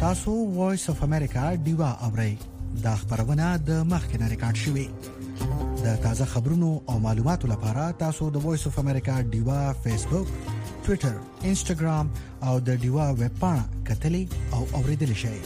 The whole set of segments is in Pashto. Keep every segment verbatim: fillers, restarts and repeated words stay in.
تاسو وایس اف امریکا دیوا اورئ دا خبرونه د مخکنه ریکارډ شوې. د تازه خبرونو او معلوماتو لپاره تاسو د وایس اف امریکا دیوا فیسبوک، ټوئیټر، انسټاګرام او د دیوا ویب پاڼه کتلې او اوریدل شئ.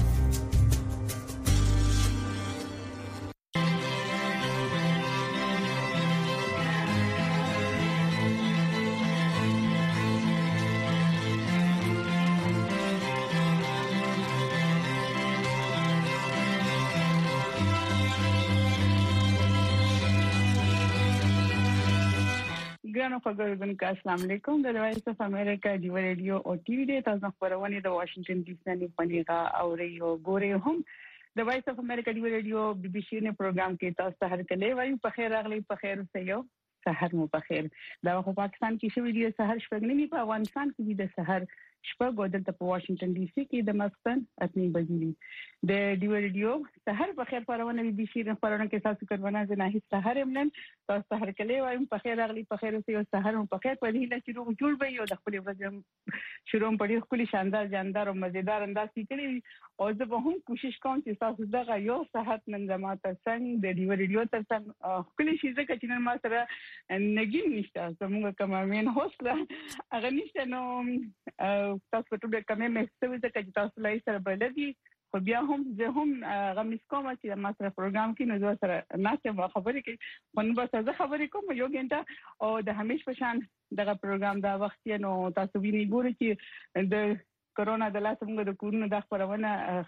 السلام علیکم. د وایس اف امریکا دی ریډیو او ټي وي د تاسو خبرونه د واشنگټن ډي سي نه پنیغه او ریو ګوري هم د وایس اف امریکا دی ریډیو بي بي سي نه پروګرام کې تاسو هر کله وایو په خیر اغلی په خیر سيو سحر مو په خیر. دا په پاکستان کې شوی دی سحر شپږنیمه، په افغانستان کې د سحر شپږ او دلته په واشنگټن ډي سي کې د مسکن اتنی بجې د دی ریډیو سحر په خیر پرونه بي بي سي نه پرونه کې تاسو کړونه زه نه هیڅ سحر امنن تاسو هر کله وایم په خیر اغلی په خیر سيو سحر مو په خیر په دې نه چې روغ جوړ وي او د خپل ورځ شروع په خپل شاندار جاندار او مزیدار انداز کې کړی او زه به هم کوشش کوم چې تاسو دغه یو صحت نن زما تر څنګ د دی ریډیو تر څنګ خپل شي ځکه چې نن ما سره نګین نشته زموږ کومامین هوسله هغه نشته نو تاسو ټول کومه مې څه چې تاسو لای سره بلدي خو بیا هم زه هم غمیس کوم چې ما سره پروګرام کې نو زه سره ناشته خبرې کوي خو بس زه خبرې کوم یو غنټه او د همیش په شان دغه پروګرام دا وخت یې نو تاسو ویني ګورئ چې د کرونا د لاس موږ د کورونو د خبرونه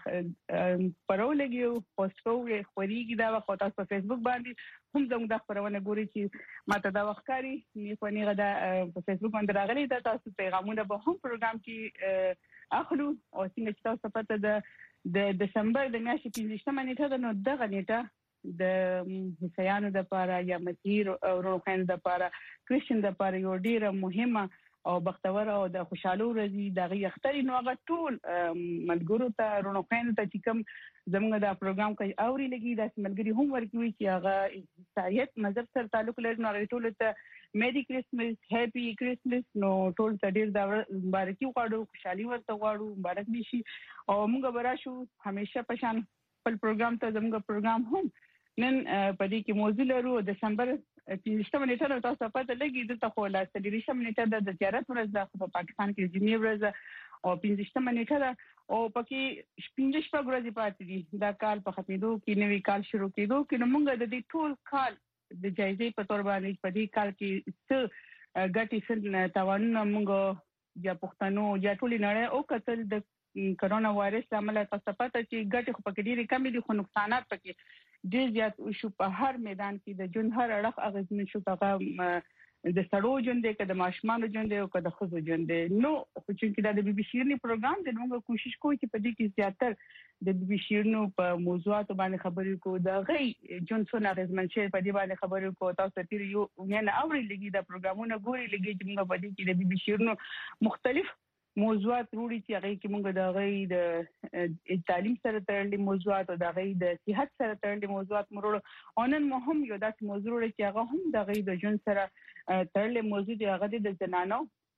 پرولګیو پوسټ کوو خوريږي دا وخت تاسو په فیسبوک باندې هم زموږ د خبرونه ګورئ چې ماته دا وختکاري نه په نیغه دا په فیسبوک باندې راغلي دا تاسو پیغامونه به هم پروګرام کې اخلو او څنګه چې تاسو پته د د دسمبر د میاشتې پنځمه نیټه نو دغه نیټه د حسیانو د لپاره یا مسیر او روحان د لپاره کرسچن د لپاره یو ډیره مهمه او بختور او د خوشاله ورځي دغه یختري نو هغه ټول ملګرو ته رونقین ته چې کوم زموږ د پروګرام کوي اوري لګي د ملګری هم ورکوي چې هغه سایت مذهب سره تعلق لري نو ټول ته میری کرسمس هپی کرسمس نو ټول ته ډیر د مبارکي غواړو خوشحالي ورته غواړو مبارک نشي او موږ براشو همیشه پشان خپل پروګرام ته زموږ پروګرام هم نن په دې کې موضوع لرو دسمبر پنځمه نیټه تاسو پته لګي د تخوله سلیریشم نیټه د زیارت ورځ د پاکستان کې جمعې ورځ او پنځمه نیټه او پکې پنځه شپږ ورځې پاتې دي دا کال په ختمېدو کې نوې کال شروع کېدو کې نو موږ د دې ټول کال د جایزې په تور باندې په دې کال کې څه ګټې څه توانونه موږ یا پښتنو یا ټول نړۍ او کتل د کرونا وایرس عمله تاسو پته چې ګټې خو پکې ډېرې کم دي خو نقصانات پکې ډېر زیات شو په هر میدان کې د جون هر اړخ اغیزمن شو هغه د سړو جون دی که د ماشومان جون دی او که د خزو جون دی نو خو چې دا د بي بي سي نی پروګرام د موږ کوشش کوو چې په دې کې زیاتر د بي بي سي نو په موضوعات باندې خبرې کوو د غي جون څونه اغیزمن شي په دې باندې خبرې کوو تاسو تیر یو نه اوري لګي د پروګرامونه ګوري لګي چې موږ په دې کې د بي بي سي نو مختلف موضوعات وروړي چې هغه کې موږ د غي د تعلیم سره تړلي موضوعات او د غي د صحت سره تړلي موضوعات مرور اونن مهم یو داسې موضوع لري چې هغه هم د غي د جون سره تړلي موضوع دی هغه د زنانو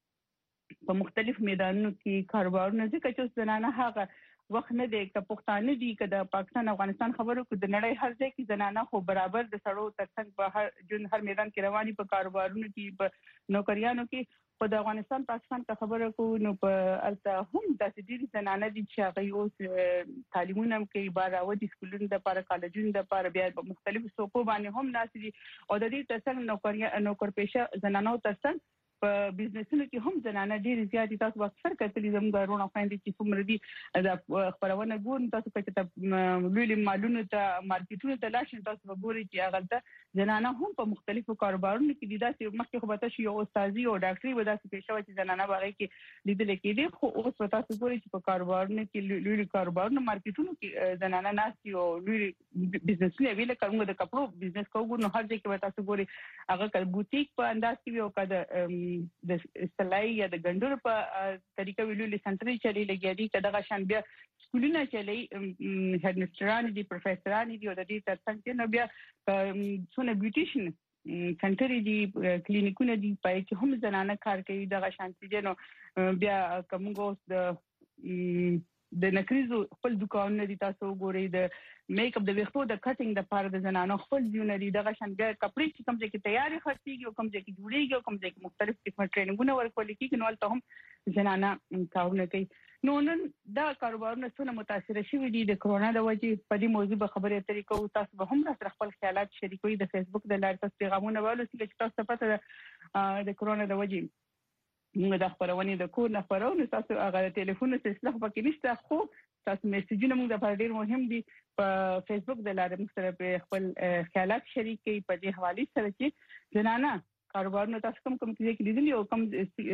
په مختلف میدانونو کې کاروبارونه ځکه چې زنانه هغه وخت نه دی که پښتانه دي که د پاکستان افغانستان خبرو کې د نړۍ هر ځای کې زنانه خو برابر د سړو ترڅنګ په هر جون هر میدان کې رواني په کاروبارونو کې په نوکریانو کې په د افغانستان پاکستان کا خبره کو نو په الته هم د ډېری زنانه دي چې هغه اوس تعلیمونه کوي باراو دي سکولونو د لپاره کالجونو د لپاره بیا په مختلفو سوقو باندې هم ناسي او د دې ترڅنګ نوکریا نوکر پیشه زنانو ترڅنګ په بزنسونو کې هم زنانه ډېر زیات تاسو اکثر کتلې زموږ غرونه خويندې چې څومره دي د خبرونه ګور تاسو په کتاب لولي مالونو ته مارکیټونو ته لاش تاسو وګورئ چې هغه ته زنانه هم په مختلفو کاروبارونو کې دي دا چې مخکې خو به تاسو یو استادي او ډاکټري ودا چې پیښه چې زنانه باغې کې لیدل کېدي خو اوس په تاسو ګورئ چې په کاروبارونو کې لولي کاروبارونو مارکیټونو کې زنانه ناسي او لولي بزنسونه ویل کوم د کپړو بزنس کوو نو هر ځای کې به تاسو ګورئ هغه کل بوتیک په انداز کې یو کده د استلای یا د ګندور په طریقه ویلو سنټري چلی لګیدي کدا غشن بیا سکولونه چلی هډ مستران دي پروفیسوران دي او د دې ترڅنګ نه بیا څونه بیوټیشن سنټري دي کلینیکونه دي پای کې هم زنانه کار کوي د غشن دي نو بیا کومګوس د د نکریزو خپل دکانونه دي تاسو ګورئ د میک اپ د ویښتو د کټینګ د پاره د زنانو خپل ځونه دي دغه شان بیا کپړې چې کوم ځای کې تیاری خرڅيږي او کوم ځای کې جوړيږي او کوم ځای کې مختلف قسمه ټریننګونه ورکول کېږي نو ته هم زنانه کارونه کوي نو نن دا کاروبارونه څونه متاثر شوي دي د کرونا د وجې په دې موضوع به خبرې اترې کوو تاسو به هم سره خپل خیالات شریکوي د فیسبوک د لارې تاسو پیغامونه والو چې تاسو پته ده د کرونا د وجې موږ د خبرونې د کور نه خبرونه تاسو هغه ټلیفون سلسله پکې نشته خو تاسو میسجونه موږ د ډېر مهم دي په فیسبوک د لارې موږ سره خپل خیالات شریکي په دې حواله سره چې زنانه کاروبارونه تاسو کوم کوم کې لیدلي او کوم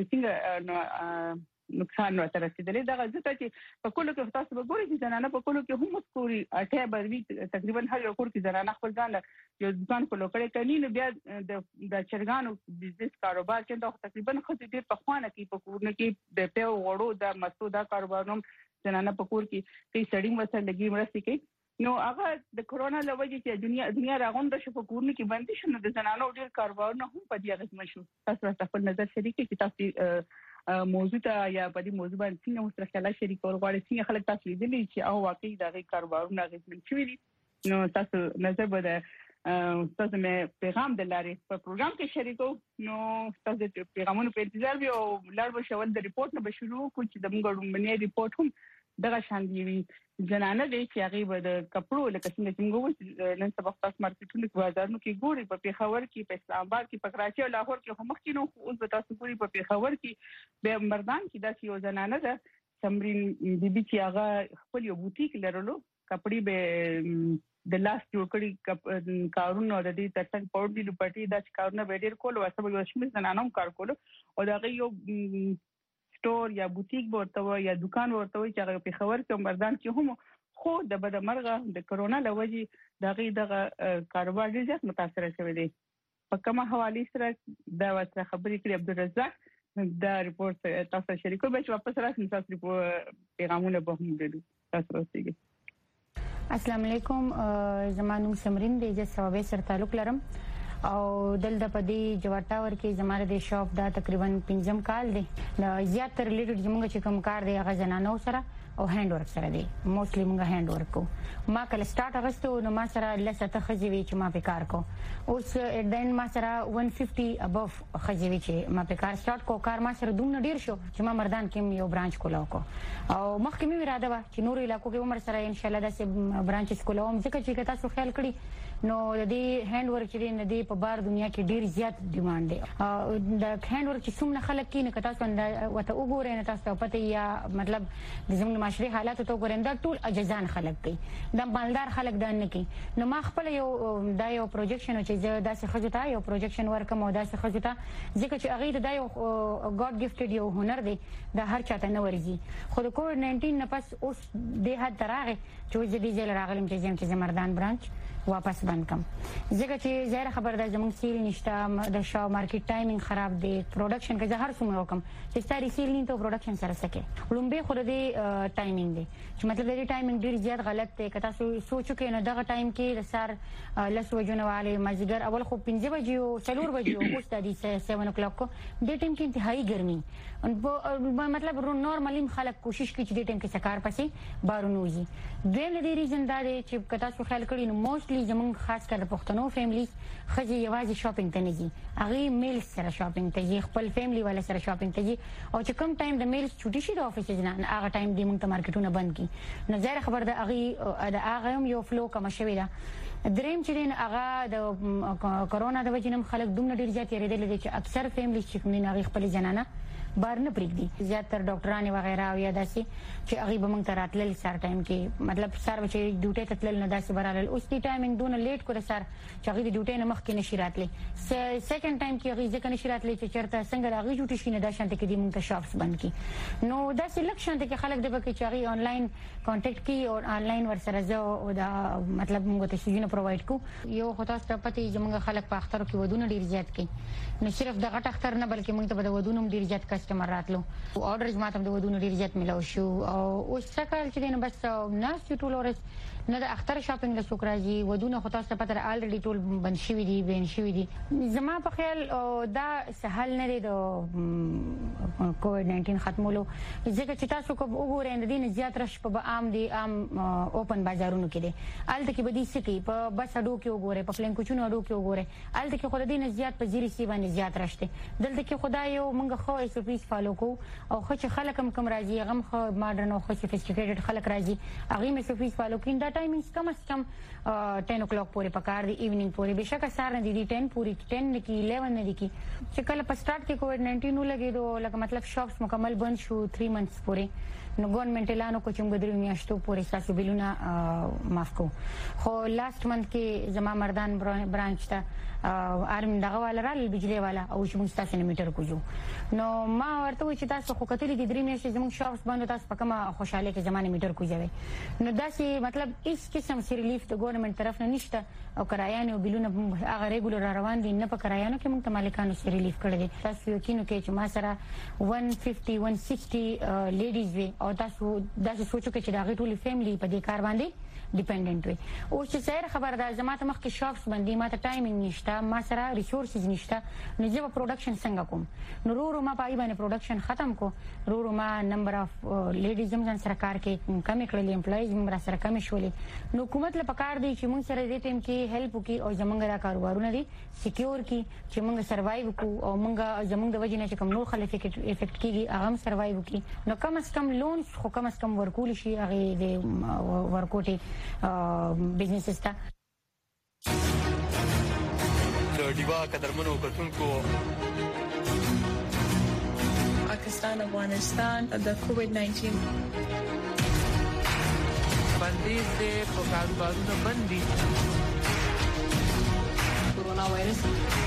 څنګه نقصان ورته رسیدلی دا ځکه چې په کولو کې تاسو وګورئ چې زنانه په کولو کې هم مسکوري اټه بروي تقریبا هر یو کور کې زنانه خپل ځان یو ځان کولو کړي کني نو بیا د چرګانو بزنس کاروبار کې دا تقریبا خو دې په خوانه کې په کورونه کې د پیو وړو د مسو دا کاروبارونو زنانه په کور کې کې سړی مسل لګي مرستي کوي نو هغه د کرونا لوجې چې دنیا دنیا راغونډه شو په کورونه کې باندې شنو د زنانو ډېر کاروبارونه هم په دې غږ شو تاسو خپل نظر شریکي چې تاسو موضوع ته یا په دې موضوع باندې څنګه مو سره خیال شریکول غواړئ څنګه خلک تاسو لیدلی چې او واقعي دا غي کاروبارونه غوښتل شوی دي نو تاسو نظر به تاسو مې پیغام د لارې په پروګرام کې شریکو نو تاسو پیغامونه په انتظار وي او لار به شول د ریپورت نه به شروع کو چې د موږ رومنی ریپورت هم دغه شان دی زنانه دي چې هغه به د کپړو لکه څنګه چې موږ نن سبا تاسو مارکیټونو کې بازارونو کې ګوري په پیښور کې په اسلام آباد کې په کراچي او لاهور کې هم مخکې نو اوس به تاسو ګوري په پیښور کې به مردان کې د یو زنانه ده سمرین بیبي چې هغه خپل یو بوتیک لرلو کپړې به د لاس جوړ کړي کارونه د دې ترڅنګ پورډي لپټي د کارونه به ډیر کول او سبا یو شمه زنانه هم کار کول او دا یو سٹور یا بوتیک ورته یا دکان ورته چې هغه په خبر کې مردان کې هم خو د بد مرغه د کرونا لوجې دغه دغه کاروبار ډیر زیات متاثر شوی دی په کومه حواله سره دا وسره خبرې کړې عبدالرزاق دا ریپورت تاسو شریکو به چې واپس راځم تاسو پیغامونه به هم درلو تاسو راځي السلام علیکم زمانوم سمرین د جس ثوابه سره تعلق لرم او دلته په دې جواټاور کې زماره د شاپ دا تقریبا پنځم کال دی زیات تر ریلیټډ زموږ چې کوم کار دی هغه زنانو سره او هاند ورک سره دی موستلی موږ هاند ورک کو ما کله سٹارټ اغستو نو ما سره لسته خځوي چې ما په کار کو اوس دین ما سره one fifty above خځوي چې ما په کار سٹارټ کو کار ما سره دومره ډیر شو چې ما مردان کې یو برانچ کولاو کو او مخکې مې اراده و چې نور علاقو کې عمر سره ان شاء الله داسې برانچ کولاوم ځکه چې تاسو خیال کړی نو د دې هاند ورک چې نه دی په بار دنیا کې ډیر زیات ډیماند دی د هاند ورک چې څومره خلک کې نه کتا څنګه وته وګورئ نه تاسو پته یا مطلب د زموږ معاشري حالات ته وګورئ دا ټول اجزان خلک کوي د مالدار خلک دا نه کوي نو ما خپل یو دا یو پروجیکشن چې زه داسې خځو ته یو پروجیکشن ورکم او داسې خځو ته ځکه چې هغه دا یو ګاډ گیفټډ یو هنر دی دا هر چاته نه ورځي خو د کووډ ناینټین نه پس اوس د حد تراغه چې دې ځل راغلم چې زم چې مردان برانچ واپس بند کم ځکه چې زهره خبر ده زموږ سیل نشته د شاو مارکیټ ټایمینګ خراب دی پروډکشن کې زهر څومره وکم چې ستاري سیل نه ته پروډکشن سره سکے لومبه خو د ټایمینګ دی چې مطلب د ټایمینګ ډیر زیات غلط دی کته سوچو کې نه دغه ټایم کې د سار لس وجونه والے مازیګر اول خو پنځه بجې او څلور بجې اوس د دې seven o'clock کو د ټیم کې انتهایی ګرمي ان مطلب نورمالي خلک کوشش کوي چې د ټیم کې سکار پسې بارونوزي دیم د ریزن دا دی چې کته سو خیال کړي نو موستلی زمون خاص کر پښتنو فیملیز خځې یوازې شاپینګ ته نه ځي هغه میل سره شاپینګ ته ځي خپل فیملی والا سره شاپینګ ته ځي او چې کوم ټایم د میل چټي شي د افیس نه هغه ټایم د موږ ته مارکیټونه بند کی نو زه خبر ده هغه د هغه یو فلو کم شوی دا دریم چې دین هغه د کرونا د وجې نم خلک دومره ډیر زیات یریدل دي چې اکثر فیملیز چې کوم نه خپل جنانه بار نه پریږدي زیاتره ډاکټرانه وغیرہ او یا داسي چې هغه به موږ ته راتلل سر ټایم کې مطلب سر چې ډیوټي ته تلل نه داسي برالل اوس دی ټایمینګ دونه لیټ کړ سر چې هغه د ډیوټي نه مخکې نشي راتلی سیکنډ ټایم کې هغه ځکه نشي راتلی چې چرته څنګه هغه ډیوټي شي نه دا شانته کې د موږ ته شاپس بند کی نو داسې لکشن ته کې خلک د بکې چې هغه آنلاین کانټیکټ کی او آنلاین ور سره زه او دا مطلب موږ ته شي نه پرووایډ کو یو خو تاسو ته پته زموږ خلک په اختر کې ودونه ډیر زیات کوي نو صرف د غټ اختر نه بلکې موږ ته د ودونو ډیر زیات کسٹمر راتلو اورډرز ماته د ودونو ډیر زیات ملو شو او اوس څه کال چې نه بس ناس ټول ورس نه د اختر شاپینګ د سوکراجي ودونه خو تاسو ته پته الریډي ټول بند شوی دي بین شوی دي زما په خیال دا سهل نه دی د کووډ ناینټین ختمولو ځکه چې تاسو کو وګورئ د دې زیات رش په عام دي عام اوپن بازارونو کې دي الته کې بدی سکی په بس اډو کې وګورئ په فلین کوچونو اډو کې وګورئ الته کې خو د دې زیات په زیری سی باندې زیات رشته دلته کې خدای یو مونږ خو ایس او پیز فالو کو او خو چې خلک هم کم راځي غم خو ماډرن او خو سوفیسټیکیټډ خلک راځي هغه مې سو پیز فالو کین دا ټایمینګز کم از کم ټین او کلاک پورې پکار دی ایونینګ پورې بشک سار نه دي ټین پوری ټین کې الیون نه دي کی چې کله په سٹارټ کې کووډ ناینټین ولګېدو لکه مطلب شاپس مکمل بند شو تھری منثس پورې نو ګورنمنت اعلان وکړ چې موږ درې میاشتو پورې تاسو بیلونه معاف کو خو لاست منث کې زما مردان برانچ ته ارم دغه والا رال بجلی والا او چې موږ تاسو نه میټر کوجو نو ما ورته و چې تاسو خو کتلې د درې میاشتې زموږ شاپس باندې تاسو په کومه خوشاله کې زمانه میټر کوجوي نو دا چې مطلب هیڅ قسم سي ریلیف د ګورنمنت طرف نه نشته او کرایانو بیلونه هغه ریګولر روان دي نه په کرایانو کې موږ ته مالکانو سي ریلیف کړی دي تاسو یقینو کې چې ما سره one fifty one sixty لیډیز وي او تاسو دا څه سوچو کې چې دا غي ټول فیملی په دې کار باندې ډیپندنت وي او چې سیر خبردار زماته مخ کې شاپس باندې ماته ټایمینګ نشته ما سره ریسورسز نشته نو زه په پروډکشن څنګه کوم نو رو رو ما پای باندې پروډکشن ختم کو رو رو ما نمبر اف لیډیز هم سره کار کې کم کړل امپلایز هم سره کم شولې نو حکومت له پکار دی چې موږ سره دې ټیم کې هیلپ وکي او زمونږ را کاروبارونه دي سکیور کی چې موږ سروایو کو او موږ زمونږ د وجې نه چې کوم نور خلک افیکټ کیږي هغه هم سروایو کی نو کم از کم لون خو کم از کم ورکول شي هغه د ورکوټي بزنس استا د دیوا قدرمنو کتونکو پاکستان افغانستان د کووډ ناینټین بندیز دې په کاروبارونو بندي کورونا وایرس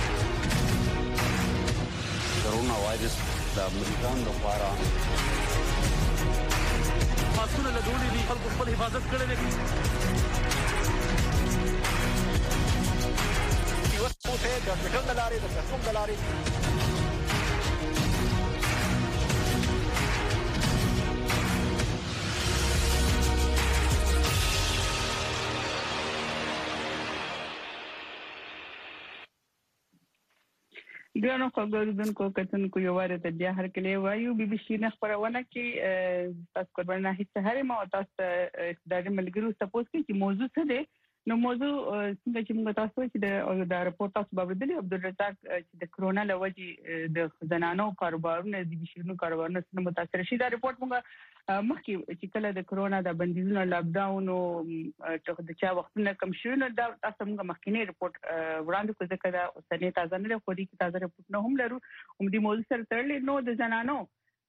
کورونا وایرس د امریکان لپاره ماسونه له دوړې دي خلکو خپل حفاظت کړی دی یو څه د هسپټل د لارې د پرسوم د لارې ګرانو خبرونکو کتونکو یو واره د بیا هر کله وایو بي بي سي نه خبرونه کې تاسو کومه هیڅ هره ما تاسو د ملګرو سپوز کې چې موضوع څه دی نو موضوع څنګه چې موږ تاسو چې د رپورت تاسو باندې عبدالرزاق چې د کرونا لوجي د خزانانو کاروبارونو د بشرونو کاروبارونو سره متاثر شي دا رپورت موږ مخکې چې کله د کرونا د بندیزونو لاک ډاون او د چا وختونه کم شوه نو دا تاسو موږ مخکینی رپورت وړاندې کوو ځکه دا اوسنۍ تازه نه خو دې تازه رپورت نه هم لرو هم دې موضوع سره تړلې نو د زنانو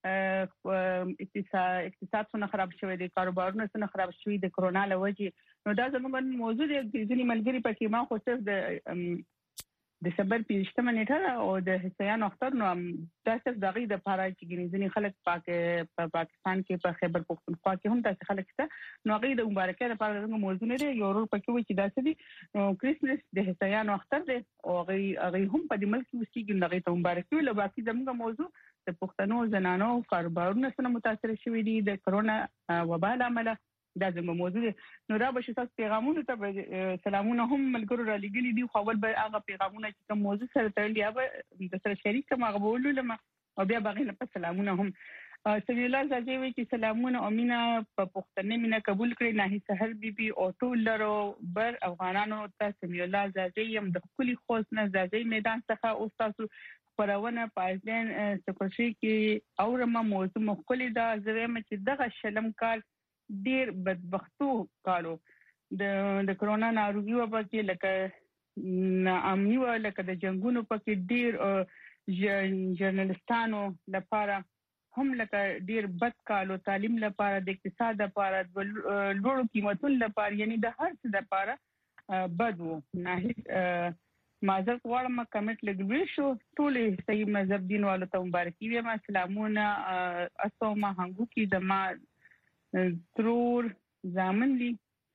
اقتصاد اقتصاد څنګه خراب شوی دی کاروبارونه څنګه خراب شوی د کرونا لوجي نو دا زموږ موضوع دی د ځینې ملګری پکې ما خو صرف د دسمبر پنځمه نیټه او د حسین اختر نو تاسو د غي د پاره چې ځینې خلک پاک په پاکستان کې په خیبر پختونخوا کې هم تاسو خلک ته نو غي د مبارکۍ لپاره د موضوع نه دی یو ور پکې وي چې دا څه دي نو کریسمس د حسین اختر دی او غي غي هم په دې ملک کې وسیږي نو غي ته مبارکي ول باقي زموږ موضوع د پښتنو زنانو کاروبارونو سره متاثر شوي دي د کرونا وبا عمله دا زموږ موضوع دی نو را به تاسو پیغامونه ته سلامونه هم ملګرو را لګلي دي خو ول به هغه پیغامونه چې کوم موضوع سره تړلي یا د سره شریک ما غوولو لمه او بیا باغې نه سلامونه هم سمي الله زاجي وي چې سلامونه امينه په پښتنه مینا قبول کړی نه سحر بيبي او ټول لرو بر افغانانو ته سمي الله زاجي يم د خولي خوښ نه زاجي میدان څخه او تاسو پرونه پازدن سکرټري کې اورمه موضوع مخکلي دا زویم چې دغه شلم کال ډیر بدبختو کالو د د کرونا ناروغي وبا کې لکه امني و لکه د جنگونو پکې ډیر ژورنالستانو لپاره هم لکه ډیر بد کالو تعلیم لپاره د اقتصاد لپاره د لوړو قیمتونو لپاره یعنی د هر څه لپاره بد وو نه مازه غواړم کمنټ لګوي شو ټول صحیح مذهب دین والو ته مبارکي وایم سلامونه اسوما هنګو کې د ما ترور زامن دي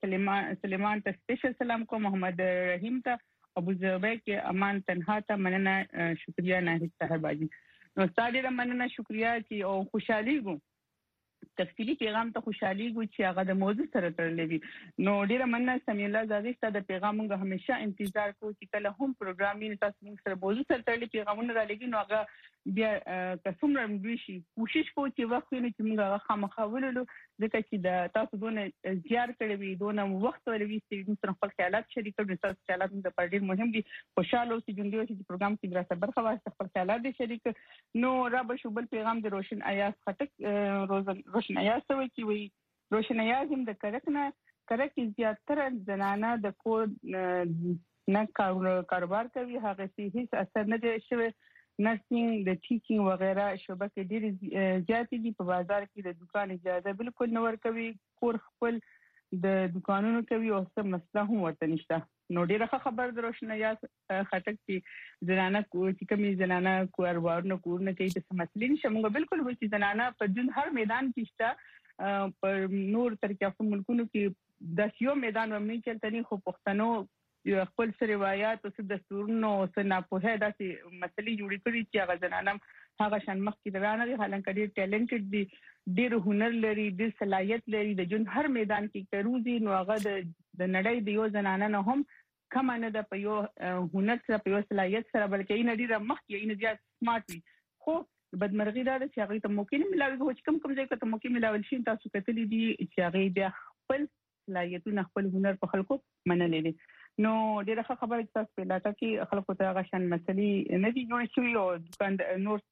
سلیمان سلیمان ته سپیشل سلام کوم، محمد رحیم ته، ابو زبیک امان تنها ته مننه، شکریا ناهید صاحب باجی. نو ستاسو مننه شکریا چې او خوشحالي ګو تفصیلی پیغام ته خوشحالي ګو چې هغه د موضوع سره تړلې وي. نو ډیره مننه سمیع الله زاغی ستاسو د پیغام موږ همیشه انتظار کوو چې کله هم پروګرامینګ تاسو موږ سره موضوع سره تړلې پیغامونه را لګي، نو هغه بیا قسم رم دوی شي کوشش کوو چې وخت نه چې موږ هغه خامخا ولولو، ځکه چې د تاسو دونه زیار کړی وي دونه وخت ولوي چې موږ سره خپل خیالات شریک کړو. تاسو خیالات موږ په ډیر مهم دي، خوشاله اوسئ جون دی چې پروګرام کې دراسه برخه واسطه خپل خیالات دي شریک. نو را به شوبل پیغام د روشن ایاز خټک روزن روشن ایاز ته وی وی روشن ایاز هم د کرکنه کرک زیاتره زنانه د کور نه کاروبار کوي، هغه هیڅ اثر نه دی شوی. نرسینګ د ټیچینګ وغیرہ شوبه کې ډېر زیات دي، په بازار کې د دکان اجازه بالکل نه ورکوي، کور خپل د دکانونو کوي او څه مسله هم ورته نشته. نو ډیره خبر د روشن ایاز خټک چې زنانه چې کومې زنانه کاروبارونه کورونه کوي د مسلې نشه موږ بالکل وایي چې زنانه په جون هر میدان کې شته، په نور ترکیه ملکونو کې د یو میدان ومني چې تني خو پښتنو خپل سره روایت او دستورونو او نه په هدا چې مسلې جوړې کړې چې هغه زنانه هغه شان مخ کې روانه دي، حالانکه ډېر ټیلنټډ دي، ډېر هنر لري، ډېر صلاحیت لري، د جون هر میدان کې کروزي. نو هغه د نړۍ د یو زنانه نه هم کم نه ده په یو هنر سره په یو صلاحیت سره، بلکې نه ډېر مخ کې نه زیات سمارټ وي. خو بدمرغي دا چې هغه ته موقع نه ملاوي، چې کم کم ځای ته موقع ملاول شي تاسو کتلی دي چې هغه بیا خپل صلاحیتونه خپل هنر په خلکو منلې دي. نو ډیره خبره چې تاسو په لاټه کې خلکو ته غشن مسلې نه دي جوړې شوې او دکان نور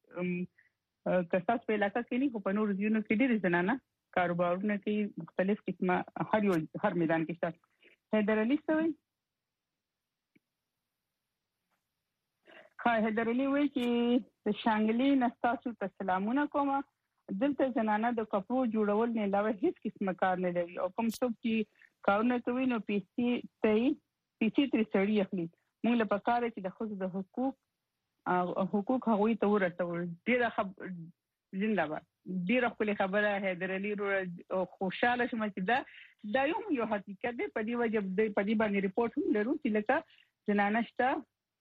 کساس په لاټه کې نه، په نور ځینو کې ډیره زنانه کاروبارونه کې مختلف قسمه هر یو هر میدان کې شته. حیدر علي سوي خای حیدر علي وایي چې د شانګلي نستاسو ته سلامونه کوم. دلته زنانه د کپړو جوړول نه علاوه هیڅ قسمه کار نه لري او کوم څوک چې کارونه کوي نو پیسې ته پیسې ترې سړي اخلي. موږ له پکاره چې د خود د حقوق حقوق هغوی ته ورسول. ډیره خب زنده‌باد ډیره خپل خبره حیدر علي رو خوشاله شوم چې دا دا یو یو حقیقت دی. په دې وجه د په دې باندې ریپورت هم لرو چې لکه زنانه شته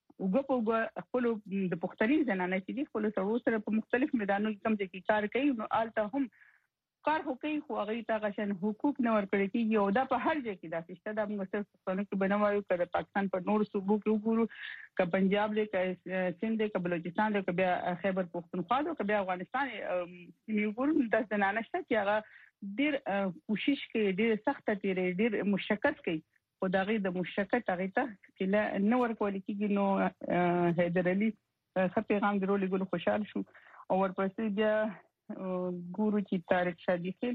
وګپه خپل د پښتني زنانه چې دي خپل سره سره په مختلف میدانونو کې کم ځای کار کوي، نو آلته هم کار کوي خو هغه ته غشن حقوق نه ورکړي کیږي او دا په هر ځای کې دا شته. دا موږ صرف پښتنو کې بنوایو کړه پاکستان په نور صوبو کې وګورو، ک پنجاب له ک سند ک بلوچستان له ک بیا خیبر پختونخوا له ک بیا افغانستان سیمې وګورو، د زنانه شته چې هغه ډیر کوشش کوي، ډیر سخت تیری، ډیر مشقت کوي او دا غي د مشقت هغه ته چې نه ورکول کیږي. نو حیدر علي څه پیغام درولې ګل خوشاله شو او ورپسې بیا ګورو چې طارق شادي خیل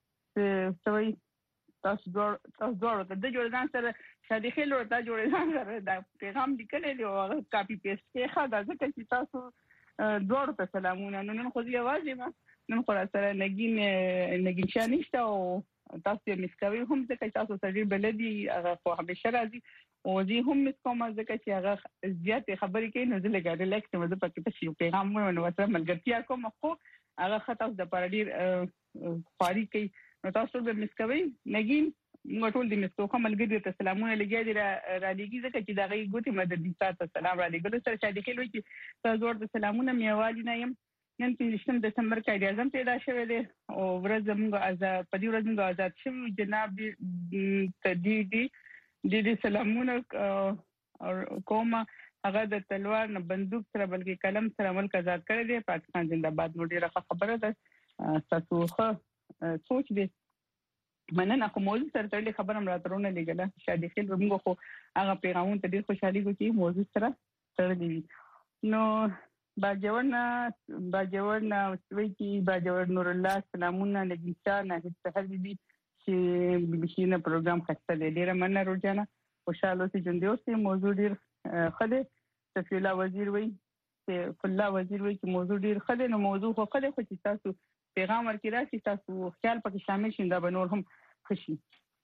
سوي تاسو ډور تاسو ډور د جوړدان سره شادي خیل ورته جوړدان سره دا پیغام لیکلی دی او هغه کاپی پیسټ کې ښه دا ځکه چې تاسو ډور ته سلامونه. نن خو زه یوازې ما نن خو سره نګین نګین شاه نشته او تاسو یې مسکوي هم ځکه تاسو سړي بلدي هغه خو همیشه راځي او زه هم مسکوم ځکه چې هغه زیات خبرې کوي، نو زه لګا ریلیکس مزه پکې پښې پیغام مو نو وسره ملګرتیا کوم خو هغه خاطر د پارډیر خاري کوي. نو تاسو به مسکوي نګین موږ ټول دې مسکو کوم ملګری ته سلامونه لګي دي را لګي ځکه چې دغه ګوتې مدد دي تاسو سلام را لګي سره شادي خلوي چې تاسو ورته سلامونه میوالي نه يم. نن پنځم دسمبر کې د اعظم پیدا شوه دي او ورځ موږ آزاد په دې ورځ موږ آزاد شوو. جناب دې دې دې دې سلامونه او کومه هغه د تلوار نه بندوق سره بلکې قلم سره ملک آزاد کړی دی. پاکستان زنده‌باد. نو ډیره خبره ده تاسو خو سوچ دې مننه کوم موضوع سره تړلې خبره هم راترونه لګله. شادي خیل موږ خو هغه پیغامونه ته ډیر خوشحالي کوي چې موضوع سره تړلې. نو باجوړ نه باجوړ نه وی چې باجوړ نور الله سلامونه لګیچا نه سحر بي چې بي بي سي نه پروګرام خسته دی. ډیره مننه روزانه خوشاله اوسئ ژوند اوسئ. موضوع ډیر خله صفی الله وزیر وی چې فلا وزیر وی چې موضوع ډیر خله نو موضوع خو خله خو چې تاسو پیغام ورکړی راشي تاسو خیال پکې شامل شئ دا به نور هم خوشي.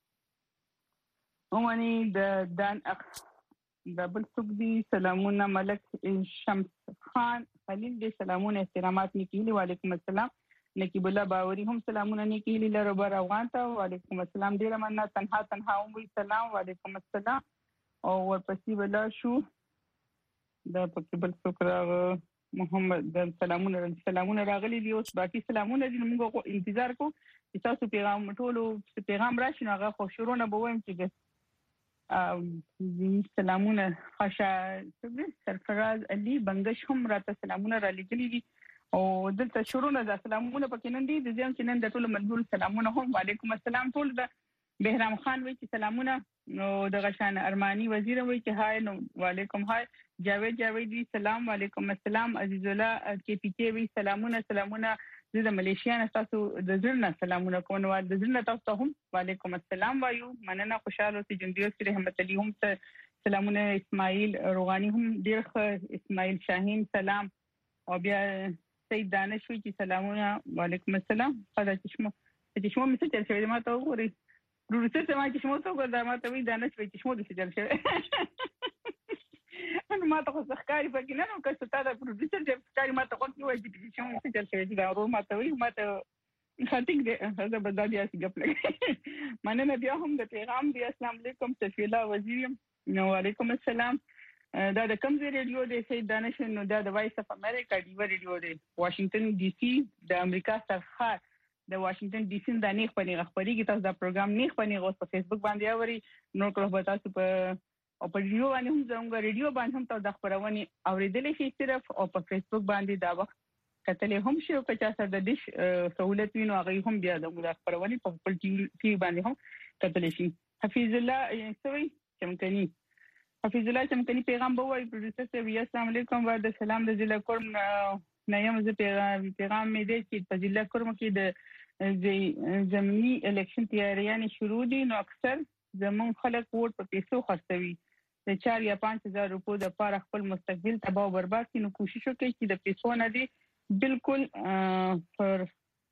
اومني د دان اخ دبل سګدي سلامونه ملک شمس خان خلیل دې سلامونه احترامات نکېلي. وعلیکم السلام. نقیب الله باوري هم سلامونه نیکی لره بر افغان ته وعلیکم السلام ډیر مننه تنها تنها هم سلام وعلیکم السلام او ورپسې ولا شو دا پکې بل څوک محمد د سلامونه سلامونه راغلي دي اوس باقي سلامونه دي موږ انتظار کوو چې تاسو پیغام ټولو پیغام راشي نو هغه خو شروع نه بوم چې سلامونه خاصه سرفراز علي بنگش هم راته سلامونه را لګلي دي او دلته شروع نه د سلامونه پکې نن دي د ځم چې نن د ټولو ملګرو سلامونه هم وعلیکم السلام ټول د بهرام خان وی چې سلامونه نو د غشان ارمانی وزیر وی چې هاي نو وعلیکم هاي جاوید جاویدی سلام وعلیکم السلام عزیز الله کې پی کې وی سلامونه سلامونه د ملیشیا نه تاسو د زړه سلامونه کوم نو د زړه تاسو هم وعلیکم السلام وایو مننه خوشاله اوسئ جندیو سره رحمت علي هم سلامونه اسماعیل روغانی هم ډیر ښه اسماعیل شاهین سلام او بیا سید دانش وی چې سلامونه وعلیکم السلام خدا چشمو چشمو مې څه چل شوی ما ته وګورئ ورته څه ما چشمو ته وګورم ما ته وی دانش وی چشمو د څه چل شوی نو ما ته خو ښکاری پکې نه نو که څه تا د پروډوسر د ښکاری ما ته خو کې وایي چې چشمو څه چل شوی دا ورو ما ته وی ما ته خاطر دې هغه بدل یا څه غپ لګي مننه بیا هم د پیغام دی السلام علیکم سفیلا وزیر نو وعلیکم السلام دا د کمزې ریډیو د سید دانش نو دا د وایس اف امریکا دی ریډیو دی واشنگټن ډي سي د امریکا سرخار د واشنگټن ډي سي د نیخ پنی خبرېږي تاسو دا پروګرام نیخ پنی غوښ په فیسبوک باندې اوري نو کله به تاسو په او په ریډیو باندې هم زموږ ریډیو باندې هم تاسو د خبرونه اوریدلې شي صرف او په فیسبوک باندې دا وخت کتلې هم شي او که چا سره د دیش سہولت وینو هغه هم بیا د خبرونه په خپل ټي وي باندې هم کتلې شي حفیظ الله سوي چمکني حفیظ الله چمکني پیغام به وایي پروډوسر ته وی السلام علیکم و د سلام د ضلع کورم نیم ز پیغام پیغام مې دی چې په ضلع کورم کې د زمینی الیکشن تیاریانه شروع دي نو اکثر زمون خلک ووټ په پیسو خرڅوي د چار یا پنځه هزار روپو د لپاره خپل مستقبل تباہ او برباد کړي نو کوشش وکړي چې د پیسو نه دي بالکل پر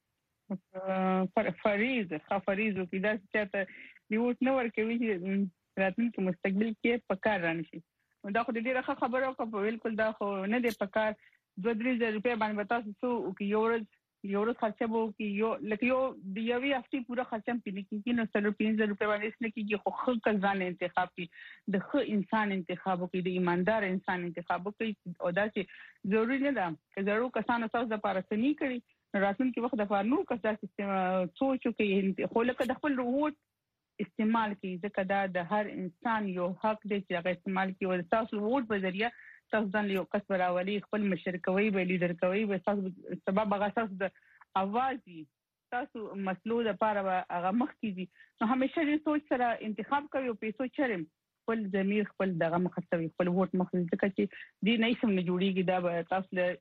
پر فریض خفریض او پیدا چې دی ووټ نه ورکوي چې راتلونکي مستقبل کې پکار رانشي دا خو ډیره ښه خبره او په بالکل دا خو نه دی پکار دوه درې زره روپیا باندې تاسو څو کې یو ورځ یو ورځ خرچه وو کې یو لکه یو د یوې هفتې پوره خرچه پینې کېږي نو څلور پنځه زره روپیا باندې نه کېږي خو ښه ځان انتخاب کړي د ښه انسان انتخاب وکړي د ایماندار انسان انتخاب وکړي او دا چې ضروري نه ده چې ضرور کسانو تاسو د پاره سني کړي راتلونکي وخت د فارنو کسا سیستم سوچو کې خو لکه د خپل ووټ استعمال کی ځکه دا د هر انسان یو حق دی چې هغه استعمال کی او تاسو ووټ په ذریعہ تاسو ځان یو کس راولي خپل مشرکوي به لیډر کوي به تاسو سبب هغه تاسو د اوازي تاسو مسلو د لپاره هغه مخ کیږي نو همیشه دې سوچ سره انتخاب کوي او پیسو چرم خپل ضمیر خپل دغه مخسوي خپل ووټ مخ ځکه چې دې نه سم نه جوړیږي دا به تاسو له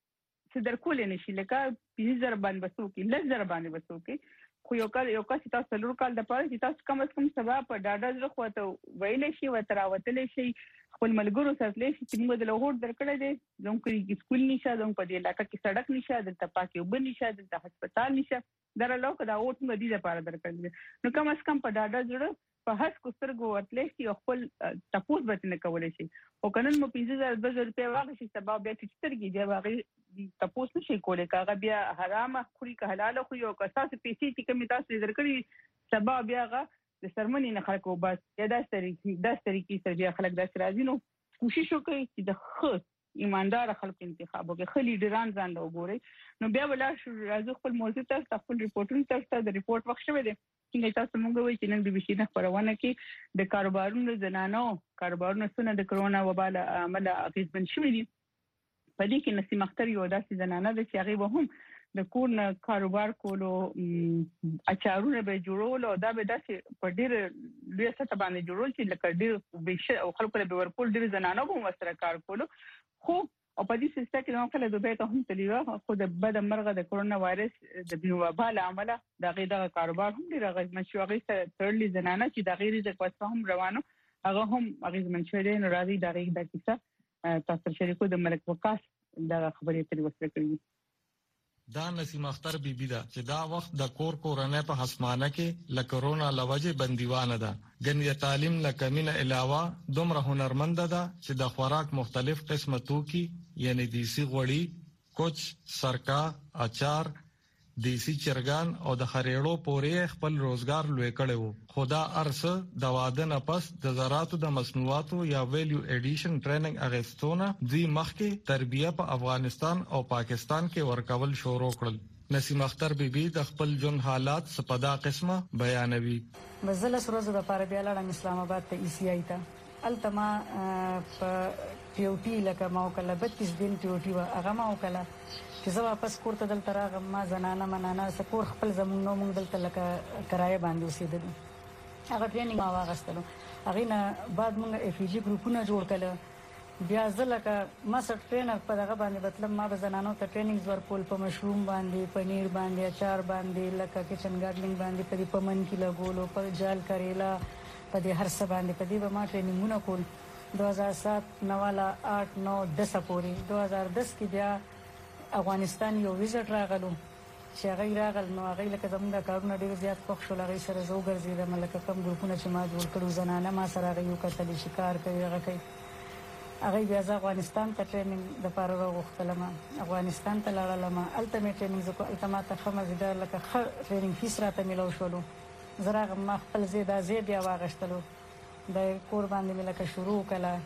صدر کول نه شي لکه پنځه زره باندې وسو کې لږ زره باندې وسو کې خو یو کال یو کال چې تاسو لور کال د پاره چې تاسو کم از کم سبا په ډاډه زړه خو ته ویلې شي و تراوتلې شي خپل ملګرو سره لې شي چې موږ د لوهور درکړې دي زموږ کې سکول نشه زموږ په دې علاقې کې سړک نشه د تپاکي وب نشه د هسپتال نشه درلوک دا اوټ موږ دې لپاره درکړل نو کم از کم په ډاډه زړه په هڅ کو سترګو ورتلې شي خپل تپوس به نه کولای شي او کنن مو پنځه زره دوه زره روپیا واغ شي سبا بیا چې سترګې دی واغ تپوس نشي کولای کاغه بیا حرامه خوري که حلال خوري او که تاسو پیسې چې کوم تاسو درکړي سبا بیا غا د سرمنې نه خلکو بس یا د طریقې د طریقې سره بیا خلک د راځي نو کوشش وکړي چې د خ ایماندار خلک انتخاب وکړي خلی ډیران ځان له وګوري نو بیا ولا راځو خپل موضوع ته خپل ریپورټونه تاسو د ریپورت وخت شوه دي څنګه تاسو موږ وایي چې نن د بشینه خبرونه کې د کاروبارونو زنانو کاروبارونو سره د کرونا وبا له عمل اغیزمن شوي دي په دې کې نسیم اختر یو داسې زنانه ده چې هغه به هم د کور نه کاروبار کولو اچارونه به جوړول او دا به داسې په ډېر لوی سطح باندې جوړول چې لکه ډېر بشه او خلکو له ورکول ډېر زنانه به سره کار کولو خو او په دې سیستم کې نو کله دوی ته هم تلیوه خو د بد مرغه د کرونا وایرس د بیوبا له عمله د غیر د کاروبار هم ډیر غږ شو هغه ترلي زنانه چې د غیر د پاسه هم روانو هغه هم هغه من شوی دی نو راځي د غیر د کیسه تاسو شریکو د ملک وقاص د خبرې تر وسره کړی دا نسیم اختر بی بی دا چې دا وخت د کور کورنۍ په حسمانه کې ل کرونا لوجه بندیوانه ده ګنې تعلیم لکمینه علاوه دومره هنرمند ده چې د خوراک مختلف قسمه توکي یعنی دیسی غوړي کوچ سرکا اچار دیسی چرګان او د خریړو پورې خپل روزګار لوي کړو. خدا ارسه د واده نه پس د زراعتو د مصنوعاتو یا ویلیو ایډیشن ټریننګ اغستونه دوی مخکې تربیه په افغانستان او پاکستان کې ورکول شروع کړل. نسیم اختر بیبي د خپل جون حالات سپدا قسمه بیانوي. مزله سروز د پاره بیا لاړم اسلام آباد ته ای سی آی ته التما په پیوټی لکه ما وکړه بتیس دین پیوټی وا هغه ما وکړه چې زه واپس کور ته دلته راغم. ما زنانه منانه سکور خپل زمون نو موږ دلته لکه کرایه باندې اوسېدل. هغه ټریننګ ما واغستلو. هغه نه بعد موږ اف جی ګروپونه جوړ کړل. بیا ځلکه ما سره ټرینر په دغه باندې مطلب ما به زنانو ته ټریننګز ورکول په مشروم باندې پنیر باندې اچار باندې لکه کچن ګارډنینګ باندې په دې پمن کې لګولو په جال کریلا په دې هر څه باندې په دې به ما ټریننګونه کول. دو هزار سات نواله آٹھ نو دس پورې دو هزار دس کې بیا افغانستان یو ویزټ راغلو چې هغه راغل نو هغه لکه زموږ د کارونه ډېر زیات خوښ شول. هغه سره زه وګرځېدم لکه کوم ګروپونه چې ما جوړ کړو زنانه ما سره هغه یو کتلې چې کار کوي هغه کوي. هغه بیا ځ افغانستان ته ټریننګ د پاره راغوښتلم. افغانستان ته لاړم. الته مې ټریننګ زکو الته ما ته خمه زیاده لکه خ ټریننګ فیس راته ملو شولو. زراغ ما خپل زیاده زیات بیا واغشتلو د کور باندې ملکه شروع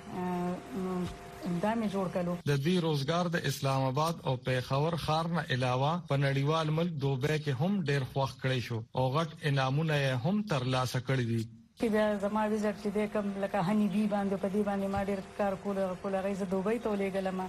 کړه اندامي جوړ کړو. د دې روزګار د اسلام آباد او پیښور ښار نه علاوه په نړیوال ملک دوبه کې هم ډېر خوښ کړی شو او غټ انعامونه هم ترلاسه کړی دي. چې بیا زما ویزټ چې د کوم لکه هني بي باندې په دې باندې ما ډېر کار کول کول هغه زه دوبۍ ته ولېږلم.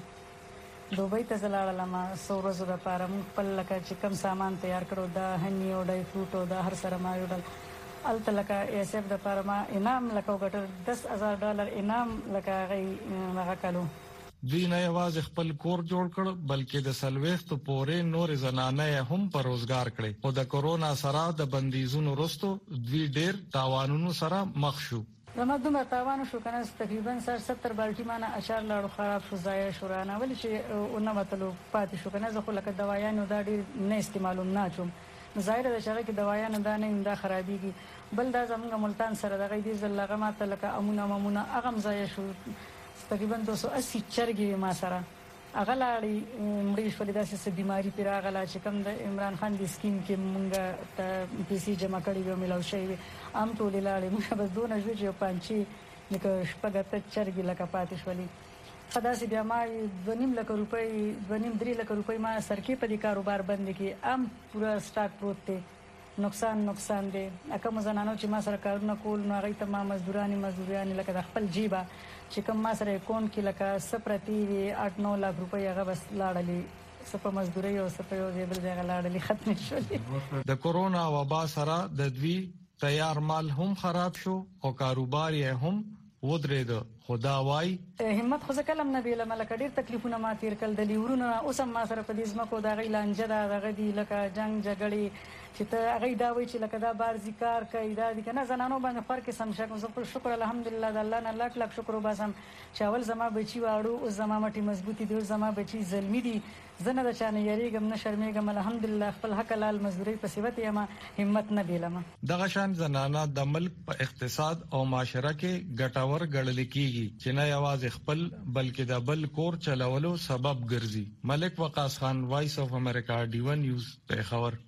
دوبۍ ته زلاړلم څو ورځې لپاره. موږ خپل لکه چې کوم سامان تیار کړو د هني او ډای فروټ او د هر سره ما یوډل الته لکه ایس اف د لپاره ما انعام لکه وګټل دس هزار ډالر انعام لکه هغه هغه کړو. دوی نه یوازې خپل کور جوړ کړ بلکې د سلويختو پورې نور زنانه هم پر روزګار کړي. او د کورونا سره د بندیزونو وروسته دوی ډېر تاوانونو سره مخ شو. زما دومره تاوان شو کنه تقریبا سر ستر بالټي مانه اشار لاړو خراب شو ضایع شو رانه ولې چې اونې متلو پاتې شو کنه زه خو لکه دوايانو دا ډېر نه استعمالوم نه چوم. ظاهر ده چې هغه کې دوايانو دا نه دا خرابېږي. بل دا زموږ ملتان سره دغه دې ځل لغه ماته لکه امونه ممونه هغه ضایع شو. تقریبا دو سو اسی چرګي ما سره هغه لاړې مړې شولې داسې څه بیماری پې راغله چې کوم د عمران خان د سکیم کې مونږ ته پیسې جمع کړي وي میلاو شوي وي هم ټولې لاړې مونږ بس دونه شو چې پانچې لکه شپږ اته چرګې لکه پاتې شولې. ښه داسې بیا ما دوه نیم لکه روپۍ دوه نیم درې لکه روپۍ ما سرکې په دې کاروبار بند کړي. هم پوره سټاک پروت دی. نقصان نقصان دی. کوم زنانو چې ما سره کارونه کول نو هغه ته ما مزدورانې مزدورانې لکه د خپل جیبه چې کوم ما سره اکاونټ کې لکه سپرتی وي آٹھ نو لاکھ روپۍ هغه بس لاړلې سپه مزدوري او سپه یو ځای ځای لاړلې ختم شولې. د کورونا وبا سره د دوی تیار مال هم خراب شو او کاروبار یې هم ودرېد. خدا وای همت خو کلم نه بیل ملک ډیر تکلیفونه ما تیر کړل. د لیورونو اوس هم ما سره په دې ځمکو د غی لانجه دا دغه دی لکه جنگ جګړې چې ته هغه دا وای چې لکه دا بار ذکر کوي دا دي کنه زنانو باندې خور کې سم شک زه شکر الحمدلله د الله نه لاک لاک شکر وباسم چې اول زما بچي واړو او زما مټي مضبوطی دی زما بچي زلمی دي زنه د چانه یریګم نه شرمېګم الحمدلله خپل حق لال مزدوري په صفت یما همت نه بیلم. دغه شان زنانه د ملک په اقتصاد او معاشره کې ګټور ګڼل کیږي چې نه یوازې خپل بلکې د بل کور چلولو سبب ګرځي. ملک وقاص خان وایس اف امریکا ډی ون نیوز پیښور.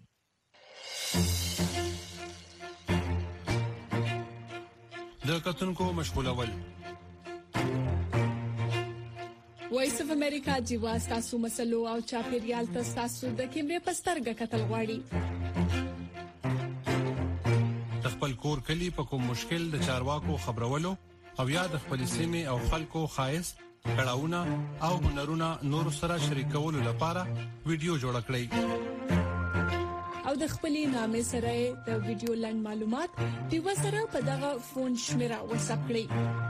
د کتونکو مشغولول وایس اف امریکا جیوا تاسو مسلو او چاپیریال تاسو د کیمرې پسترګه کتل غواړي. خپل کور کلی په کوم مشکل د چارواکو خبرولو او یا د خپل سیمه او خلکو خایس کړهونه او هنرونه نور سره شریکولو لپاره ویډیو جوړ کړئ او د خپلې نامې سره د ویډیو لاند معلومات د وسره په دغه فون شمیره واتساپ کړئ.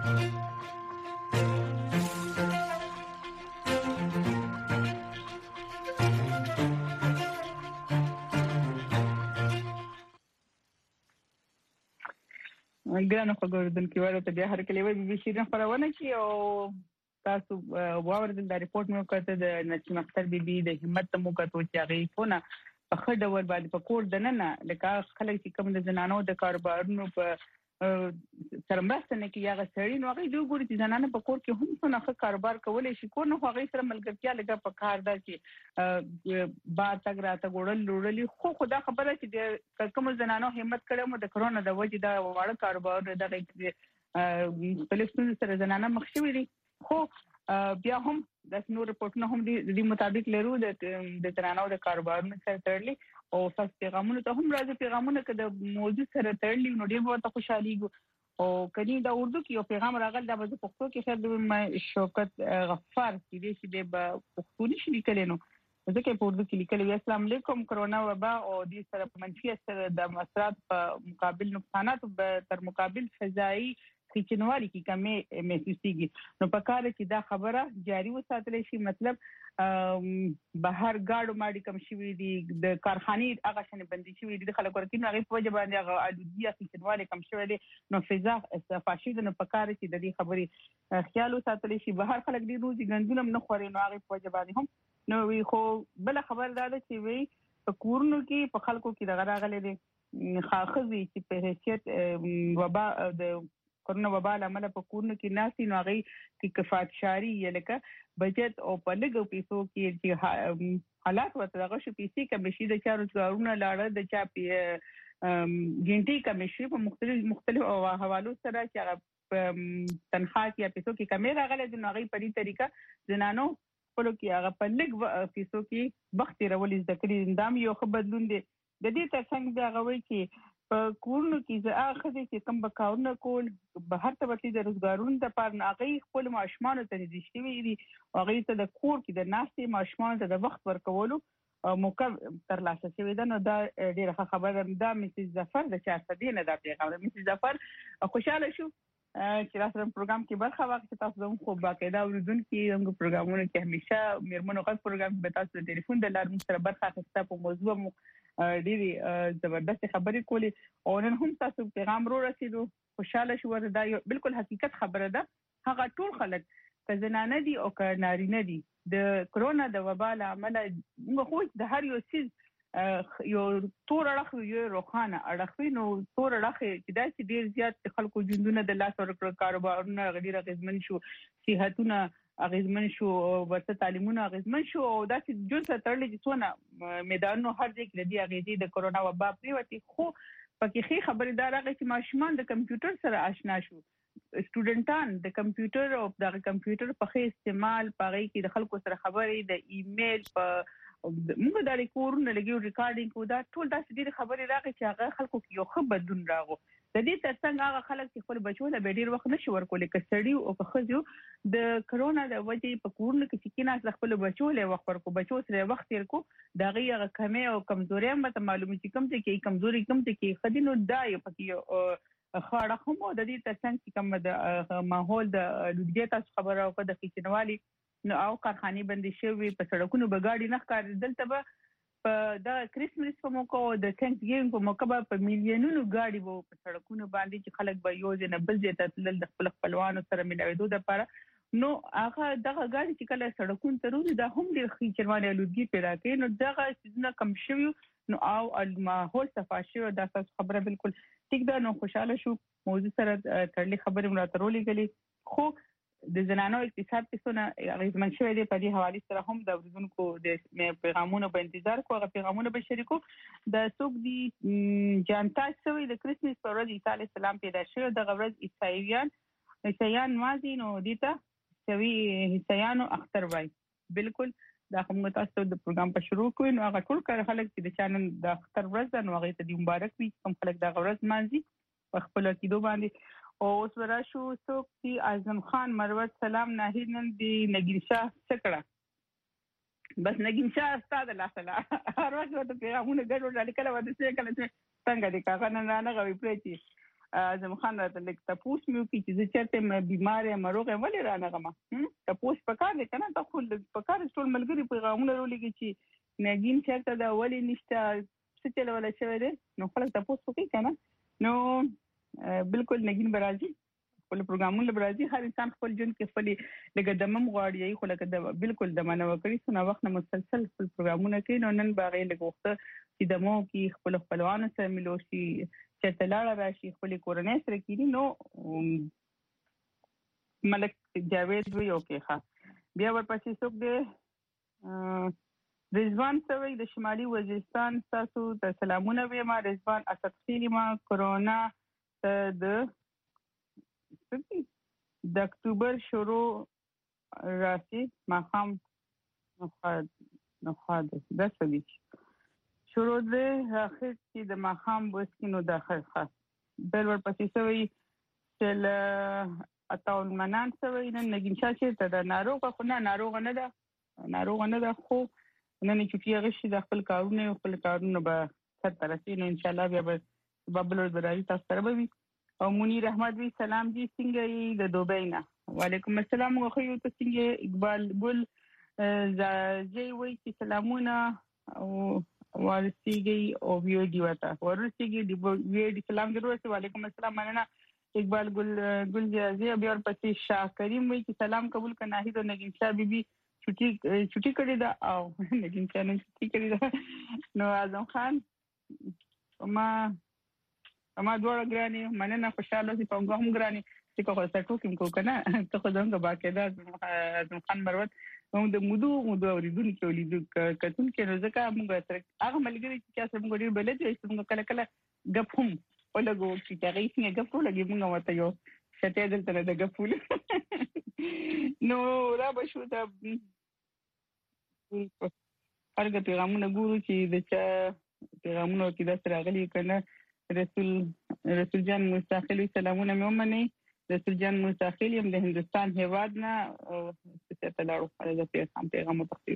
ګرانو خبردونکو ورته بیا هر کله وی بي سي نه خبرونه کی او تاسو واوردل د ریپورت مې وکړه د نسیم اختر بیبي د همت مو کتو چې هغه فونه په خډه ور باندې په کور دننه لکه خلک چې کوم د زنانو د کاروبارونو په سره مرسته نه کوي هغه سړی نو هغه دوی ګوري چې زنانه په کور کې هم څنګه کاروبار کولای شي کور نه هغه سره ملګرتیا لګه په کار ده چې بار تک راته ګورل لوړلی خو خدا خبره چې کوم زنانه همت کړو مو د کرونا د وجې دا واړه کاروبار د فلسطین سره زنانه مخ شوې دي خو بیا هم د نور رپورټونه هم د مطابق لرو د د ترانو د کاروبارونو سره تړلي او تاسو پیغامونه ته هم راځي پیغامونه که د موضوع سره تړلي نو ډیر به خوشالي او کله دا اردو کې یو پیغام راغل د پښتو کې خیر د شوکت غفار چې د پښتو نشي لیکل نو ځکه په اردو کې لیکل وی السلام علیکم کرونا وبا او د سره منفي اثر د اثرات په مقابل نقصانات تر مقابل فضایی خچنوالي کې کمې محسوسيږي نو په کار کې دا خبره جاری وساتل شي مطلب بهر گاډو ماډي کم شي دي د کارخانې هغه شنه بندي شي دي خلک ورته نو هغه په وجه باندې هغه الودیه خچنوالي کم شوی دي نو فضا استفاشي د په کار کې د دې خبرې خیال وساتل شي بهر خلک دي روزي ګندونه نه خوري نو هغه په وجه باندې هم نو وی خو بل خبر دا ده چې وی په کورونو کې په خلکو کې دغه راغلي دي خاخذي چې په حیثیت وبا د کرونا وبا لامل په کورونو کې ناسي نو هغه کې کفایت شاري لکه بجټ او په لګو پیسو کې چې حالات ورته هغه شو پیسې کم شي د چارو څارونه لاړه د چا پی ګنټي کم شي په مختلف مختلف حوالو سره چې هغه تنخواه یا پیسو کې کمی راغله د هغه په دې طریقه زنانو خپل کې هغه په لګ پیسو کې وخت راولې ذکر اندام یو خو بدلون دي د دې ترڅنګ دا غوي چې په کورونو کې زه اخلي چې کوم بکاونه کول به هر تبتي د روزګارونو د پاره ناغي خپل ماشومان ته دي شوی دي هغه ته د کور کې د ناستې ماشومان ته د وخت ورکولو موقع تر لاسه شوی ده نو دا ډیره خبره ده مسز ظفر د چارسدي نه دا پیغام مسز ظفر خوشاله شو چې تاسو په پروګرام کې برخه واخلئ تاسو هم خو باقاعده اوریدونکو هم پروګرامونو کې همیشه میرمنو غږ پروګرام به تاسو د ټلیفون د لارې سره برخه اخیسته په موضوع مو ډېری زبردست خبرې کولې او نن هم تاسو پیغام رو رسیدو خوشاله شو دا بالکل حقیقت خبره ده هغه ټول خلک که زنانه دي او که نارینه دي د کرونا د وبا له امله موږ خو د هر یو څیز یو تور اړخ یو روخانه اړخ نو تور اړخ چې دا چې ډیر زیات خلکو ژوندونه د لاس ورکړ کاروبارونه غډیر غزمن شو صحتونه غزمن شو ورته تعلیمونه غزمن شو او دا چې جون ستړل چې څونه میدانونو هر ځای کې دی غېدي د کرونا وبا پریوتی خو پکې خبرې دا راغی چې ماشومان د کمپیوټر سره آشنا شو سټوډنټان د کمپیوټر او د کمپیوټر په ښه استعمال پاره کې د خلکو سره خبرې د ایمیل په موږ د ریکورډ لګیو ریکارډینګ کو دا ټول دا ډېر خبرې راغی چې هغه خلکو کې یو ښه بدلون راغو د دې ترڅنګ هغه خلک چې خپل بچو له ډېر وخت نشي ورکول کسړي او کخزو د کرونا د وجې په کورن کې چې کیناس خپل بچو له وخت ورکو بچو سره وخت تیر کو دا غي هغه کمه او کمزوري مته معلومه چې کم ته کې کمزوري کم ته کې خدینو دا یو پکې خاړه هم د دې ترڅنګ چې کوم د ماحول د لوګي تاسو خبره او د خېچنوالي نو او کارخانه بندي شوی په سړکونو بغاړي نه ښکار دلته به په د کریسمس په موقع او د تھینکس ګیوینګ په موقع په میلیونونو غاډي وو په سړکونو باندې چې خلک به یو ځنه بل ځای ته تلل د خپل خپلوانو سره ملاویدو لپاره نو هغه دغه غاډي چې کله سړکونو ته روزي دا هم ډېر خېچروانه لوګي پیدا کوي نو دغه څه کم شوی نو او الماحول صفاشي او د تاسو خبره بالکل ټیک ده نو خوشاله شو موضوع سره ترلي خبره مراترولې غلي خو د زنانو اقتصاد په څونه غیزمن شوی دی په دې حواله سره هم د ورزونکو د پیغامونو په انتظار کو هغه پیغامونه به شریکو د سوق دی جانتا سوی د کریسمس پر ورځ عیسی علی السلام پیدا شو د ورځ عیسایان عیسایان مازی نو دیتا سوی عیسایانو اختر وای بالکل دا کوم تاسو د پروګرام په شروع کوي نو هغه ټول کار خلک چې د چانل د اختر ورځ نو هغه ته مبارک وي کوم خلک د ورځ مازی په خپل کېدو باندې او اوس وراشو څوک چې اعظم خان مروت سلام ناهید نن دی نگین شاه څکړه بس نگین شاه استاد الله تعالی هر وخت ته پیغامونه ګډوډ لیکل و د څه کله څنګه دي کاغه نه نه غوي پریتي اعظم خان راته لیک تاسو مې کی چې چرته بیمار یم مروغه ولې را نه غما تاسو پکار دي کنه تاسو پکار ټول ملګری پیغامونه ورولېږي چې نگین چرته دا ولې نشته څه چل ولا شوی دی نو خلک تاسو کوي کنه نو بالکل نگین برازي خپل پروګرامونه برازي هر انسان خپل جون کې خپل لګه دمم غواړي خو لکه د بالکل د منو کړی څنګه وخت نه مسلسل خپل پروګرامونه کوي نو نن باغې لګه وخت چې دمو کې خپل خپلوانو سره ملو شي چې تلاړه راشي خپل کورنۍ سره کینی نو ملک جاوید وی اوکې ښه بیا ورپسې څوک دی رضوان سوی د شمالي وزیرستان تاسو ته سلامونه وایم رضوان اسدخیل ما کرونا د د اکتوبر شروع راشي ماخام نخاد نخاد د سوي شروع د اخر چې د ماخام وسکینو داخل خاص بل ورپسې سوی تل اتاول منان سوی نن نګین چې ته د ناروغه خو نه ناروغه نه ده ناروغه نه ده خو نن چې پیغشي د خپل کارونه خپل کارونه به تر ترسي نو ان شاء الله بیا به بابل درایي تاسو سره به او منیر احمد وی سلام جی څنګه د دوبۍ نه وعلیکم السلام خو یو ته څنګه اقبال ګل زای وی چې سلامونه او ورسیږي او ویډیو ته ورسیږي د ویډیو سلام ضرورت وعلیکم السلام مننه اقبال ګل ګل جازي بیا ورپسې شاه کریم وی چې سلام قبول کنا هی د نگین شاه بیبي چټي چټي کړی دا او نگین شاه نن چټي کړی دا نو اعظم خان ما ما دوړ غراني مننه خوشاله سي په هم غراني چې کوه سټو کوم کو کنه ته خو څنګه باقاعده اعظم خان مروت نو د مودو مودو اوریدونکو لیدو کتون کې ځکه موږ سره هغه ملګری چې تاسو موږ ډیر بلد یو چې موږ کله کله غف هم ولګو چې هغه یې غف ولګي موږ وته یو شته دلته د غفول نو را بشو دا هرګه پیغامونه ګورو چې د چا پیغامونه کې د سره غلي کنه رسول رسول جان مستقلی سلامونه مې ومني رسول جان مستقلی هم د هندستان هیواد نه څه ته لاړو خلک پیغام پیغام پخې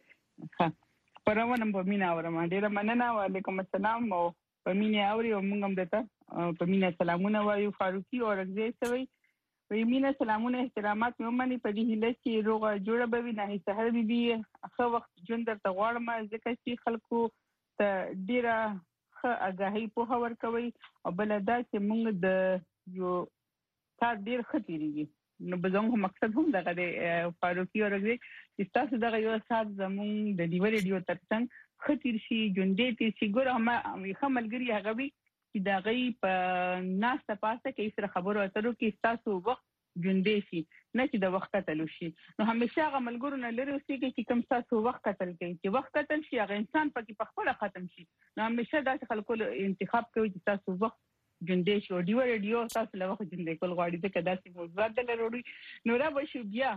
ها پرونه په مینا اورم ډیر مننه وعلیکم السلام او په مینا اوري او موږ هم دته په مینا سلامونه وایو فاروقي او رغزي سوي په مینا سلامونه احترامات مې ومني په دې هله چې روغه جوړه به وي نه سحر بي اخر وخت جون درته غواړم ځکه چې خلکو ته ډیره ښه اګاهي په هور کوي او بل دا چې موږ د یو کار ډیر ختیریږي نو بزنګ مقصد هم دغه د فاروقي او رغزي چې تاسو دغه یو سات زمون د دیو ریډیو ترڅنګ ختیر شي جونډې تی چې ګور هم خملګری هغه وي چې دغه په ناس ته پاسه کې سره خبرو اترو کې تاسو وخت جونډې شي نه چې د وخت تلو شي نو همیشه هغه ملګرو نه لري اوسې چې کوم تاسو وخت تل کوي چې وخت تل شي هغه انسان پکې په خپل ختم شي نو همیشه دا خلکو انتخاب کوي چې تاسو وخت جونډې شو دیو ریډیو تاسو له وخت جونډې کول غواړي ځکه داسې موضوعات دلته نو را به شو بیا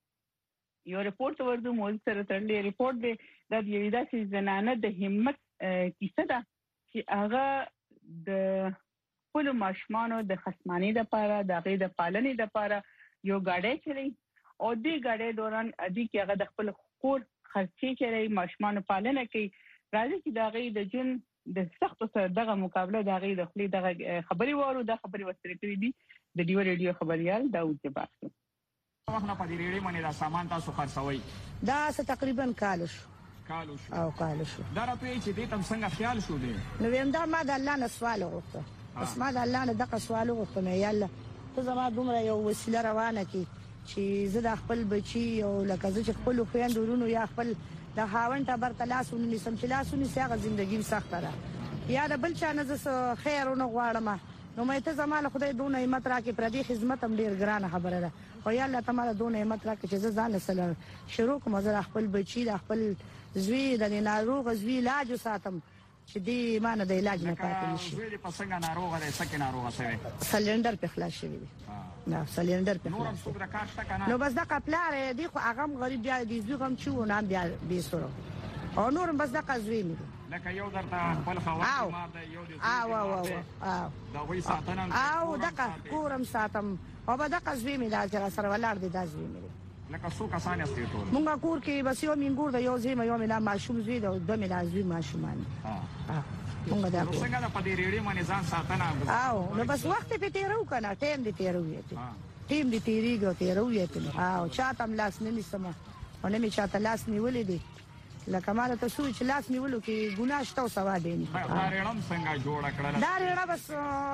یو ریپورت ورته موږ سره تړلې ریپورت دی د یوې داسې زنانه د همت کیسه ده چې هغه د خپل ماشومانو د خصمانۍ لپاره د غي د پالنې لپاره یو گاډي چلی او دې گاډي دوران ادي کې هغه د خپل کور خرچي چلی ماشومان پالنه کوي راځي چې د غي د جون د سخت سره دغه مقابله د غي د خپل دغه خبري وارو د خبري وستري کوي دي د دیو ریډیو خبريال داوود جبار وخت نه پدې ریډیو باندې دا سامان تاسو خرڅوي دا تقریبا کالو شو کالو شو او کالو شو دا راته چې دې تم څنګه خیال شو دي نو ویم دا ما د الله نه سوال وغوښته بس ما د الله نه دغه سوال وغوښته مې یاله ته زما دومره یو وسیله روانه کی چې زه د خپل بچي او لکه زه چې خپل خويندورونو یا خپل د هاوند ته برتلاسونه نسم چې لاسونه سیغه ژوندۍ سخته را یا د بل چا نه زه خیرونه غواړم نو مې ته زماله خدای دونه همت راکې پر دې خدمت هم ډیر ګرانه خبره ده او یا الله تعالی دونه همت راکې چې زه ځان سره شروع کوم زه خپل بچي د خپل زوی د ناروغ زوی علاج وساتم چې دې مان د علاج نه پاتې نشي زوی په څنګه ناروغه ده سکه ناروغه شوی سلندر په خلاص شوی دی نه سلندر په نورم څوک راکاشته کنه نو بس دا قپلار دی خو هغه غریب بیا دې زوی هم چې و نه بیا به سره او نورم بس دا قزوی مې لکه یو درته خپل خواږه ما ده یو دې او او او دا وې ساتنه او دغه کورم ساتم او به دغه زوی مې دا چې سره ولار دي دا زوی مې لکه څو کسان یې ټول مونږه کور کې بس یو مینګور د یو ځای مې یو مې لا ماشوم زوی دا د مې لا زوی ماشومان ها مونږه دا څنګه د پدې ریډي باندې ځان ساتنه او نو بس وخت په تیرو کنه ټیم دې تیرو یې ټیم دې تیریږي تیرو یې او چاته لاس نه نیسم او نه مې چاته لاس نیولې دي لکه مال ته سوچ چې لاس نیولو کې ګناه شته او سوا دی نه دا ریړم څنګه جوړ کړل دا ریړه بس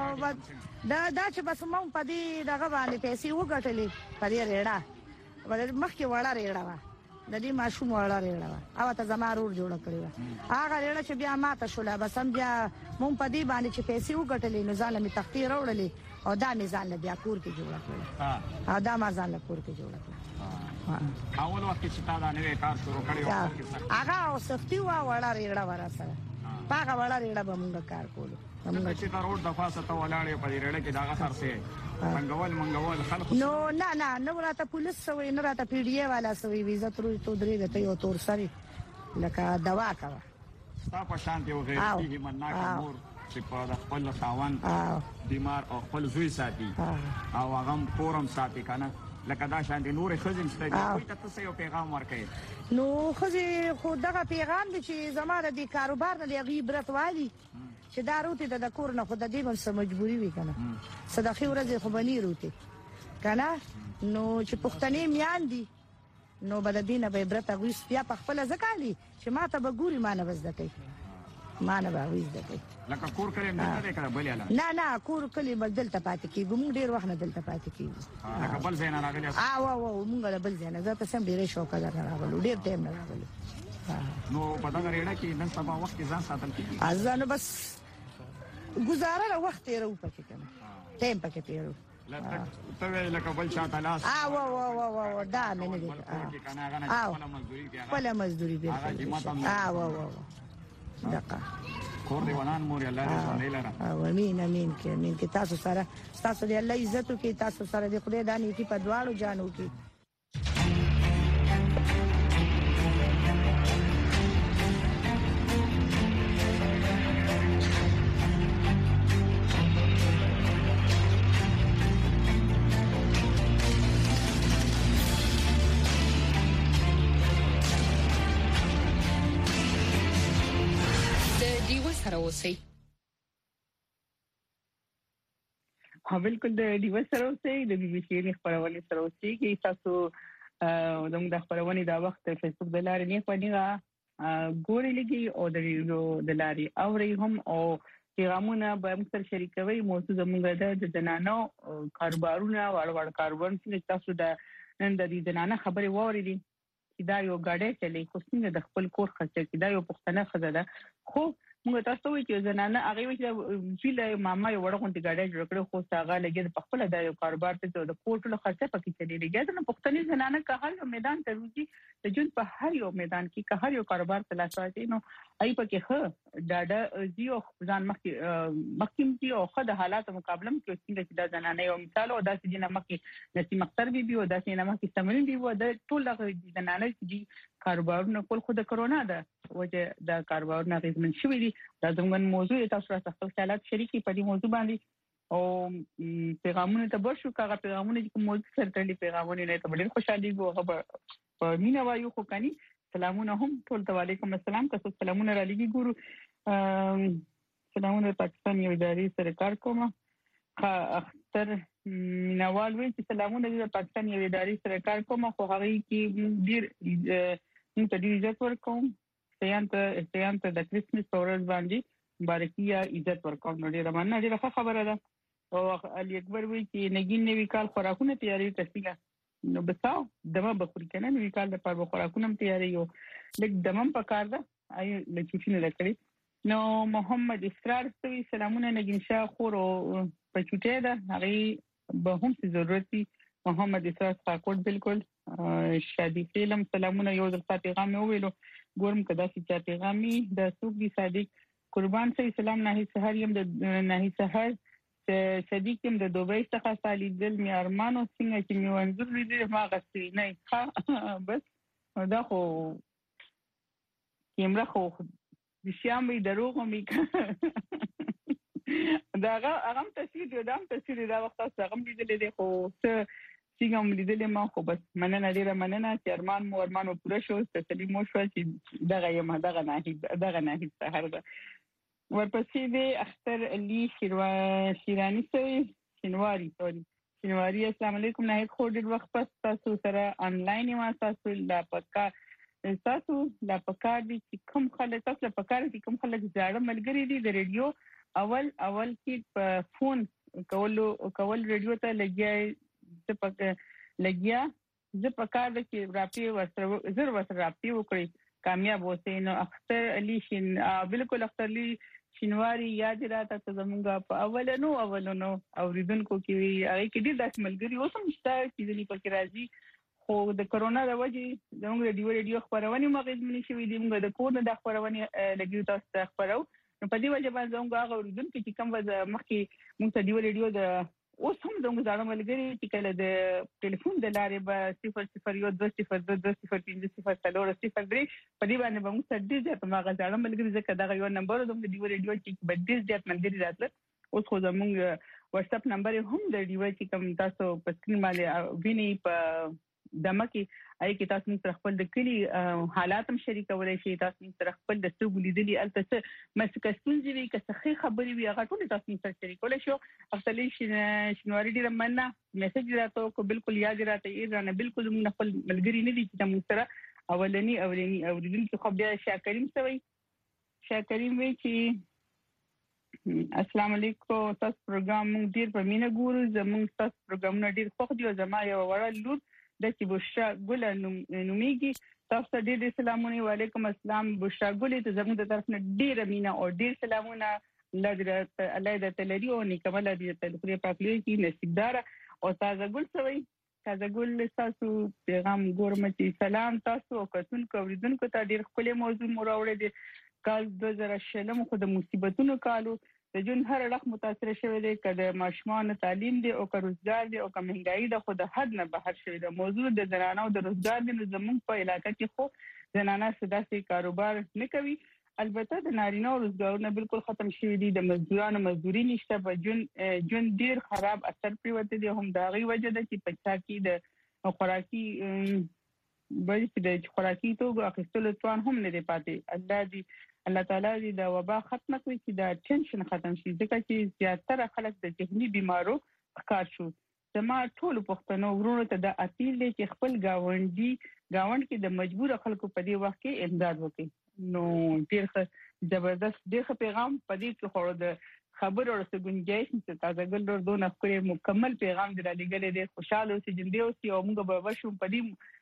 دا دا چې بس مون پدې دغه باندې پیسې وګټلې پدې ریړه ولر مخکې وړه ریړه وا د دې ماشوم وړه ریړه او ته زما رور جوړ کړی هغه ریړه چې بیا ماته شوله بس هم بیا مونږ په دې باندې چې پیسې وګټلې نو ځان مې تختې راوړلې او دا مې ځان بیا کور کې جوړ کړل ها دا ما ځان کور کې جوړ کړل اول وخت چې تا دا نوې کار شروع کړی هغه او سختي وا وړه ریړه ورا سره هغه وړه ریړه به مونږ کار کولو موږ چې دا روډ د فاسه ته ولاړې په دې ریړه کې دا غسر سي منګول منګول خلک نو نه نه نو راته پولیس سوې نه راته پی ډی ای والا سوې ویزه تر تو درې د ته یو تور سری لکه دوا کا ستا په شان دی وغه منناک امور چې په خپل خاوان بیمار او خپل زوی ساتي او هغه فورم ساتي کنه لکه دا شان دي نور خزم ستاسو کوي ته څه یو پیغام ورکړي نو خزي خو دغه پیغام دی چې زماره د کاروبار نه دی غیبرت والی چې دا روتي د کور نه خو د دې هم مجبوری وي کنه صدقې ورځې خو بني روتي کنه نو چې پښتنې میان دي نو بل دینه به عبرت غوښ بیا په خپل ځکالي چې ماته به ګوري مانه وزده کوي مانه به وزده کوي لکه کور کړم نه کړه بل یاله نه نه کور کلی بدل ته پاتې کیږي موږ ډیر وخت نه دلته پاتې کیږي لکه بل ځای نه راغلی او او موږ بل ځای نه زه ته سم ډیره شوق ده راغلو ډیر ټیم نه راغلو نو په دا غریړه کې نن سبا وخت کې ځان ساتل کیږي ازانه بس گزاره وخت یې راو پکې کنه ټیم پکې تیرو ته ویل لکه بل چاته لاس او او او او دا مې نه دي او ولا مزدوري بیا او او او دقه کور دی ونان مور الله دې باندې لره او امين امين کې امين کې تاسو سره تاسو دې الله عزت کې تاسو سره دې خدای دانی کې په دواړو جانو کې سره اوسئ ها بالکل د ډیو سره اوسئ د بي بي سي خبرونه سره اوسئ کې تاسو زموږ د خبرونه دا وخت فیسبوک د لارې نه پنیغه ګوري لګي او د ویډیو د لارې اوري هم او پیغامونه به موږ شریکوي موضوع زموږ د جنانو کاروبارونه وړ وړ کاروبار چې تاسو د نن د دې جنانه خبري ووري دي دا یو غاډه چلی خو څنګه د خپل کور خرڅ کې دا یو پښتنه خزه ده خو موږ تاسو وایي چې زنانه هغه وایي چې فیل ماما یو وړغونډه غاډه جوړ کړو خو هغه لګي په خپل د یو کاروبار ته د کوټو خرڅه پکې چلی لګي دا پښتني زنانه که هر میدان ته روزي د جون په هر یو میدان کې که هر یو کاروبار ته لاسوي نو ای پکې خو ډاډه زیو ځان مخکې مخکیم دی او خو د حالات مقابله کې څنګه چې د زنانه یو مثال او د سجنه مخکې نسی مختر بي بي او د سینما کې تمرین دی و د ټول د زنانه چې کاروبارونه کول خو د کرونا ده وجه د کاروبارونه غیزمن شوې دي دا زموږ موضوع تاسو سره خپل خیالات شریکي په دې موضوع باندې او پیغامونه ته برشو کاغه پیغامونه چې موضوع سره تړلي پیغامونه نه ته ډېر خوشالي وو هغه په مینا وایو خو کني سلامونه هم ټول ته وعلیکم السلام تاسو سلامونه را لګي ګورو سلامونه پاکستان یو اداري سره کار کوم اختر نوال وی چې سلامونه د پاکستان یو اداري سره کار کوم خو هغه کې ډیر موږ ته ډیر عزت ورکوم سیان ته سیان ته د کریسمس پرورز باندې مبارکي عزت ورکوم نو ډیره مننه ډیره خبره ده او علي اکبر وی چې نګین نوی کال خوراکونه تیاری کړي نو بتاو دمه بخور کنه نوی کال د پر خوراکونه تیاری یو لکه دمم پکار ده اي لچوټینه لکړي نو محمد اسرار سوي سلامونه نګین شاه خور او پچوټه ده هغه به هم څه ضرورتي محمد اسرار خاکوټ بالکل شادي فلم سلامونه یو ځل پیغام ویلو ګورم کدا چې پیغامي د سوق دي صادق قربان سي سلام نه سحر يم د نه سحر صدیق يم د دوبۍ څخه سالي دل می ارمانو څنګه چې می وانځور لري ما غسي نه بس دا خو کیمرا خو د شامي دروغ مې دا هغه تصویر دی دا تصویر دا وخت هغه مې لیدل دي خو څه څنګه مې لیدل ما خو بس مننه ډیره مننه چې ارمان مو ارمان پوره شو تسلیم مو شو چې دغه یم دغه نه دغه نه سحر ده ورپسې د اختر علي شیروا شیرانی سوي شینواری سوري شینواری السلام علیکم نه خو ډیر وخت پس تاسو سره انلاین ما تاسو لا پکا تاسو لا پکا دي چې کوم خلک تاسو لا پکا دي کوم خلک زړه ملګری دي د ریډیو اول اول کې په فون کول کول ریډیو ته لګیا څه پک لګیا زه په کار د کې راپی ورسره زر ورسره راپی وکړي کامیاب اوسئ. نو اختر علي شین بالکل اختر علي شینواری یاد راته ته زمونږ په اولنو اولنو اوریدونکو کې هغه کې ډېر داسې ملګري اوس هم شته چې ځینې پکې راځي، خو د کرونا د وجې زموږ ریډیو ریډیو خپرونې مغزمنې شوې دي، موږ د کور نه د خپرونې لګیو تاسو ته خپرو. نو په دې وجه باندې زموږ هغه اوریدونکو چې کوم وځ مخکې موږ ته ریډیو ریډیو د اوس هم زموږ ځاړه ملګري چې کله د ټلیفون د لارې به صفر صفر یو دوه صفر دوه دوه صفر پنځه صفر څلور صفر درې په دې باندې به موږ سره ډېر زیات هغه ځاړه ملګري ځکه دغه یو نمبر زموږ د ریډیو ریډیو چې به ډېر زیات ملګري راتله. اوس خو زموږ واتس اپ نمبر هم د ریډیو چې کوم تاسو په سکرین باندې ویني په دمه کې آی کې تاسو سره خپل د کلی حالات هم شریکولای شئ، تاسو سره خپل د سترګو لیدلي الته څه مسکه ستونزې وي که څه خبرې وي هغه ټول تاسو سره شریکولای شئ. اصلي شنواری ډیر مننه میسج راته کو بالکل یاد راته یې نه بالکل موږ خپل ملګری نه دي چې موږ سره اولنی اولنی اوریدونکو خو بیا شاکریم سوي شاکریم وی چې السلام علیکم تاسو پروګرام موږ ډیر په مینه ګورو، زموږ تاسو پروګرام ډیر خوښ دی او زما یو وړه لور د چې بشرا ګل نومیږي تاسو ته ډیر ډیر سلامونه. وعلیکم السلام بشرا ګل ته زموږ د طرف نه ډیر مینه او ډیر سلامونه. الله دې ته لري او نیکمل دې ته خپل پاکلي کې نصیبدار او تازه ګل سوي تازه ګل تاسو پیغام ګورم چې سلام تاسو او کتون کوریدونکو ته ډیر خپل موضوع مراوړې دي. کال دوه زره شلم خو د مصیبتونو کالو د جون هر اړخ متاثر شوی دی، کله ماشومان تعلیم دی او که روزګار دی او که مهنګایي د خو د حد نه بهر شوی دی. موضوع د زنانو د روزګار دی، نو زموږ په علاقې کې خو زنانه سداسي کاروبار نه کوي. البته د نارینه روزګارونه بالکل ختم شوی دي، د مزدورانو مزدوري نشته. په جون جون ډیر خراب اثر پریوته دي، هم دا غي وجه ده چې په چا کې د خوراکي بلکې د خوراکي توګه اخیستلو توان هم نه دی پاتې. الله دې الله تعالی دې د وبا ختم کړي چې دا ټینشن ختم شي، ځکه چې زیاتره خلک د ذهني بیمارو ښکار شو. زما ټول پښتنو ورونو ته د اپیل دی چې خپل گاونډي گاوند کې د مجبور خلکو په دې وخت کې امداد وکړي. نو ډیر ښه زبردست ډیر ښه پیغام په دې کې خور د خبر او سګونجایش چې تازه ګل ور دون خپل مکمل پیغام دی لګلې دي. خوشاله اوسئ جندي اوسئ او موږ به ورشو په دې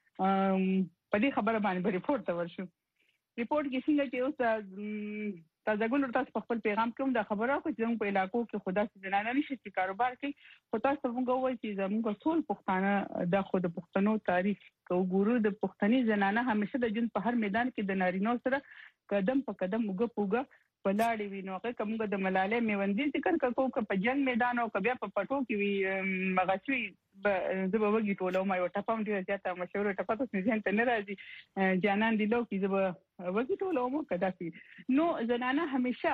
په دې خبره باندې ریپورت ته ورشو. ریپورت کې څنګه چې اوس تازه ګل تاسو په خپل پیغام کې هم دا خبره کوي چې موږ په علاقو کې خدا سي زنانه نشي چې کاروبار کوي، خو تاسو موږ وایي چې موږ ټول پښتانه د خود پښتنو تاریخ کو ګورو. د پښتني زنانه همیشه د جن په هر میدان کې د نارینو سره قدم په قدم وګ پوګه پلاړې وي. نو هغه کومه د ملالې میوندې ذکر کوو که په جنگ میدان او کبیا په پټو کې وي مغچوي زه به وګی ټولو ما یو ټپم ډیر زیاته مشهور ټپه تاسو ځین ته نه راځي جانان دی لو کې زه به وګی ټولو مو کدا سي. نو زنانه همیشه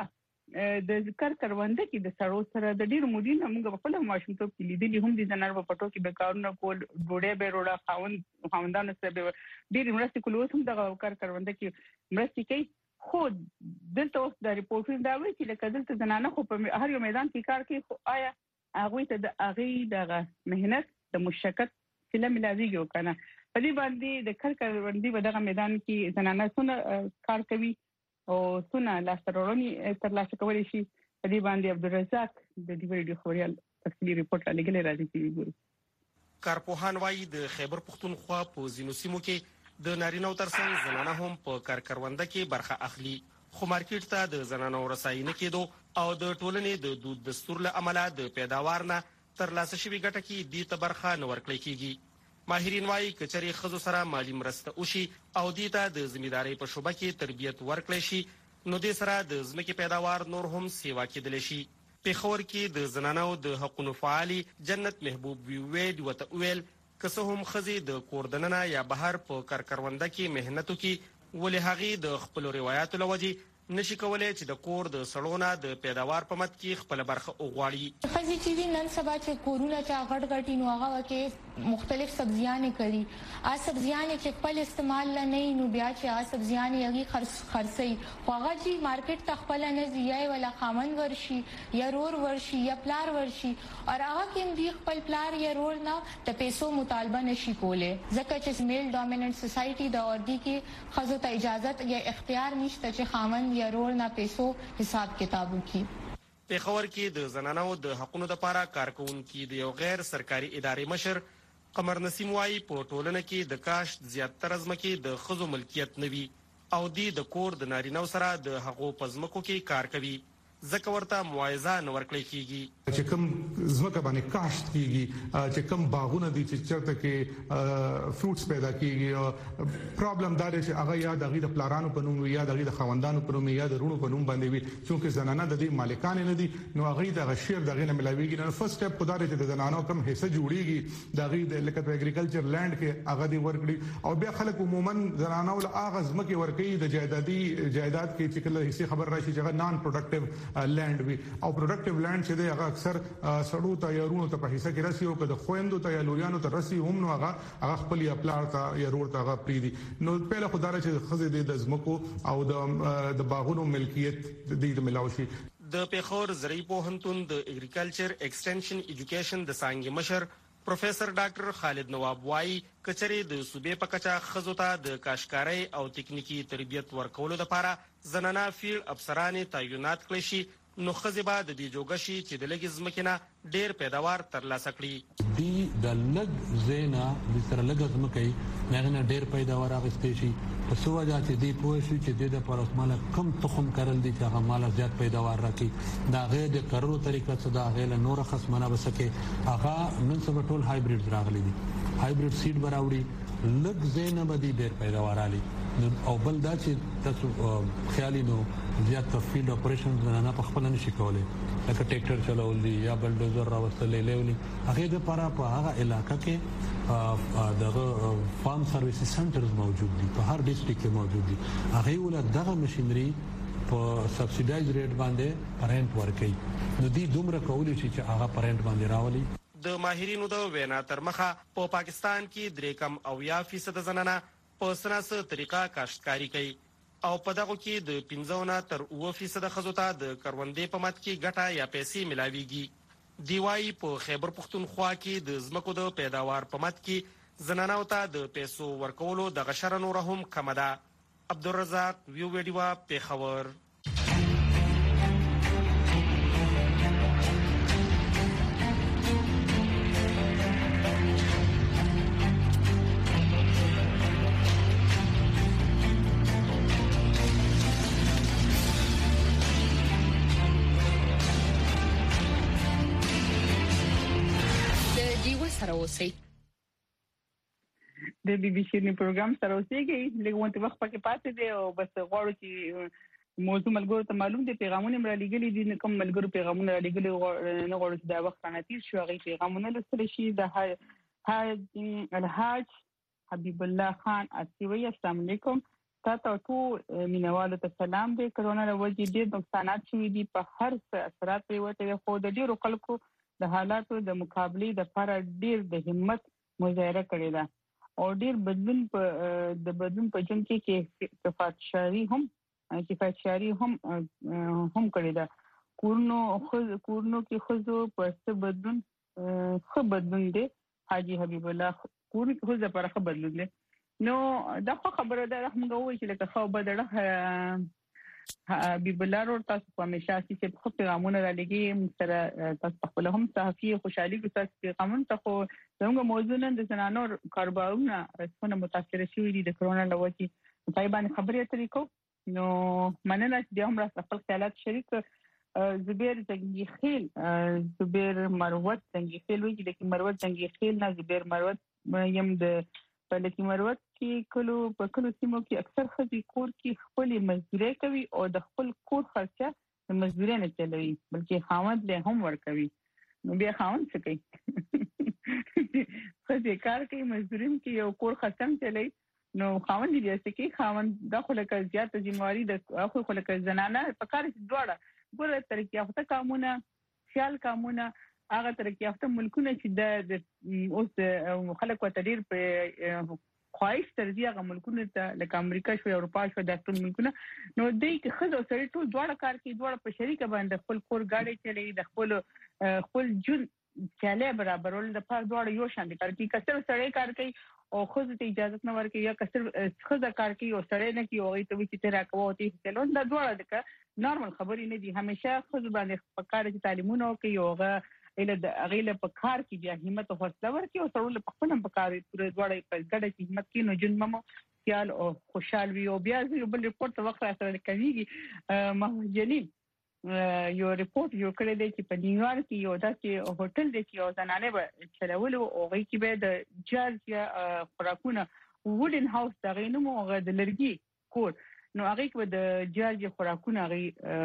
د ذکر کرونده کې د سړو سره د ډیر مودین موږ په خپل ماشومتوب کې لیدلې هم د زنانو په پټو کې به کارونه کول، ډوډۍ به روړه خاوند خاوندانو سره به ډیر مرستې کول. اوس هم د کار کرونده کې مرستې کوي، خو دلته اوس د ریپورټونو دا وایي چې لکه دلته زنانه خو په هر یو میدان کې کار کوي، خو آیا هغه ته د هغه دغه مهنت د مشقت څخه ملازمي وکنه په دې باندې د کار کروندې په دغه میدان کې زنانه څونه کار کوي او څونه لاسرورونی تر لاسه کولی شي. په دې باندې عبدالرزاق د دې ویډیو خبريال تفصیلی ریپورت لګلې راځي چې ګورو. کارپوهان وايي د خیبر پختونخوا په ځینو سیمو کې د نارینه ترڅنګ زنانه هم په کار کرونده کې برخه اخلي، خو مارکیټ ته د زنانو رسایي نه کېدو او د ټولنې د دود دستور له امله د پیداوار نه ترلاسه شوي ګټه کې دې ته برخه نه ورکړل کېږي. ماهرین وايي که چېرې ښځو سره مالي مرسته وشي او دې ته د ذمہدارۍ په شعبه کې تربیت ورکړی شي، نو دې سره د ځمکې پیداوار نور هم سیوا کېدلی شي. پېښور کې د زنانو د حقونو فعالي جنت محبوب ویویډ ورته وویل که څه هم ښځې د کور دننه یا بهر په کار کرونده کې محنت وکړي، ولې هغې د خپلو روایاتو له وجې نشي کولای چې د کور د سړونه د پیداوار په مت کې خپل برخه وغواړي. خځې چې دي نن سبا چې کورونه چا غټ غټي نو هغه کې مختلف سبزیانې کړي، آ سبزیانې چې خپل استعمال نه نه نو بیا چې آ سبزیانې هغه خرڅ خرڅي خو هغه چې مارکیټ ته خپل نه زیای ولا خامن ورشي یا رور ورشي یا پلار ورشي او هغه کې دی خپل پلار یا رور نه د پیسو مطالبه نشي کوله، ځکه چې میل ډومیننٹ سوسایټي د اوردی کې خځو ته اجازه یا اختیار نشته چې خامن یا رور نه پیسو حساب کتابو کی. پېښور کې د زنانو د حقونو لپاره کارکونکو د یو غیر سرکاري ادارې مشر قمر نسیم وايي په ټولنه کې د کاشت زیاتره ځمکې د ښځو ملکیت نه وي او دوی د کور د نارینه‌و سره د هغو په ځمکو کې کار کوي ځکه ورته معاوضه نه ورکړی کیږي چې کوم ځمکه باندې کاشت کیږي چې کوم باغونه دي چې چرته کې فروټس پیدا کیږي پرابلم دا دی چې هغه یا د غیر پلارانو په نوم یا د غیر خوندانو په نوم یا د رونو په نوم باندې وي چې زنانه د دې مالکان نه دي نو هغه د غشیر د غیر ملاویږي نو فرست سټپ په دا دی چې د زنانو کم حصہ جوړیږي د غیر لکه د اګریکلچر لند کې هغه دی ورکړي او بیا خلک عموما زنانو له هغه ځمکه ورکړي د جایدادي جایداد کې چې کله حصے خبر راشي چې نان پروډکټیو لند وی او پروډکټیو لند چې دی هغه اکثر سړو ته یا رونو ته په حصہ کې راسي او که د خويندو ته یا لوریانو ته راسي هم نو هغه هغه خپل یا پلار ته یا رور ته هغه پریدي نو په خدای چې خزه د زمکو او د د باغونو ملکیت د ملاوي د پیښور زرعي پوهنتون د اګریکلچر ایکسټنشن ایجوکیشن د سانګي مشر پروفیسور ډاکټر خالد نواب وايي کچري د صوبې په کچا خزو ته د کاشکارۍ او تکنیکی تربیت ورکولو لپاره زنانه فیلډ افسرانې تعینات کړي شي نو خزه به د دې جوګشي چې د لګي زمکینه ډېر پیداوار ترلاسه کړي دی د لګ زینا د سره لګ زمکې نه ډېر پیداوار اغستې شي په سو وجه چې دی پوه شي چې د پر اسمانه کم تخم کرل دي چې هغه مال زیات پیداوار راکړي دا غیر د کرلو طریقه څه دا غیر نور خصمنه بسکه هغه نن سبا ټول هایبریډ راغلي دي هایبریډ سیډ براوړي لګ زینا به دي ډېر پیداوار علي او بل دا چې تاسو خیالي نو زیات فیلډ اپریشن نه په خپل نشي کولای لکه ټریکټر چلول دي یا بلډوزر راوستلې لیولي هغه د لپاره په هغه علاقې کې دغه فارم سرویس سنټرز موجود دي په هر ډیسټریکټ کې موجود دي هغه ول دغه ماشينري په سبسیډایز ریټ باندې پرنټ ورکړي نو دي دومره کولی شي چې هغه پرنټ باندې راولي د ماهرینو د وینا تر مخه په پاکستان کې درې کم او یا فیصد زنانه په سناسه طریقه کاشتکاری کوي او په دغه کې د پنځه نه تر اوه فیصد خزو ته د کروندې په مت کې ګټه یا پیسې ملاويږي دیوای په خیبر پختونخوا کې د زمکو د پیداوار په مت کې زنانو ته د پیسو ورکولو د غشرنو رهم کم ده عبدالرزاق ویو ویډیو پیښور د بي بي سي نی پروګرام سره اوسېږي لږ وخت پکې پاتې دی او بس غواړو چې موضوع ملګرو ته معلوم دي پیغامونه مې لګلي دي کوم ملګرو پیغامونه لګلي نه غواړو چې دا وخت نتیج شو هغه پیغامونه لسل شي د حاج الحاج حبیب الله خان اسیوی السلام علیکم تاسو ټول مینوالو ته سلام دی کرونا له وجې ډېر نقصانات شوي دي په هر څه اثرات پریوته خو د ډېرو خلکو د حالاتو د مقابله د لپاره ډېر د همت مظاهره کړې ده او ډېر بدلون په د بدلون په جون کې کې کفایتشاري هم کفایتشاري هم هم کړی دا کورنو کورنو کې خزو په څه بدلون خو بدلون دي حاجی حبیب الله کورنو کې خزو پر خو بدلون دي نو دا خو خبره ده موږ وایو چې لکه خو بدله حبیب الله ورو تاسو په همیشه چې په پیغامونه را لګي سره تاسو خپل هم صحافي خوشحالي کو تاسو پیغامونه ته خو څنګه موضوع نن د زنانو کاروبارونه رسونه متاثر شوي دي د کرونا له وجې په باندې خبرې اترې کو نو مننه چې هم را خپل خیالات شریک زبیر زنګي خیل زبیر مروت زنګي خیل وی چې مروت زنګي خیل نه زبیر مروت یم د په لکه مروت کې کلو په کلو سیمو کې اکثر خځې کور کې خپل مزدوري کوي او د خپل کور خرچه د مزدوري نه چلوي بلکې خاوند له هم ور کوي نو بیا خاوند څه کوي خځې کار کوي مزدوري کې یو کور خرچم چلوي نو خاوند دې څه کوي خاوند د خلک زیات ذمہواری د خو خلک زنانه په کار کې دواړه ګوره ترقی یافته قانونه خیال قانونه هغه ترقی یافته ملکونه چې د اوس خلک وتدیر په خواهش تر دې هغه ملکونه ته لکه امریکا شو اروپا شو د ټول ملکونه نو دوی کې خزو سره ټول دواړه کار کوي دواړه په شریکه باندې خپل کور گاډي چلي د خپل خپل جون چاله برابرول د پاره دواړه یو شان دي کار کوي کثر سره کار کوي او خو ته اجازه نه ورکوي یا کثر خزه کار کوي او سره نه کوي او ته وی چې تیرا کوو ته چلون دا دواړه د نارمل خبرې نه دي همیشه خو باندې په کار کې تعلیمونه کوي او اله د اغیله په کار کې بیا همت او حوصله ورکړي او سره په خپل په کار پورې دواړه په ګډه کې همت کې نو جن ممو خیال او خوشحال وي او بیا یو بل ریپورت وخت سره کوي مهاجرین یو ریپورت یو کړی دی چې په نیویارک کې یو داسې هوټل دی چې یو ځنانه به چلول او غي کې به د جارجیا خوراکونه وودن هاوس دا غینمو غ د لرګي کور نو هغه کې د جارجیا خوراکونه غي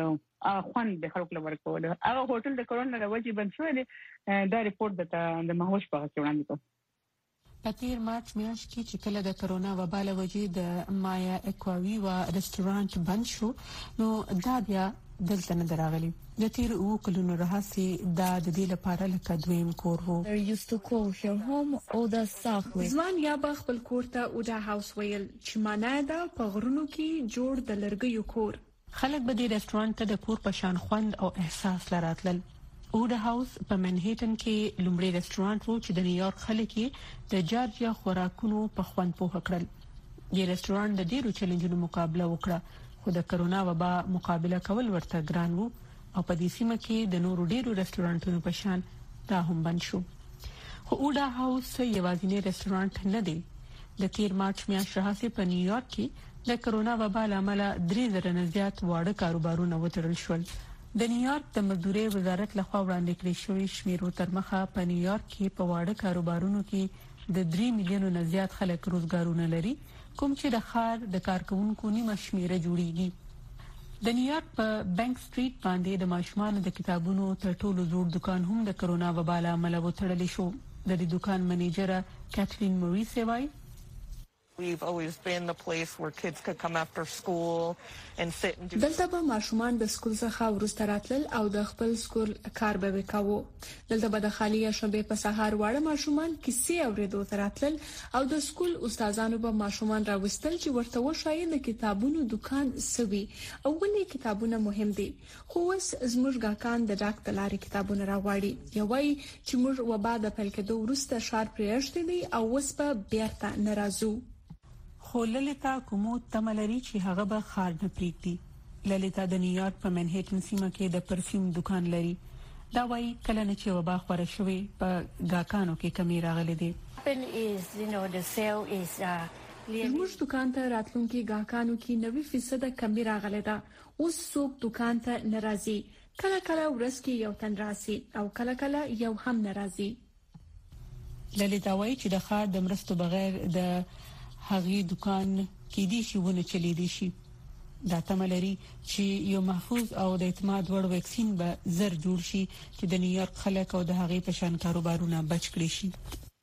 اخوان د خلکو لپاره کول هغه هوټل د کرونا د وجې بند شو دی دا ریپورت د مهوش په وړاندې کو په تیر مارچ میاشت کې چې کله د کرونا وبا له وجې د مایا اکواوي و رستورانت بند شو نو دا بیا دلته نه دراغلي د تیر او کلونو راهسي دا د دې لپاره لکه دویم کور وو They used to call her home Oda South ځوان یا به خپل کور ته اوډا هاوس ویل چې معنا دا په غرونو کې جوړ د لرګیو کور خلک به د ریسټورانټ ته د کور په شان خوند او احساس لراتل اوډا هاوس په منهټن کې لومړی ریسټورانټ وو چې د نیویارک خلک د جارجیا خوراکونو په خوند پوه کړل د ریسټورانټ د ډیرو چیلنجونو مقابله وکړه خو د کرونا وبا مقابله کول ورته ګران وو او په دې سیمه کې د نورو ډیرو ریسټورانټونو په شان دا هم بند شو خو اوډا هاوس یوازینی ریسټورانټ نه دی د تیر مارچ میاشت راهسي په نیویارک کې د کرونا وبا لامل درې زره نه زیات واړه کاروبارونه وتړل شول د نیویارک د مزدوري وزارت لخوا وړاندې کړی شوی شمیرو تر مخه په نیویارک کې په واړه کاروبارونو کې د درې میلیونو نه زیات خلک روزګارونه لري کوم چې د ښار د کارکونکو نیمه شمیره جوړیږي د نیویارک په بانک سټریټ باندې د ماشومان د کتابونو تر ټولو زوړ دکان هم د کرونا وبا لامل وتړل شو د دې دکان منیجر کاترین موریس وایي We've always been the place where kids could come after school and sit and do دلته به ماشومان د سکول څخه ورسته راتلل او د خپل سکول کار به وکاوه دلته به د خالی شنبه په سهار واړه ماشومان کیسې اوریدو ته راتلل او د سکول استادانو به ماشومان راوستل چې ورته وشایي د کتابونو دکان سوي او ولې کتابونه مهم دي خو اوس زموږ ګاکان د ډاکټر لاري کتابونه راوړي یوای چې موږ وبا د پیل کېدو ورسته شار پرېښتې دي او اوس په بیرته ناراضو خو للیتا کومو تملري چې هغه به خار نه پریږدي للیتا د نیویارک په منهټن سیمه کې د پرفیوم دکان لري دا وایي کله نه چې وبا خوره شوې په ګاکانو کې کمی راغلي دي زموږ دکان ته راتلونکي ګاکانو کې نوي فیصد کمی راغلي ده اوس څوک دکان ته ناراضي کله کله ورځ کې یو تن راسي او کله کله یو هم ناراضي للیتا وایي چې د خار د مرستو بغیر د هغه دکان کې دي شي ونه چلی دي شي دا تملري چې یو محفوظ او د اعتماد وړ ویکسین به زر جوړ شي چې د نیویارک خلک او د هغه په شان کاروبارونه بچ کړي شي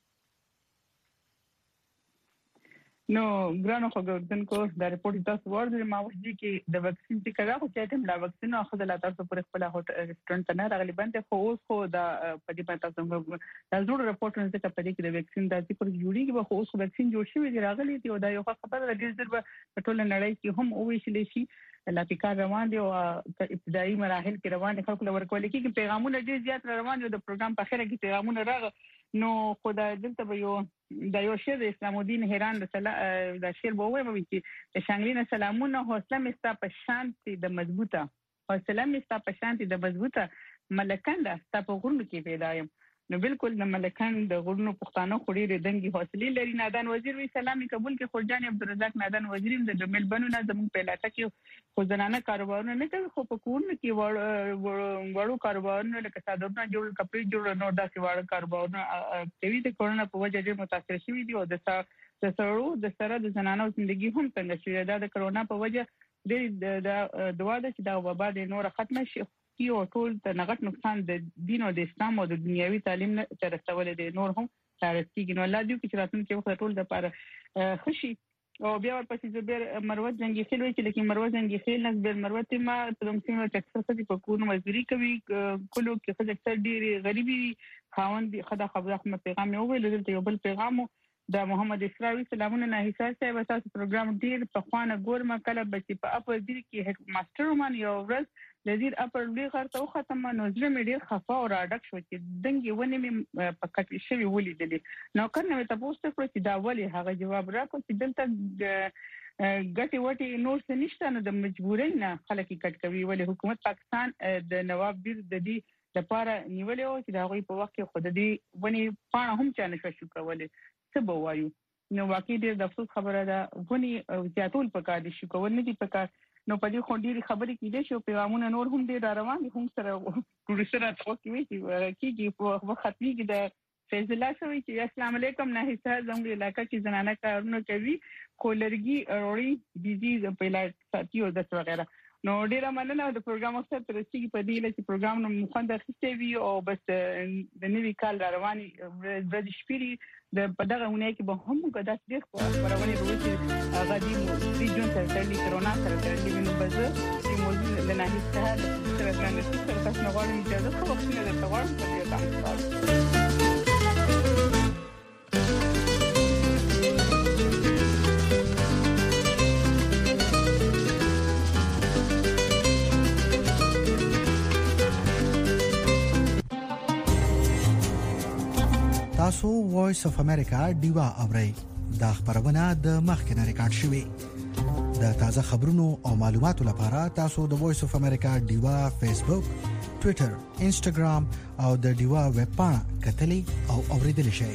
نو ګرانو خبردونکو دا ریپورت تاسو ورته ما وځي کې د ویکسین څخه راغو چې ته د ویکسین اخذ لا تاسو پر خپل هوټل ریسټورانټ نه راغلي باندې خو اوس خو دا په دې باندې تاسو دا زوړ ریپورت نه څه په دې کې د ویکسین د ذکر جوړیږي خو اوس ویکسین جوړ شوی دی راغلي دی او دا یو خبره ده چې په ټول نړۍ کې هم او ویشل شي لا فکر روان دي او ابتدایي مراحل کې روان دي خلکو لور کول کې پیغامونه ډیر زیات روان دي د پروګرام په اخر کې پیغامونه راغ نو خدای دلته به یو د یو شعر د اسلام الدین هران د د شعر به وایي چې شانګلینا سلامونه حوصله مستا په شانتي د مضبوطه حوصله مستا په شانتي د مضبوطه ملکانده ستا په غرونو کې پیدا یم نو بالکل د ملکان د غرونو پښتانه خوري ردنګي حوصله لري نادان وزیر وی سلامي قبول کې خورجان عبدالرزاق نادان وزیر د ملبنو نه زموږ په علاقه کې خو زنانه کاروبارونه نه کوي خو په کورونو کې وړو کاروبارونه لکه صادرونه جوړ کپړې جوړ نو داسې وړو کاروبارونه کوي د کرونا په وجه ډېر متاثر شوي دي او د د سړو د سره د زنانو ژوندۍ هم څنګه شوې ده د کرونا په وجه د دوا د چې دا وبا د نور ختم شي یو ټول د نغټ نقصان د دین او د اسلام او د دنیوي تعلیم نه رسول دي نور هم ترڅیږي نو الله دې چې راتلونکي وخت ټول د لپاره خوشي او بیا ورپسې زبیر مروت جنگي خیل وی چې لکه مروت جنگي خیل نه زبیر مروت ما په دوم سیمه کې اکثر څه په کورونو مزدوري کوي کلو کې څه اکثر ډېری غریبي خاوند خدا خبره خو پیغام یو ویل دلته یو بل پیغام د محمد اسراوي سلامونه نه حساب صاحب تاسو پروګرام ډیر په خوانه ګورم کله بچي په اپ دې کې هډ ماستر مان یو ورځ لذیر اپر لوی غرته او ختمه نو زړه مې ډیر خفه او راډک شو چې دنګي ونی مې په کټ شوی ولیدلې نو کنه مې تاسو ته کړی دا ولی هغه جواب راکړ چې دلته ګټي وټي نور څه نشته نو د مجبورۍ نه خلک کټ کوي ولی حکومت پاکستان د نواب دیر د دې د پاره نیولې او چې دا غوي په وخت کې خود دې ونی پاڼه هم چانه شو کولې څه به وایو نو واقعي ډېر د افسوس خبره ده ونی زیاتول پکار دي شو کول نه دي پکار نو په دې خونډيري خبرې کېدې شو پیغامونه نور هم ډېر روان دي هم سره پروډوسر تاسو کې کیږي په وخت کې د فیض الله سوي چې السلام علیکم نه حصہ زموږ علاقہ کې زنانه کارونه کوي کولرګي اوري ډیزیز په علاج ساتي او د وغیرہ نو ډیره مننه د پروګرام اکثر ترڅیږي په دې لکه پروګرام نو مخاند اخیسته وی او بس د نوي کال رواني ورځ شپري د پدغه ونه کې به هم کدا ډیر خبرونه وروي غادي د جون سره د کرونا سره د نو بزه د موضوع د نه هیڅ حال سره د نن څخه تاسو نه غواړم اجازه خو وخت نه غواړم په دې تاسو تاسو وایس اف امریکا دیوا اورئ دا خبرونه د مخکنه ریکارډ شوې د تازه خبرونو او معلوماتو لپاره تاسو د وایس اف امریکا دیوا فیسبوک ټوئیټر انسټاګرام او د دیوا ویب پاڼه کتلې او اوریدل شئ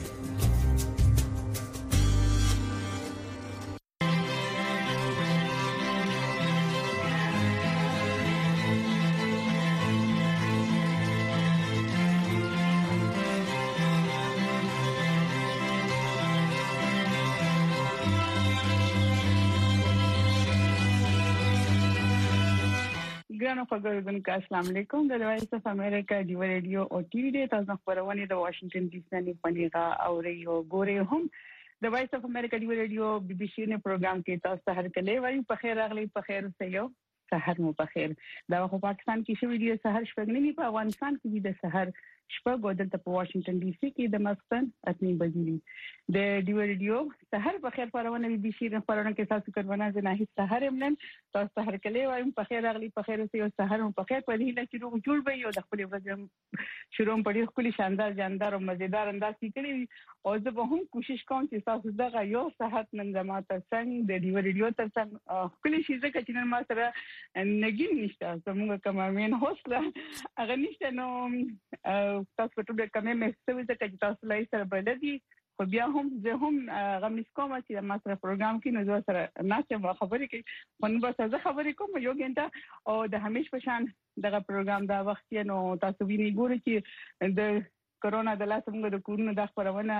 السلام علیکم د وایس اف امریکا دی ریډیو او ټي وي د تاسو خبرونه د واشنگټن ډي سي نه پنیغه او ریو ګوري هم د وایس اف امریکا دی ریډیو بي بي سي نه پروګرام کې تاسو هر کله وایي په خیر اغلی په خیر سيو سحر مو په خیر دا خو پاکستان کې شوی دی سحر شپږنی په افغانستان کې د سحر شپږ دلته په واشنگټن ډي سي کې د مسکن اتنی بجې د دی ریډیو سحر په خیر پرونه بي بي سي نه پرونه کې تاسو کړونه نه هیڅ سحر امنن تاسو هر کله وایم په خیر اغلی په خیر سيو سحر مو په خیر په دې لکه روغ جوړ به یو د خپل ورځ شروع پړې خپل شاندار جاندار او مزیدار انداز کې او زه به هم کوشش کوم چې تاسو دغه یو صحت نن زماته څنګه د دی ریډیو تر څنګه خپل شي ځکه چې نن ما سره نګین نشته زموږ کومین هوسله هغه نشته نو تاسو په ټول کمه مې څه چې تاسو لای سره بلدي خو بیا هم زه هم غمنس کوم چې ما سره پروګرام کې نو زه سره ناڅه خبرې کوي په نو بس زه خبرې کوم یو غنټه او د همیش په شان دغه پروګرام دا وخت نو تاسو ویني ګورئ چې د کرونا د لاس موږ د کورونو د خبرونه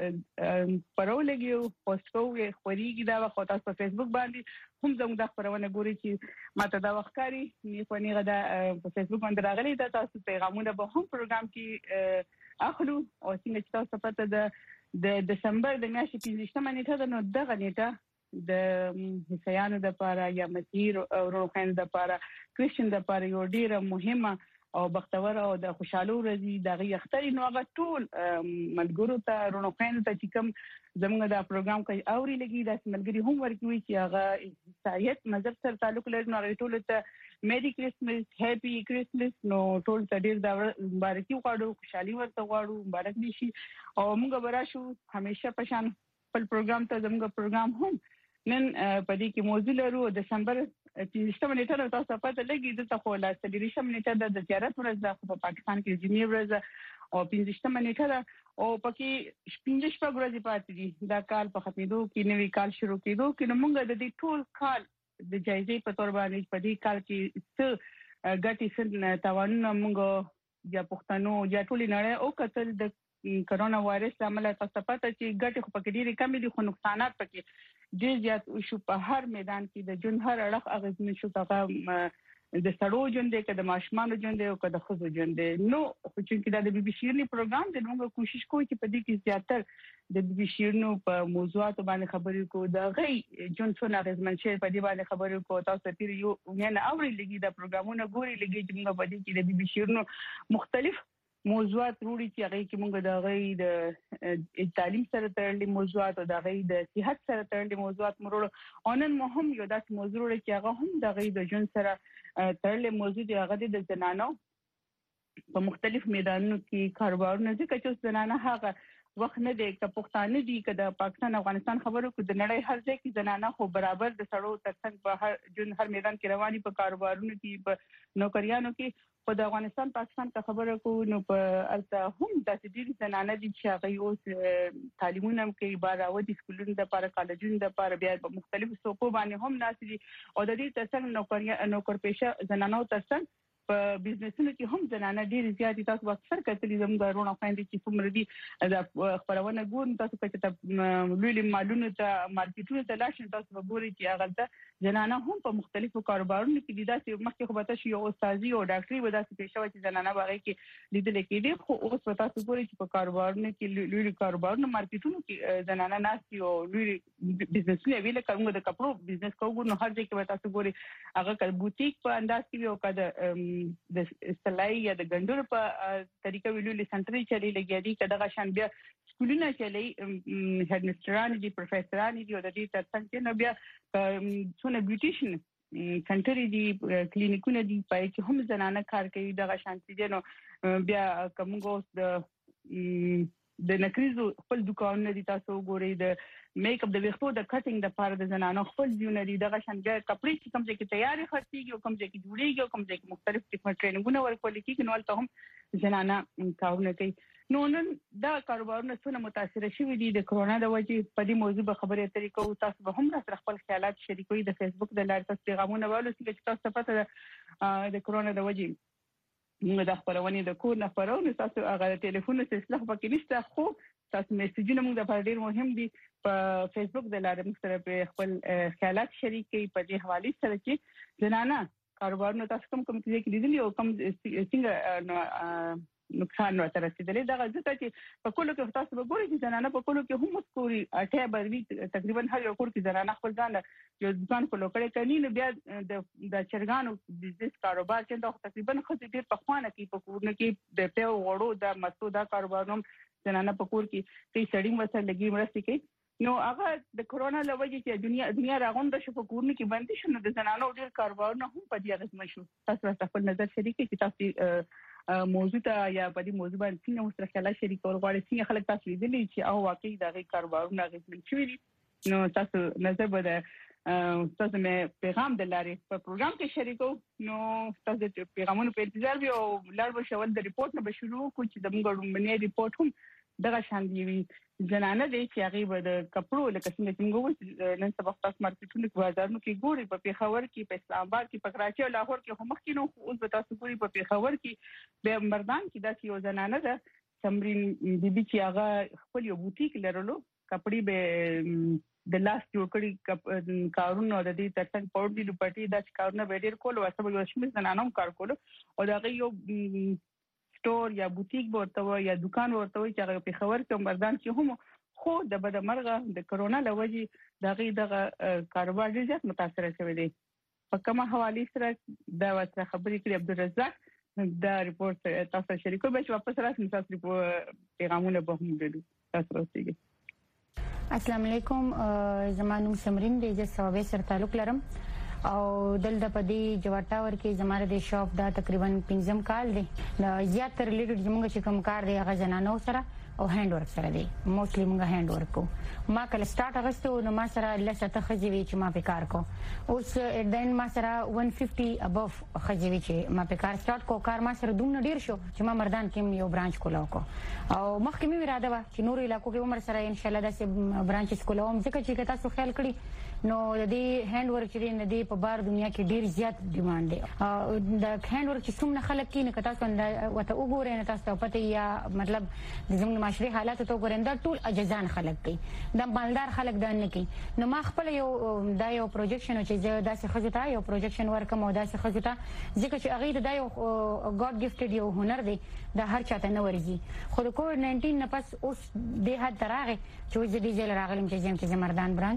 پرولګیو پوسټ کوو خوريږي دا وخت تاسو په فیسبوک باندې هم زموږ د خبرونه ګوري چې ماته دا وختاري نه په نیغه د په فیسبوک باندې راغلي دا تاسو پیغامونه به هم پروګرام کې اخلو او څنګه چې تاسو پته د د دسمبر د میاشتې پنځمه نیټه د نو دغه نیټه د حسیانو د لپاره یا مسیر او روحان د لپاره کریسچن د لپاره یو ډیره مهمه او بختور او د خوشاله ورځي دغه یختري نو هغه ټول ملګرو ته رونوخین ته چې کوم زموږ د پروګرام کوي اوري لګي د ملګری هم ورکوي چې هغه سایت مذهب سره تعلق لري نو ټول ته میری کرسمس هپی کرسمس نو ټول ته ډیر د مبارکي غواړو خوشحالي ورته غواړو مبارک دي شي او موږ به راشو همیشه په شان خپل پروګرام ته زموږ پروګرام هم نن په دې کې موضوع لرو دسمبر پنځمه نیټه تاسو پته لګي د تخول سلیریشم نیټه د زیارت ورځ په پاکستان کې جمعې ورځ او پنځمه نیټه او پکې پنځه شپږ ورځې پاتې دي دا کال په ختمېدو کې نوې کال شروع کېدو کې موږ د دې ټول کال د جایزې په تور باندې په دې کال کې څه ګټې څه توانونه موږ یا پښتنو یا ټول نړۍ او کتل د کرونا وایرس عمل تاسو پته چې ګټې خو پکې ډېری کم دي خو نقصانات پکې ډېر زیات شو په هر میدان کې د جون هر اړخ اغیزمن شو هغه د سړو جون دی که د ماشومان جون دی او که د خزو جون دی نو خو چې دا د بي بي سي نی پروګرام د موږ کوشش کوو چې په دې کې زیاتره د بي بي سي نو په موضوعات باندې خبرې کوو د غي جون څونه اغیزمن شي په دې باندې خبرې کوو تاسو ته یو نه اوري لګي د پروګرامونه ګوري لګي چې موږ په دې کې د بي بي سي نو مختلف موضوعات وروړي چې هغه کې موږ د غي د تعلیم سره تړلې موضوعات او د غي د صحت سره تړلې موضوعات مرور اونن مهم یو داس موضوع لري چې هغه هم د غي د جون سره تړلې موضوع دی هغه د زنانو په مختلف میدانونو کې کاروبارونه ځکه چې زنانه هغه وخت نه دی که پښتانه دي که د پاکستان افغانستان خبرو کو د نړۍ هر ځای کې زنانه خو برابر د سړو ترڅنګ په هر جون هر میدان کې رواني په کاروبارونو کې په نوکریانو کې په د افغانستان پاکستان کا خبره کو نو په الته هم د ډیری زنانه دي چې هغه اوس تعلیمونه کوي بارا ودي سکولونو د لپاره کالجونو د لپاره بیا په مختلفو سوقو باندې هم ناسي او د دې ترڅنګ نوکریا نوکر پیشه زنانو ترڅنګ په بزنسونو کې هم زنانه ډیر زیات تاسو اکثر کتلې زموږ غرونه خويندې چې څومره دي د خبرونه ګور تاسو په چې لولي مالونو ته مارکیټونو ته لاړ تاسو وګورئ چې هغه د زنانه هم په مختلفو کاروبارونو کې دي داسې مخکې خو به تاسو یو استادي او ډاکټري و داسې پیښه چې زنانه باغې کې لیدل کېدي خو اوس په تاسو ګورئ چې په کاروبارونو کې لولي کاروبارونو مارکیټونو کې زنانه ناسي او لولي بزنسونه ویل کوم د کپړو بزنس کوو نو هر ځای کې تاسو ګورئ هغه کله بوتیک په انداز کې او کده د استلای یا د ګندور په طریقه ویلو سنټري چلی لګیا دي کدا شان بیا سکولونه چلی هډ مستران دي پروفیسوران دي او د دې ترڅنګ نو بیا څونه بیوټیشن سنټري دي کلینیکونه دي پای کې هم زنانه کار کوي دغه شانتي دي نو بیا کومګوس د د نکریزو خپل دکانونه دي تاسو ګورئ د میک اپ د ویختو د کټینګ د پاره د زنانو خپل ځونه دي دغه څنګه کپړې چې کوم ځای کې تیاری خرڅيږي او کوم ځای کې جوړيږي او کوم ځای کې مختلف قسمه ټریننګونه ورکول کېږي نو تل هم زنانه کارونه کوي نو نن دا کاروبارونه څونه متاثر شوي دي د کرونا د وجې په دې موضوع به خبرې اترې کوو تاسو به هم سره خپل خیالات شریکوي د فیسبوک د لارې تاسو پیغامونه ولولئ چې تاسو پته د کرونا د وجې موږ د خبرونې د کور نه خبرونه تاسو هغه ټلیفون سلسله پکې نشته خو تاسو میسجونه موږ د لپاره ډیر مهم دي په فیسبوک د لارې موږ سره په خپل خیالات شریک کړئ په دې حواله سره چې زنانه کاروبارونه تاسو کوم کوم ځای کې لیدلي او کوم څنګه نقصان ورته رسیدلی دا ځکه چې په کولو کې تاسو وګورئ چې زنانه په کولو کې هم مسکوري اټه بروي تقریبا هر یو کور کې زنانه خپل ځان یو ځان کولو کړي کني نو بیا د د چرګانو بزنس کاروبار چې دا تقریبا خو دې په خوانه کې په کورونه کې د پیو وړو د مسودا کاروبارونو زنانه په کور کې چې سړی مسله لګي مرستي کوي نو هغه د کرونا لوجې چې دنیا دنیا راغونډه شو په کورونه کې باندې شنو د زنانو ډیر کاروبارونه هم په دې اغیزمن شو تاسو خپل نظر شریک کړئ چې تاسو موضوع ته یا په دې موضوع باندې څنګه مستر خیالات شریکول غواړئ څنګه خلک تاسو لیدلی چې او واقعي دغه کاروبارونه اغیزمن شوي دي نو تاسو نظر به تاسو مې پیغام د لارې په پروګرام کې شریکو نو تاسو د پیغامونو په انتظار یو لړ به شول د ریپورت نه به شروع کو چې د موږ رومنی ریپورت هم دغه شان دی زنانه دي چې هغه به د کپړو لکه څنګه چې موږ نن سبا تاسو مارکیټونو کې بازارونو کې ګوري په پیښور کې په اسلام آباد کې په کراچي او لاهور کې هم مخکې نو اوس به تاسو ګوري په پیښور کې به مردان کې داسې یو زنانه ده سمرین بیبي چې هغه خپل یو بوتیک لرلو کپړې به د لاس جوړ کړي کارونه د دې ترڅنګ پورډي لپټي د کارونه به ډیر کول او سبا یو شمېر زنانو کار کول او دا یو سٹور یا بوتیک ورته یا دکان ورته چې هغه په خبر کې مردان چې هم خو د بد مرغه د کرونا لوجې دغه دغه کاروبار ډیر زیات متاثر شوی دی په کومه حواله سره دا وسه خبرې کړې عبدالرزاق دا ریپورت تاسو شریکو به واپس راځي تاسو پیغامونه به هم ډېر تاسو راځي السلام علیکم زمانو سمرین د جسوابې سره تعلق لرم او دلته په دې جوړټاور کې زماره د شاپ دا تقریبا پنځم کال دی زیاتره ریلیټډ زموږ چې کوم کار دی هغه جنانو سره او هاند ورک سره دی موستلی موږ هاند ورک کو ما کله سٹارټ اغستو نو ما سره لسته خجوي چې ما په کار کو اوس دین ما سره one fifty اباف خجوي چې ما په کار سٹارټ کو کار ما سره دومره ډیر شو چې ما مردان کې یو برانچ کولاو کو او مخکې مې اراده و چې نور علاقو کې عمر سره ان شاء الله داسې برانچ کولاوم ځکه چې تاسو خیال کړی نو د دې هاند ورک چې نه دی په بار دنیا کې ډیر زیات ډیماند دی د هاند ورک چې څومره خلک کې نه تاسو وته وګورئ نه تاسو پته یا مطلب د زموږ معاشري حالات ته وګورئ دا ټول اجزان خلک کوي د مالدار خلک دا نه کوي نو ما خپل یو دا یو پروجیکشن چې داسې خزوته یو پروجیکشن ورکم او داسې خزوته ځکه چې هغه دا یو ګاډ گیفټډ یو هنر دی دا هر چاته نه ورځي خو د کووډ ناینټین نه پس اوس د حد تراغه چې د ډیزل راغلم چې زم چې مردان برانچ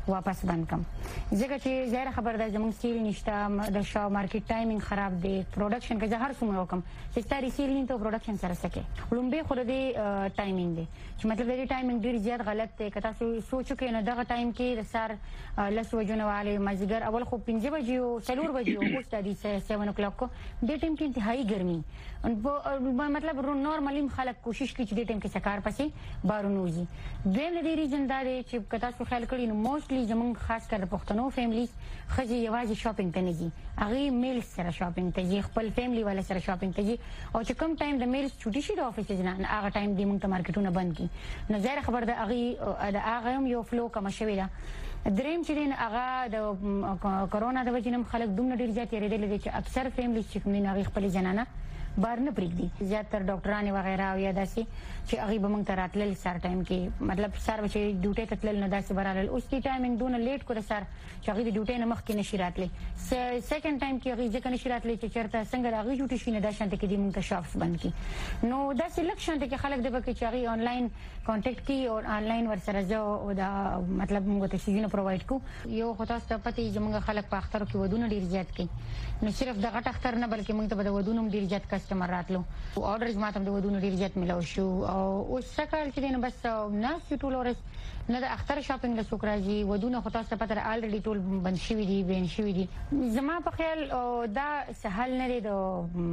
واپس بند کم ځکه چې ظاهر خبر ده زموږ سیل نشته د شاو مارکیټ ټایمینګ خراب دی پروډکشن کې زهر سمو کوم چې ستاري سیل نه ته پروډکشن سره سکے لومبه خو د ټایمینګ دی چې مطلب د ټایمینګ ډیر زیات غلط دی کته سوچو کې نه دغه ټایم کې د سار لس وجونه والے مازیګر اول خو پنځه بجې او څلور بجې او اوس د دې سیون او کلاک کو د ټیم کې انتهایی ګرمي مطلب نورمالي خلک کوشش کوي چې د ټیم کې سکار پسې بارونوزي دیم د ریجن دا دی چې کته سو خیال کړي نو موستلی زمونږ خاص کر پښتنو فیملیز خځې یوازې شاپینګ ته نه ځي هغه میل سره شاپینګ ته ځي خپل فیملی والا سره شاپینګ ته ځي او چې کوم ټایم د میل چوټي شي د افیس نه هغه ټایم د موږ ته مارکیټونه بند کی نو ظاهر خبر ده هغه د هغه یو فلو کم شوی ده دریم چې دین هغه د کرونا د وجې نم خلک دومره ډیر زیات یریدل دي چې اکثر فیملی چې کوم نه خپل جنانه بار نه پریږدي زیاتره ډاکټرانو وغیرہ او یا داسي چې هغه به موږ ته راتلل سر ټایم کې مطلب سر چې ډیوټي ته تلل نه داسي برالل اوس کی ټایمینګ دونه لیټ کړ سر چې هغه د ډیوټي نه مخکې نشي راتلی سیکنډ ټایم کې هغه ځکه نشي راتلی چې چرته څنګه هغه ډیوټي شي نه دا شانته کې د موږ ته شاپس بند کی نو دا سلیکشن ته کې خلک د بکې چې هغه آنلاین کانټیکټ کی او آنلاین ور سره ځو او دا مطلب موږ ته شي نه پرووايډ کو یو خاص ته پته چې موږ خلک په اختر کې ودونه ډیر زیات کوي نو صرف د غټ اختر نه بلکې موږ ته د ودونو ډیر زیات کسٹمر راتلو او اورډرز ماته د ودونو ډیر زیات ملو شو او اوس سکهال چې نه بس ناس ټول اورس نه د اختر شاپینګ له سوکراجي ودونه خو تاسو پته الریډي ټول بند شوی دي بین شوی دي زما په خیال دا سهل نه دی د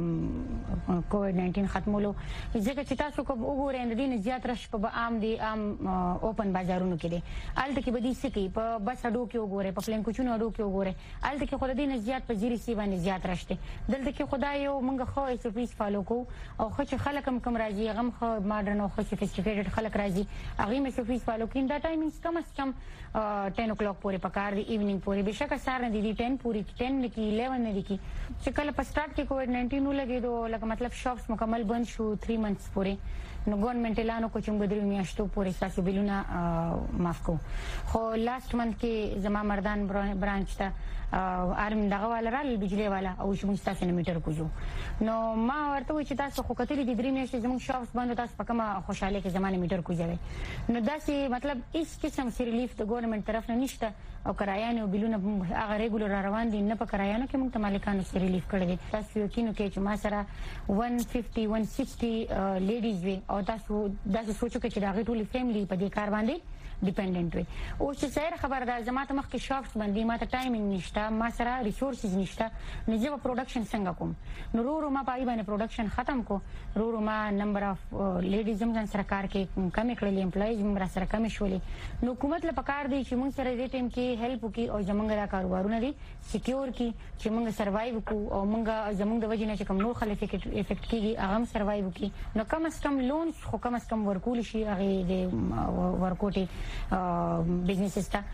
کووډ ناینټین ختمولو ځکه چې تاسو کو وګورئ د دې زیات رش په عام دي عام اوپن بازارونو کې دي الته کې بدی سکی په بس اډو کې وګورئ په پلان کوچونو اډو کې وګورئ الته کې خو د دې زیات په زیری سی باندې زیات رشته دلته کې خدای یو مونږ خو ایس او پیز فالو کو او خو چې خلک هم کم راځي غم خو ماډرن او خو سوفیسټیکیټډ خلک راځي هغه مې سو پیز فالو کین دا ټایمینګز کم از کم ټین او کلاک پورې پکار دی ایوننګ پورې بشکه سار نه دي ټین پورې ټین نه کی الیون نه دي کی چې کله په سٹارټ کې کووډ ناینټین ولګېدو لکه مطلب شاپس مکمل بند شو تھری منثس پورې نو ګورنمنت اعلان وکړ چې موږ درې میاشتو پورې تاسو بلونه معاف کو خو لاست منث کې زما مردان برانچ ته ارم دغه والا رال بجلی والا او شمون تاسو نه میټر کوجو نو ما ورته و چې تاسو خو کتلې د درې میاشتې زموږ شاپس باندې تاسو په کومه خوشاله کې زمانه میټر کوجوي نو داسې مطلب هیڅ قسم سي ریلیف د ګورنمنت طرف نه نشته او کرایانه او بلونه هغه ریګولر روان دي نه په کرایانو کې موږ ته مالکانو سي ریلیف کړی دي تاسو یقین وکړئ چې ما سره one fifty one sixty لیډیز وي او تاسو داسې سوچو کې چې دا غي ټول فیملی په دې کار باندې ډیپندنت وي او چې سیر خبردار زماته مخکې شاپس باندې ماته ټایمینګ نشته ما سره ریسورسز نشته نو زه پروډکشن څنګه کوم نو ورو ما پای باندې پروډکشن ختم کو ورو ما نمبر اف لیډیز هم ځان سره کار کې کم کړل امپلایز هم سره کم شولې نو حکومت له پکار دی چې موږ سره دې ټیم کې هیلپ وکي او زمونږ را کاروبارونه دي سکیور کی چې موږ سروایو کو او موږ زمونږ د وجې نه چې کوم نور خلک افیکټ کیږي هغه هم سروایو کی نو کم از کم لونز خو کم از کم ورکول شي هغه د ورکوټي بزنس استا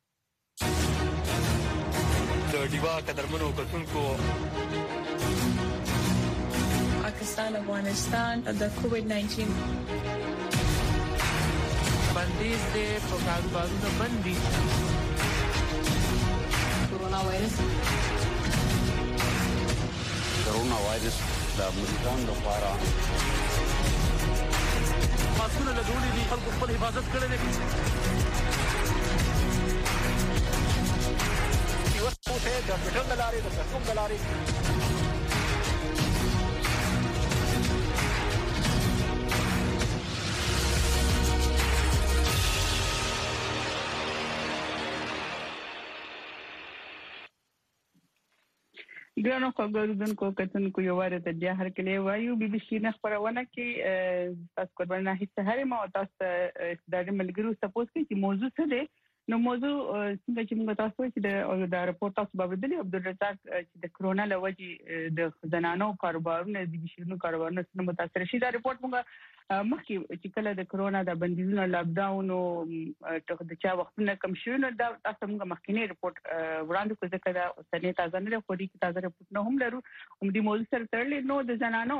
د دیوا قدرمنو کتونکو پاکستان افغانستان د کووډ ناینټین بندیز دې په کاروبارونو باندې کورونا وایرس کورونا وایرس د امریکان لپاره ماسونه لګولې دي خلکو خپل حفاظت کړی دی یو څه د هسپټل د لارې د پرسوم د لارې ګرانو خبردونکو کتونکو یو واره د بیا هر کله وایو بي بي سي نه خبرونه کې تاسو قربانه هیڅ هر ما تاسو د ملګرو سپوز کې چې موضوع څه دی نو موضوع څنګه چې موږ تاسو چې د راپورټ تاسو باندې عبدالرزاق چې د کرونا لوجي د زنانو کاروبارونو د بشرونو کاروبارونو سره متاثر شي دا راپورټ موږ مخکې چې کله د کرونا د بندیزونو لاک ډاون او د چا وختونه کم شوه نو دا تاسو موږ مخکینی راپورټ وړاندې کوو ځکه دا اوسنۍ تازه نه خوري چې تازه راپورټ نه هم لرو هم د موضوع سره تړلې نو د زنانو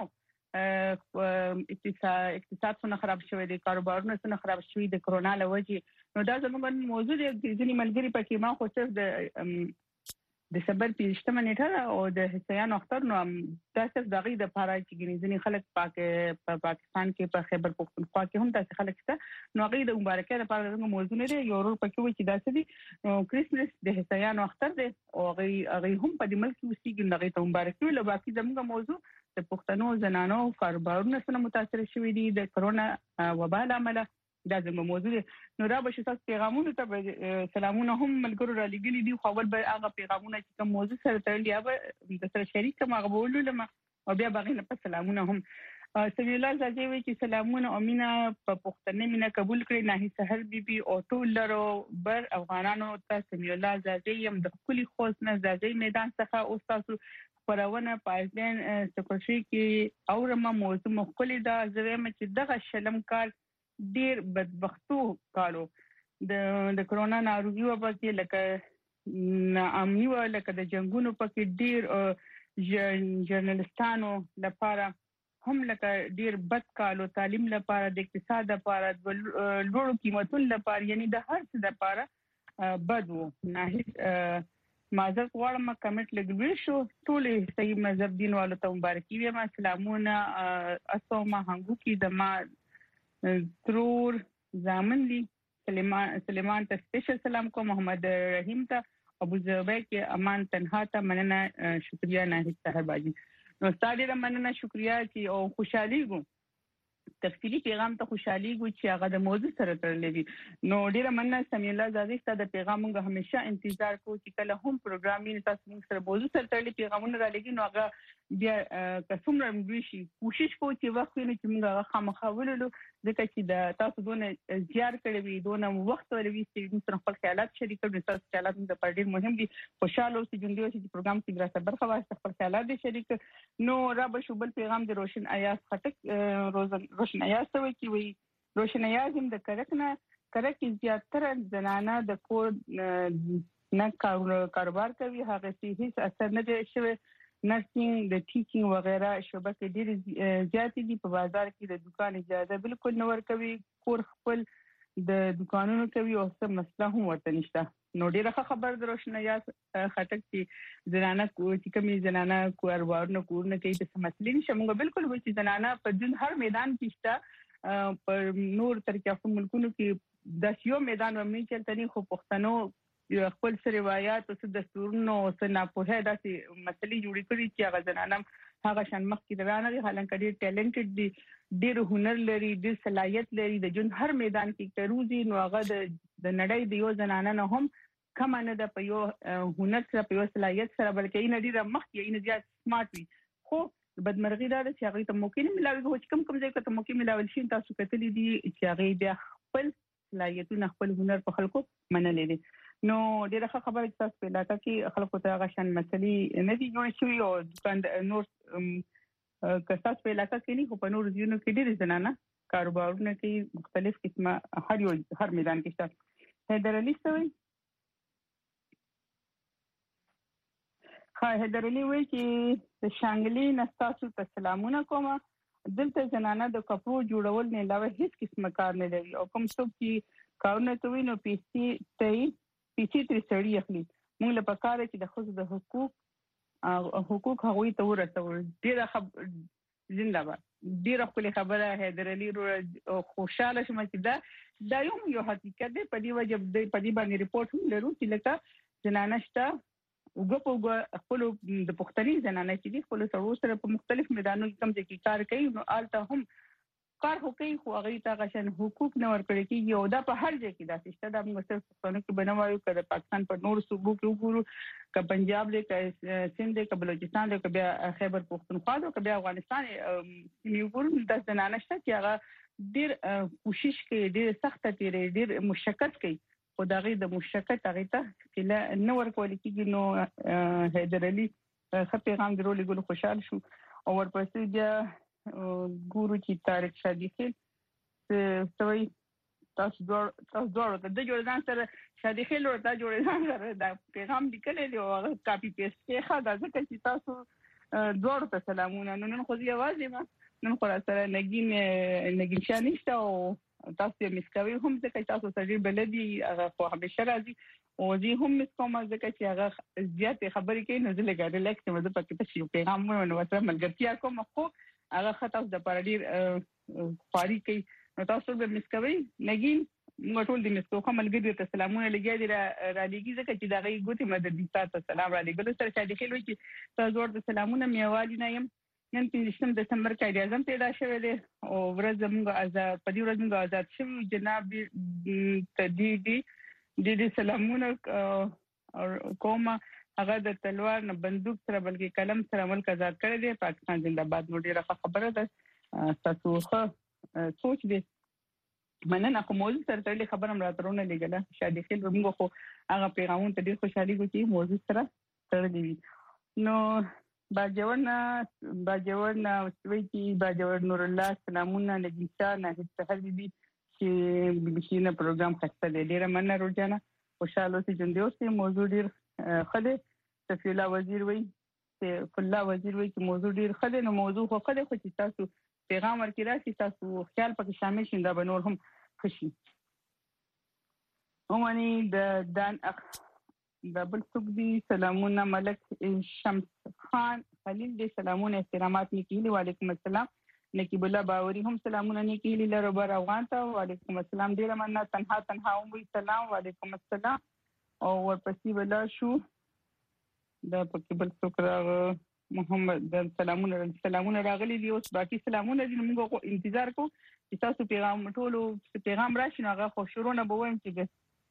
اقتصاد اقتصاد څنګه خراب شوی دی کاروبارونه څنګه خراب شوی د کرونا لوجي نو دا زموږ موضوع دی ځینې ملګری پکې ما خو صرف د دسمبر پنځمه نیټه او د حسین اختر نو تاسو دغه د لپاره چې ګنیزنی خلک پاک په پاکستان کې په خیبر پختونخوا کې هم تاسو خلک شته نو هغه د مبارکۍ لپاره د موضوع لري یو ورو پکې وي چې داسې دي نو کریسمس د حسین اختر دی او هغه هغه هم په دې ملک کې وسیږي نو هغه ته مبارکي له باقي زموږ موضوع د پښتنو زنانو کاروبارونو سره متاثر شوي دي د کرونا وبا لامل دا زموږ موضوع نو را به شتاسو پیغامونه ته سلامونه هم ملګرو را لګلي دي خو اول به هغه پیغامونه چې کوم موضوع سره تړلي به د سره شریک ما غوولو لمه او بیا باغینه په سلامونه هم سمي الله زاجي وي چې سلامونه امینه په پښتنه مینا قبول کړي نه سحر بیبي او ټول لرو بر افغانانو ته سمي الله زاجي يم د کلی خوښ نه زاجي میدان څخه او تاسو پرونه پایلین سکرټري کې اورمه موضوع مخکلي دا زویم چې دغه شلم کال ډیر بدبختو کالو د د کرونا ناروغي په کې لکه امني او لکه د جنگونو په کې ډیر ژورنالستانو لپاره هم لکه ډیر بد کالو تعلیم لپاره د اقتصاد لپاره د لوړو قیمتونو لپاره یعنی د هر څه لپاره بد وو نه هیڅ معذرت غواړم کمنټ لګوي شو ټول صحیح مذهب دین والو ته مبارکي وایم سلامونه اسوما هنګو کې د ما ترور زامن دي سلیمان سلیمان ته سپیشل سلام کو محمد رحیم ته ابو زبیر کې امان تنها ته مننه شکریا نه صاحب باجی نو ستاسو مننه شکریا چې او خوشحالي ګو تفصیلی پیغام ته خوشحالي ګو چې هغه د موضوع سره تړلې دي نو ډیره مننه سمي الله زاغي ستاسو د پیغام موږ همیشه انتظار کوو چې کله هم پروګرامینګ تاسو موږ سره موضوع سره تړلې پیغامونه را لګي نو هغه بیا قسم رمږي شي کوشش کوو چې وخت ویني چې موږ هغه خامخاولو ځکه چې د تاسو دونه زیار کړی وي دونه وخت ولوي چې موږ سره خپل خیالات شریک کړو تاسو خیالات موږ د پردي مهم دي خوشاله اوسئ جون دی چې پروګرام کې درسه برخه واسطه خپل خیالات دي شریک نو را به شوبل پیغام د روشن ایاز خټک روزن روشن ایاز ته وی کی وی روشن ایاز هم د کرکنه کرک زیاتره زنانه د کور نه کاروبار کوي هغه هیڅ اثر نه دی شوی نرسینګ د ټیچینګ وغیرہ شبکې ډېر زیات دي په بازار کې د دکان اجازه بالکل نه ورکوي کور خپل د دکانونو کوي او څه مسله هم ورته نشته نو ډېر خبر دروښنه یا خټک چې زنانه چې کومي زنانه کاروبارونه کورونه کوي د مسلې نشه موږ بالکل وایي چې زنانه په دن هر میدان کې شته پر نور ترکیه ملکونو کې د یو میدان ومن چلته نه خو پښتنو خپل سره روایت او دستورونو او نه په هدا چې مسلې جوړې کړې چې هغه زنانه هغه شان مخ کې درانه دي حالانکه ډېر ټیلنټډ دي ډېر هنر لري ډېر صلاحیت لري د جون هر میدان کې کروزي نو هغه د نړۍ د یو زنانه نه هم کم نه د په یو هنر سره په یو صلاحیت سره بلکې نه ډېر مخ کې نه زیات سمارټ وي خو بدمرغي دا چې هغه ته موقع نه ملاوي هو چې کم کم ځای ته موقع ملاوي شي تاسو کتلې دي چې هغه بیا خپل صلاحیتونه خپل هنر په خلکو منلې دي نو ډیره خبره تاسو په علاقه کې خلکو ته غشن مسلې نه دي جوړ شوی او دکان نور کساس په علاقه کې نه خو په نور ځینو کې ډیره زنانه کاروبارونه کې مختلف قسمه هر یو هر میدان کې شته حیدر علي سوي خا حیدر علي وایي چې د شانګلي نستاسو ته سلامونه کوم دلته زنانه د کپړو جوړول نه علاوه هیڅ قسمه کار نه لري او کوم څوک چې کارونه کوي نو پیسې ته پیسې تر سړی اخلي موږ له پکاره چې د خصوص د حقوق حقوق هغوی ته ورسول ډیره خبر زنده‌باد ډیره خپل خبره حیدر علي خوشاله شوم چې دا دا یو حقیقت دی په دې وجه د په دې باندې ریپورت هم لرو چې لکه زنانه شته وګپه خپل د پښتني زنانه چې خپل سره سره په مختلف میدانونو کې کم ځکه کار کوي نو آلته هم کار کوي خو هغه ته غشن حقوق نه ورکړي کیږي او دا په هر ځای کې دا شته د موږ سره څنګه کې بنوایو کړه پاکستان په نور صوبو کې وګورو ک پنجاب دې ک سند دې ک بلوچستان دې ک بیا خیبر پختونخوا دې ک بیا افغانستان یو ګورو د زنانه شته چې هغه ډیر کوشش کوي ډیر سخت تیری ډیر مشقت کوي خو دا غي د مشقت هغه ته چې نه ورکول کیږي نو حیدر علي خپل پیغام درولې ګل خوشاله شو او ورپسې بیا ګورو چې طارق شادي خیل سوي تاسو دوړ تاسو دوړ د جوړدان سره شادي خیل ورته جوړدان سره دا پیغام لیکل دی او کاپی پیسټ کې خا دا ځکه چې تاسو دوړ ته سلامونه نن خو دې आवाज ما نن خو سره نګین نګین شانشته او تاسو یې مسکوي هم ځکه تاسو سره بلدي هغه خو همیشه راځي او زه هم مس کوم ځکه چې هغه زیات خبرې کوي نو زه لګا ریلیکس یم د پکې ته شي پیغام مې نو وسره ملګرتیا کوم خو هغه خطا د پارډیر خاري کوي نو تاسو به مس کوي نګین موږ ټول دې مس کوو ملګری ته سلامونه لګیا دي را لګي ځکه چې دا غي ګوتې مدد دي تاسو سلام را لګل سره چې د خلکو چې تاسو ورته سلامونه میوالي نه يم نن پنځم دسمبر کې د اعظم پیدا شوه دي او ورځ موږ آزاد په دې ورځ موږ آزاد شوو جناب تدیدي د دې سلامونه کومه هغه د تلوار نه بندوق سره بلکې قلم سره ملک آزاد کړی دی پاکستان زنده‌باد نو ډیره خبره ده تاسو خو سوچ دې مننه خو موضوع سره تړلې خبره مراترونه لګله شادي خل موږ خو هغه پیغامونه ته ډیر خوشحالي کوي موضوع سره تړلې نو باجوړنا باجوړنا وسوي چې باجوړ نور الله سلامونه لګیسا نه هڅه دي چې بي بي سي نه پروګرام خسته دی ډیره مننه روزانه خوشاله سي جون دیوسي موضوع ډیر خله تفیلا وزیر وای چې فلا وزیر وای چې موضوع ډیر خله نو موضوع خو خله خو چې تاسو پیغام ورکړی راځي تاسو خیال پکې شامل شئ دا به نور هم خوشي اومني د دان اخ دبل څوک دي سلامونه ملک شمس خان خلیل دي سلامونه احترامات نیکیلی وعلیکم السلام نقیب الله باوري هم سلامونه نیکیلی لره بر افغان ته وعلیکم السلام ډیر مننه تنها تنها هم سلام وعلیکم السلام او ورپسې ولا شو دا پکې بل څوک راغ محمد د سلامونه سلامونه راغلي دي اوس باقي سلامونه دي موږ انتظار کوو چې تاسو پیغام ټولو پیغام راشي نو هغه خو شروع نه بوم چې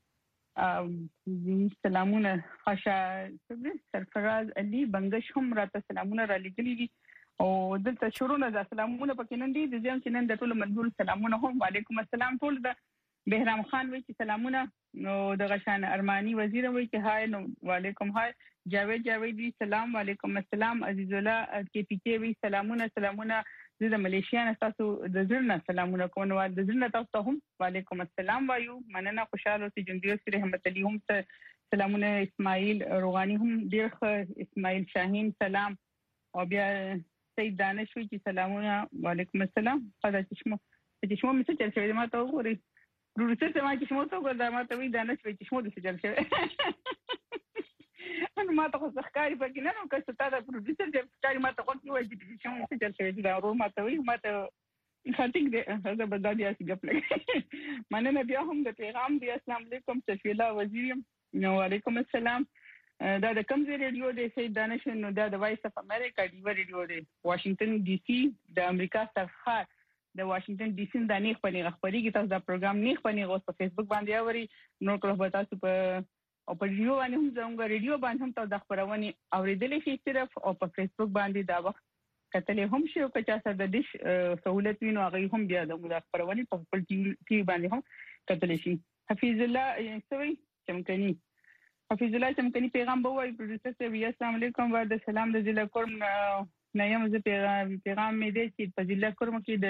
سلامونه خشا سرفراز علي بنگش هم راته سلامونه را لګلي دي او دلته شروع نه د سلامونه پکې نن دي د ځم چې نن د ټولو منځول سلامونه هم وعلیکم السلام ټول د بهرام خان وی چې سلامونه نو د غشان ارمانی وزیر وی چې هاي نو وعلیکم هاي جاوید جاویدی سلام وعلیکم السلام عزیز الله کې پی کې وی سلامونه سلامونه د ملیشیا نه تاسو د زړه سلامونه کوم او د زړه تاسو هم وعلیکم السلام وایو مننه خوشاله سي جندیو سي رحمت علي هم سلامونه اسماعیل روغانی هم ډیر اسماعیل شاهین سلام او بیا سید دانش وی چې سلامونه وعلیکم السلام خدا چشمو چشمو مې څه چل شوی ما ته وګورئ روسه ته ما چشمو ته وګورم ما ته وی دانش وی چشمو د څه چل شوی نو ما ته خو ښکاری پکې نه نو که څه تا د پروډوسر چې ښکاری ما ته خو کې وایي چې چشمو څه چل شوی دا ورو ما ته وی ما ته خاطر دې هغه بدل یا څه ګپ لګي مننه بیا هم د پیغام دی السلام علیکم تشویلا وزیر نو علیکم السلام دا د کم ځای ریډیو دی سید دانش نو دا د وایس اف امریکا دی ریډیو دی واشنگټن ډي سي د امریکا څخه د واشنگټن ډي سي د نیخ پنی خبرېږي تاسو دا پروګرام نیخ پنی اوس په فیسبوک باندې اوري نو کله به تاسو په او په ریډیو باندې هم زموږ ریډیو باندې هم تاسو د خبرونه اوریدلې شي صرف او په فیسبوک باندې دا وخت کتلې هم شي او که چا سره د دیش سہولت وینو هغه هم بیا د موږ خبرونه په خپل ټي وي باندې هم کتلې شي حفیظ الله سوي چمکني حفیظ الله چمکني پیغام به وایي پروډوسر ته وی السلام علیکم و د سلام د ضلع کورم نیم ز پیغام پیغام مې دی چې په ضلع کورم کې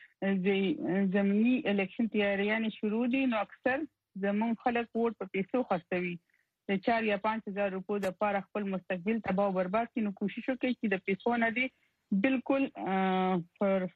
د زمینی الیکشن تیاریان شروع دي نو اکثر زمون خلک ووټ په پیسو خرڅوي د چار یا پنځه هزار روپو د لپاره خپل مستقبل تباہ او برباد کړي نو کوشش وکړي چې د پیسو نه دي بالکل پر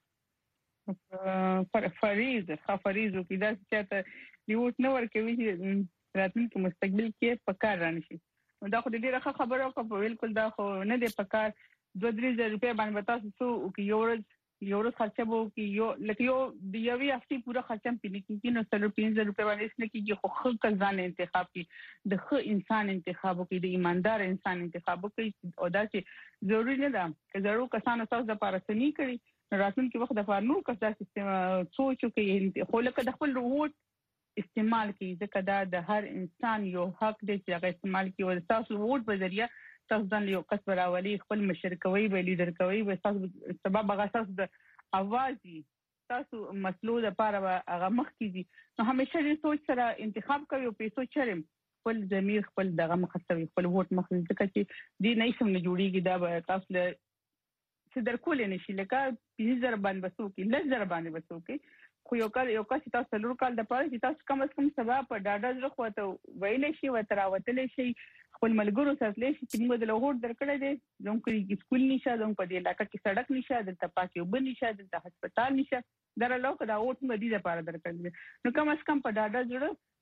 پر فریض خفریض او کدا چې یو ووټ نه ورکوي چې راتلونکي مستقبل کې پکار رانشي نو دا خو د ډیره خبره او په بالکل دا خو نه دی پکار دوه درې زره روپیا باندې تاسو څو او کې یو ورځ یو ورځ خرچه وو کې یو لکه یو د یوې هفتې پوره خرچه پینې کېږي نو سل پنځه روپیا باندې نه کېږي خو خپل ځان انتخاب کړي د ښه انسان انتخاب کړي د ایماندار انسان انتخاب کړي او دا چې ضروري نه ده چې ضرور کسانو تاسو د لپاره سني کړي راتلونکي وخت د فارنو کسا سیستم سوچو کې خو لکه د خپل ووټ استعمال کړي ځکه دا د هر انسان یو حق دی چې هغه استعمال کړي او تاسو ووټ په ذریعہ تاسو ځان یو کس راولي خپل مشر کوي به لیډر کوي به تاسو سبب هغه تاسو د اوازي تاسو مسلو د لپاره هغه مخ کیږي نو همیشه دې سوچ سره انتخاب کوي او پیسو چرم خپل ضمیر خپل دغه مخسوي خپل ووټ مخ ځکه چې دې نه سم نه جوړیږي دا به تاسو له څه درکول نه شي لکه پنځه زره باندې بسو کې لږ زره باندې بسو کې خو یو کال یو کال تاسو لور کال د پاره چې تاسو کم از کم سبا په ډاډه ځخ وته ویلې شي و تراوتلې شي خپل ملګرو سره لې شي چې موږ د لوهور درکړې دي زموږ کې سکول نشه زموږ په دې علاقې کې سړک نشه دلته پاکي وب نشه دلته هسپتال نشه درلو کدا اوټ مې دې لپاره درکړل نو کم از کم په ډاډه ځړ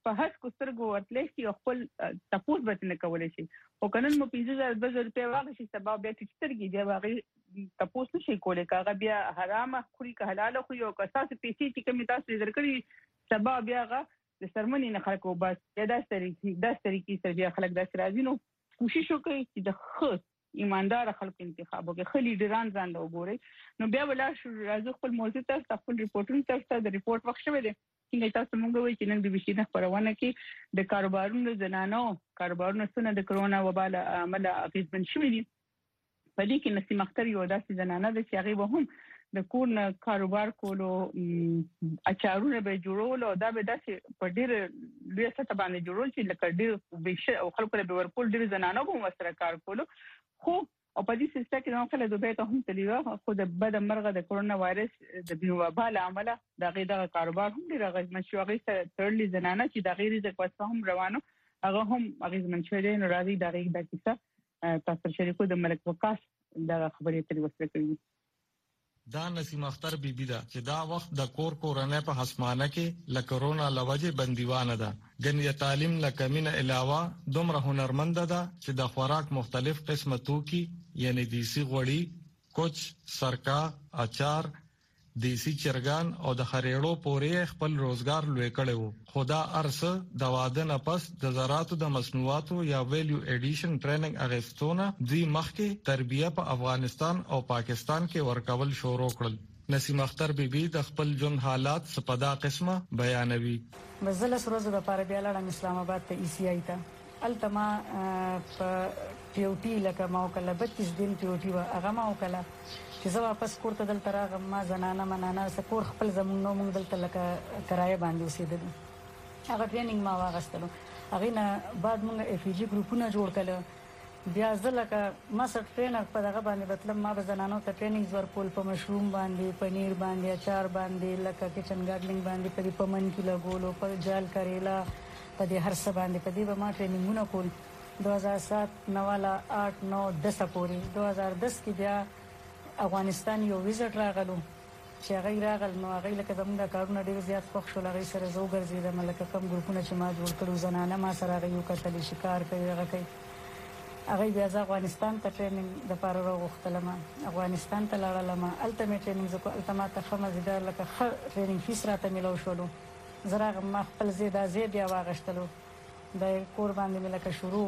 په هڅ کو سترګو ورتلې شي خپل تاسو به نه کولای شي او کنن مو پنځه زره دوه زره روپیا واغشي سبب بیا چې سترګې دی واغې تاسو نشي کولای کاغه بیا حرامه خوري که حلاله خوري او که تاسو پیسې چې کوم تاسو درکړي سبب بیا غا د سرمنې نه خلکو بس دا سترګې دا سترګې سره بیا خلک دا راځي نو کوشش وکړي چې د خاص ایماندار خلک انتخاب وکړي خلی ډیران ځان له وګوري نو بیا ولا شو راځو خپل موضوع ته خپل ریپورټونو ته د ریپورت وخت شوی دی چې تاسو مونږ وایي چې نن د بشینه خبرونه کې د کاروبارونو زنانو کاروبارونو سره د کرونا وبا له عمل اغیزمن شوی دي په دې کې نسیم اختر یو داسې زنانه د چې هغه به هم د کور نه کاروبار کولو اچارونه به جوړول او دا به داسې په ډېر لوی سطح باندې جوړول چې لکه ډېر بشه او خلکو له ورکول ډېر زنانو به سره کار کولو خو او په دې سیستم کې نو خلک دوی ته هم تلیوه خو د بد مرغه د کرونا وایرس د وبا له عمله د غیدا کاروبار هم ډېر غږ مشوغي سره تړلې زنانه چې د غیر رزق واسه هم روانو هغه هم غږ منشوري نو راځي د غیدا کیسه تاسو شریکو د ملک وقاص دا خبرې ترې وسره کوي دا نسیم اختر بی بی دا چې دا وخت د کور کورنۍ په حسمانه کې ل کرونا لوجه بندیوانه ده ګن یا تعلیم لکمینه علاوه دومره هنرمند ده چې د خوراک مختلف قسمه توکي یعنی دیسی غوړي کوچ سرکا اچار دیسی چرګان او د خریړو پورې خپل روزګار لوي کړو خدا ارسه د واده نه پس د زراعتو د مصنوعاتو یا ویلیو ایډیشن ټریننګ اغستونه دی مخکې تربیه په افغانستان او پاکستان کې ورکول شروع کړل نسیم اختر بی بی د خپل جون حالات سپدا قسمه بیانوي مزله سروزه د پاره بیا لاړم اسلام آباد ته ای سی آی ته التما په پیوټی لکه ما وکړه بتیس دین پیوټی وا هغه ما وکړه چې زه واپس کور ته دلته راغم ما زنانه منانه سکور خپل زمونږ نو مونږ دلته لکه کرایه باندې اوسېدل هغه ټریننګ ما واغستلو هغه نه بعد مونږ اف جی ګروپونه جوړ کړل بیا ځلکه ما سره ټرینر په دغه باندې مطلب ما به زنانو ته ټریننګ ورکول په مشروم باندې پنیر باندې اچار باندې لکه کچن گارډنینګ باندې په دې پمن کې لګولو په جال کریلا په دې هر څه باندې په دې به ما ټریننګونه کول دو هزار سات نوالا آٹھ نو دس پورې دو هزار دس کې بیا افغانستان یو ویزټ راغلو چې هغه راغل نو هغه لکه زموږ کارونه ډیر زیات خوښ شول هغه سره زو ګرځیدم لکه کم ګروپونه چې ما جوړ کړو زنانه ما سره هغه یو کتل شکار کوي هغه کوي هغه بیا افغانستان ته ټریننګ د پاره راغختلم افغانستان ته لاړم الټیمیټ ټریننګ زکو الټیمیټ خمزیدار لکه خ ټریننګ فیس راته ملو شولو زراغ ما خپل زیاده زیات بیا واغشتلو د کور باندې ملکه شروع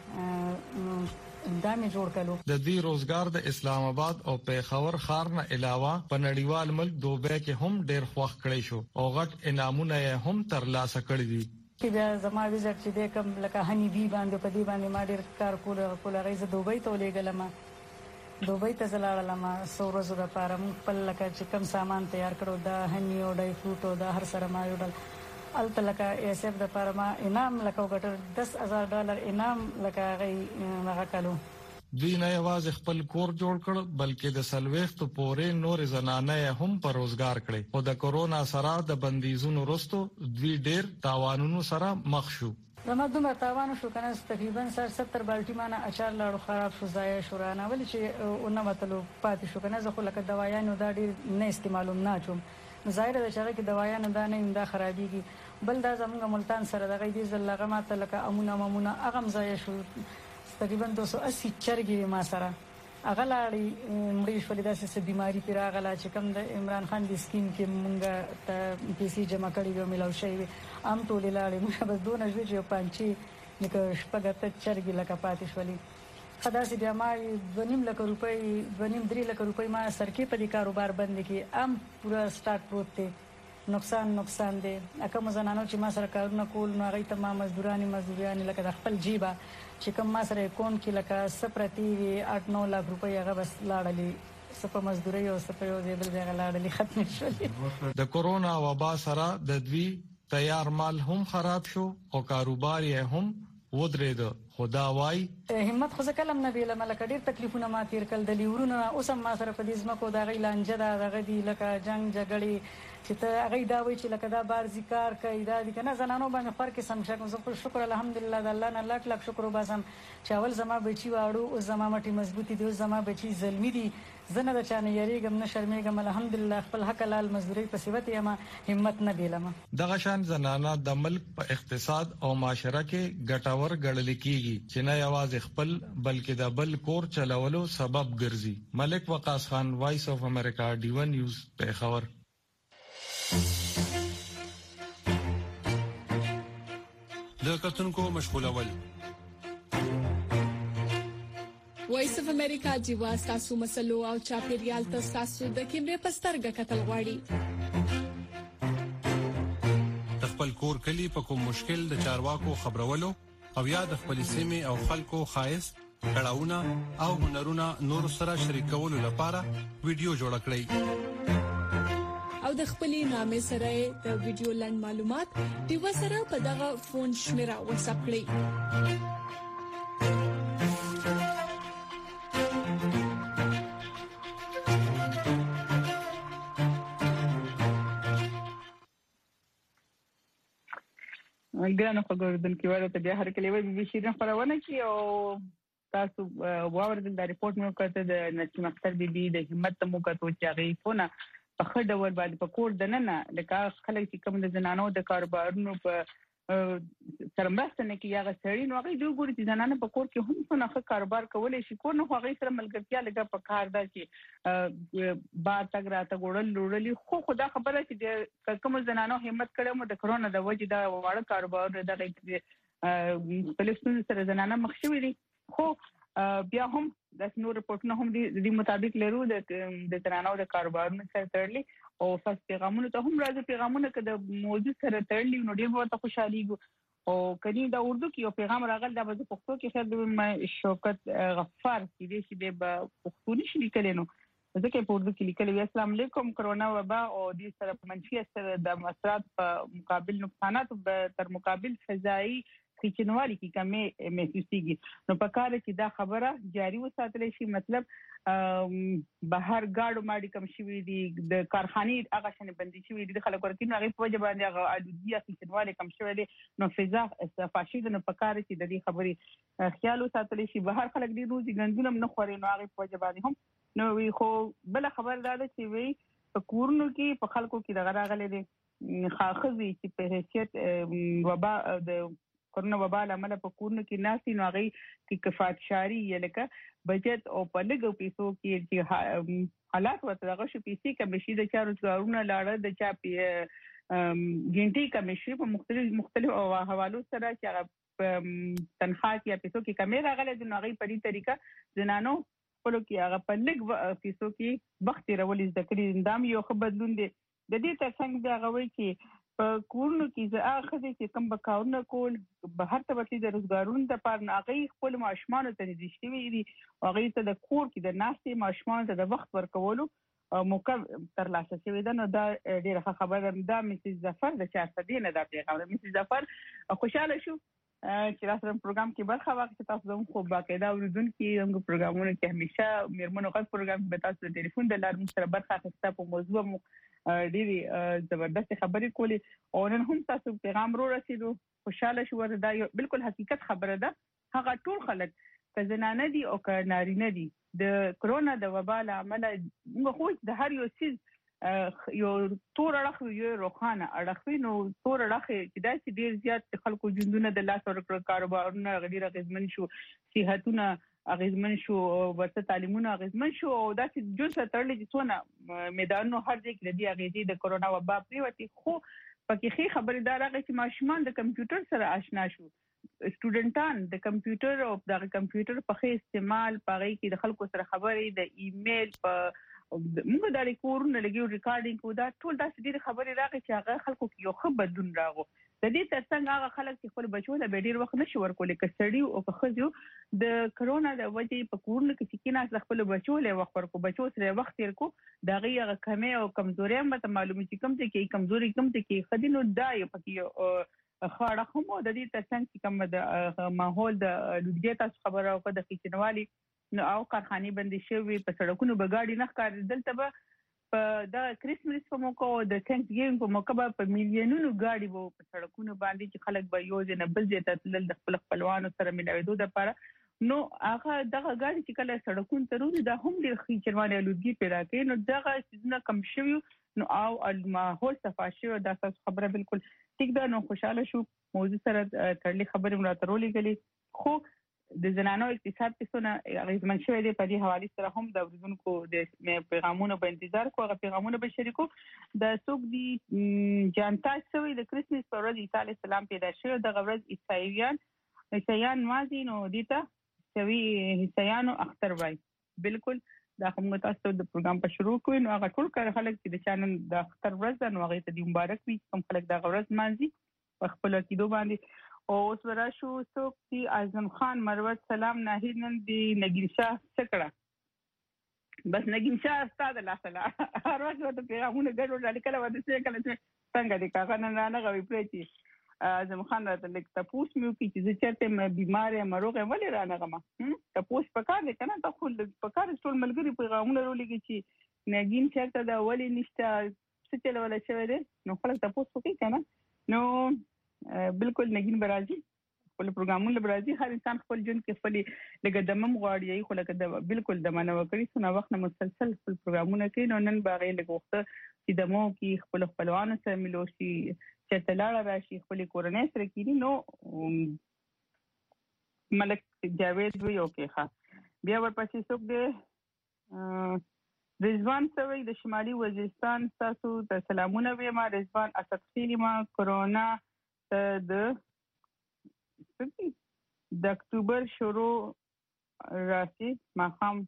کړه دامه جوړ کړو د دې روزګار د اسلام آباد او پیښور ښار نه علاوه په نړیوال ملک دوبه کې هم ډېر خوښ کړی شو او غټ انعامونه هم ترلاسه کړی دي چې بیا زما ویزټ چې د کوم لکه هنی بي باندې په دې باندې ما ډېر کار کول کول غیزه دوبه ته ولېګلم دوبه ته زلاړلم سورزو د پاره مون خپل لکه چې کم سامان تیار کړو د هنی او ډای فروټ او د هر سره ما یو ډل الته لکه ایس اف د پاره ما انعام لکه وګټل دس هزار ډالر انعام لکه غي هغه کالو دوی نه یوازې خپل کور جوړ کړ بلکې د سلويخت پورې نور زنانه هم پر روزګار کړي او د کورونا سره د بندیزونو وروسته دوی ډېر تاوانونو سره مخ شو زما دومره تاوان شو کنه تقریبا ستر بالټي مانه اچار لاړو خراب شو ځای شو رانه ولې چې اونې متلو پاتې شو کنه زه خو لکه دوايانو دا ډېر نه استعمالوم نه چوم ظاهر ده چې هغه دوايانو دا نه انده خرابيږي بل دا زموږ ملتان سره دغه دې زلغه ماته لکه امونه ممونه اغم ځای شو تقریبا دو سو اسی چرګي ما سره هغه لاړې مړې شولې داسې څه بیماری پیرا غلا چې کوم د عمران خان د سکیم کې مونږه ته پیسې جمع کړې و ملو شي ام ټولې لاړې موږ بس دونه ژوند چې پانچي نکه شپږ ته چرګي لکه پاتې شولې خداسي بیا ما دونیم لک روپۍ دونیم درې لک روپۍ ما سرکې په دې کاروبار بند کې ام پورا سٹارټ پروت دی نقصان نقصان دی اکه مزنانو چې ما سره کارونه کول نو هغه ته ما مزدوراني مزدوراني لکه د خپل جیبا چې کوم ما سره اکاونټ کې لکه سپرتی وی آٹھ نو لک روپۍ هغه بس لاړلې سپه مزدوري او سپه یو ځای بل ځای لاړلې ختم شولې د کورونا وبا سره د دوی تیار مال هم خراب شو او کاروبار یې هم ودرېد خدا وای همت خو کلم نه بیل ملک ډیر تکلیفونه ما تیر کړل د لیورونو اوس هم ما سره په دې ځمکو دا غي لانجه دا دغه دی لکه جنگ جګړې چې ته هغه دا وای چې لکه دا بار ذکر کوي دا دي کنه زنانو باندې فرق سم شکه زه شکر الحمدلله د الله نه لاک لاک شکر وباسم چې اول زما بچي واړو او زما مټي مضبوطی دي زما بچي زلمی دي زنه د چانه یریګم نه شرمېږم الحمدلله خپل حق لال مزدوري په صفت یم همت نه بیلم دغه شان زنانه د ملک په اقتصاد او معاشره کې ګټور ګڼل کیږي چې نه یوازې خپل بلکې د بل کور چلولو سبب ګرځي. ملک وقاص خان، وایس اف امریکا، ډی ون نیوز، پیښور. د کتونکو مشغولول وایس اف امریکا جیوا تاسو مسلو او چاپیریال تاسو د کیمرې پسترګه کتل غواړي. د خپل کور کلی په کوم مشکل د چارواکو خبرولو او یا د خپل سیمه او خلکو خایس کړهونه او هنرونه نور سره شریکولو لپاره ویډیو جوړ کړئ او د خپلې نامې سره د ویډیو لاند معلومات دی وسره په دغه فون شمیره واتساپ کړئ. ګرانو خبردونکو ورته بیا هر کله وی بي شیرین خبرونه کی او تاسو واوردل د ریپورت مو کړته د نسیم اختر بي بي د همت مو کړته چې هغه فونه په خړ ډول باندې په کور دننه لکه خلک چې کوم د زنانو د کاروبارونو په سرمرسته نه کې هغه سړی نو هغه دوی ګوري چې زنانه په کور کې هم څنګه کاروبار کولای شي. کور نو هغه سره ملګرتیا لګه په کار دا چې با تګ راته ګورل لورلي خو خدا خبره چې کوم زنانو همت کړو د کرونا د وجې دا واړه کاروبار دغه فلسطین سره زنانه مخ شوې دي. خو بیا هم د نور رپورټونو هم د مطابق لرو د زنانو د کاروبارونو سره تړلي او فاس پیغامونو ته هم راځي پیغامونه کده موجود سره تړلي نو ډیر ورته خوشالي او کدی دا اردو کې یو پیغام راغل دا په پښتو کې خیر د شوکت غفار چې دې چې د پښتو نشي لیکل نو ځکه په اردو کې لیکل وی السلام علیکم کرونا وبا او دې سره منفي اثر د اثرات په مقابل نقصانات تر مقابل فضایی خچنوالي کې کمې محسوسيږي نو په کار کې دا خبره جاری وساتل شي. مطلب بهر گاډو ماډي کم شوی دي د کارخانې هغه شنه بندي شوی دي خلک ورکینو هغه په وجه باندې هغه الودیه خچنوالي کم شوی دي نو فضا استفاشي د په کار کې د دې خبرې خیال وساتل شي. بهر خلک دي روزي ګندونه نه خوري نو هغه په وجه باندې هم نو وی خو بل خبر دا ده چې وی په کورونو کې په خلکو کې دغه راغلي دي خاخذي چې په حیثیت وبا د کرونا وبا لامل په کورونو کې ناسي نو هغه کې کفایت شاری لکه بجټ او په لګو پیسو کې چې حالات ورته دغه شو پیسې کمیشي د چارو څارونه لاړه د چا پی ګینټي کمیشي په مختلف مختلف حوالو سره چې تنخواه یا پیسو کې کمی راغله د هغه په دې طریقه زنانو خپل کې هغه په لګ پیسو کې وخت راولې ذکر اندام یو خو بدلون دي د دې ترڅنګ دا غوي چې په کورونو کې زه اخر چې کم بکاونه کول به هر تبعتي د روزګارونو د پاره هغه خپل ماشومان ته نږدې وي دي هغه ته د کور کې د ناستي ماشومان ته د وخت ورکولو موقع تر لاسه شوی ده. نو دا ډیره خبره ده. مسز ظفر د چارسدي نه دا پیغام مسز ظفر خوشاله شو چې تاسو په پروګرام کې برخه واخلئ. تاسو زموږ خو باقاعده اوریدونکو زموږ پروګرامونو کې همیشه میرمنو غږ پروګرام به تاسو د ټلیفون د لارې سره برخه اخیسته په موضوع مو ډېری زبردست خبرې کولې او نن هم تاسو پیغام رو رسیدو خوشاله شو. دا بالکل حقیقت خبره ده. هغه ټول خلک که زنانه دي او که نارینه دي د کرونا د وبا لامل موږ خو د هر یو چیز یو تور اړخ یو روخانه اړخ نو تور اړخ چې دا چې ډیر زیات خلکو ژوندونه د لاس ورکړ کاروبارونه غیر غزمن شو صحتونه اغیزمن شو ورته تعلیمونه اغیزمن شو او دا چې جون سره تړلې چې څونه میدانونو هر ځای کې د دې اغیزې د کرونا وبا پریوتی خو پکې خې خبردار هغه چې ماشومان د کمپیوټر سره آشنا شو سټوډنټان د کمپیوټر او د کمپیوټر په خې استعمال پاره کې د خلکو سره خبرې د ایمیل په موږ د ریکورډ لګیو ریکارډینګ کو دا ټول دا ډېر خبرې راغی چې هغه خلکو کې یو خبر بدلون راغو. د دې ترڅنګ هغه خلک چې خپل بچو له ډېر وخت نشي ورکول کسړي او خځو د کرونا د وجې په کورن کې چې کیناس خپل بچو له وخت ورکو بچو سره وخت تیر کو دا غي هغه کمه او کمزوري هم ته معلومه چې کم ته کې کمزوري کم ته کې خدینو دا یو پکې خاړه هم د دې ترڅنګ چې کوم د ماحول د لوګي تاسو خبره او د خچنوالي نو او کارخانه بندي شوی په سړکونو بغاړي نه ښکار دلته به په د کریسمس په موقع او د تھینکس ګیوینګ په موقع په میلیونونو غاډي وو په سړکونو باندې چې خلک به یو ځنه بل ځای ته تلل د خپل خپلوانو سره ملاوي دوه لپاره نو هغه دغه ګاډي چې کله سړکونو ته وروځي دا هم ډېر ښه چرمانه آلودګي پیدا کوي. نو دغه سيزونه کم شوي نو او ماحول صفا شوی دا خبره بالکل ټیک ده. نو خوشاله شو موضوع سره تړلې خبرې مو راټولې کړې خو د زنانو اقتصاد په څونه اغیزمن شوی دی. په دې حواله سره هم د اوریدونکو د پیغامونو په انتظار کو هغه پیغامونه به شریکو. د څوک دی جانتا شوی د کریسمس پر ورځ عیسی علیه السلام پیدا شوی د ورځ عیسایان عیسایان مازی نو دیتا شوی عیسایانو اختر وای. بالکل دا کوم تاسو د پروګرام په شروع کوي نو هغه ټول کار خلک چې د چانن د اختر ورځ نو هغه ته دی مبارک وي کوم خلک د ورځ مازی په خپل کېدو باندې. او اوس وراشو څوک چې اعظم خان مروت سلام ناهید نن دی نگین شاه سکړه بس نگین شاه استاد الله تعالی هر وخت ته پیغامونه ګډوډ کله ودا څه کله څنګه دي کاغه نه نه غوي پرېتی اعظم خان راته لیک تاسو مې کی چې چرته مې بیمار یم مروغه ولې را نه غما تاسو پکار دې کنه تاسو پکار ټول ملګری پیغامونه ورولېږي چې نگین چرته دا ولې نشته څه چل ولا شوی دی نو خلک تاسو کوي کنه نو بالکل نگین برازي خپل پروګرامونه برازي هر انسان خپل جون کې خپل لګه دمم غواړي خو لکه د بالکل د منو کړی څو وخت نه مسلسل خپل پروګرامونه کوي نو نن باغې لګوخته چې دمو کې خپل خپلوانو سره ملو شي چې تلاړه راشي خپل کورنۍ سره کینی نو ملک جاوید وی اوکې ښه بیا ورپسې څوک دی رضوان سوي د شمالي وزیرستان تاسو ته سلامونه وایم. رضوان اسد خیلی ما کرونا د د اکتوبر شروع راسي مخام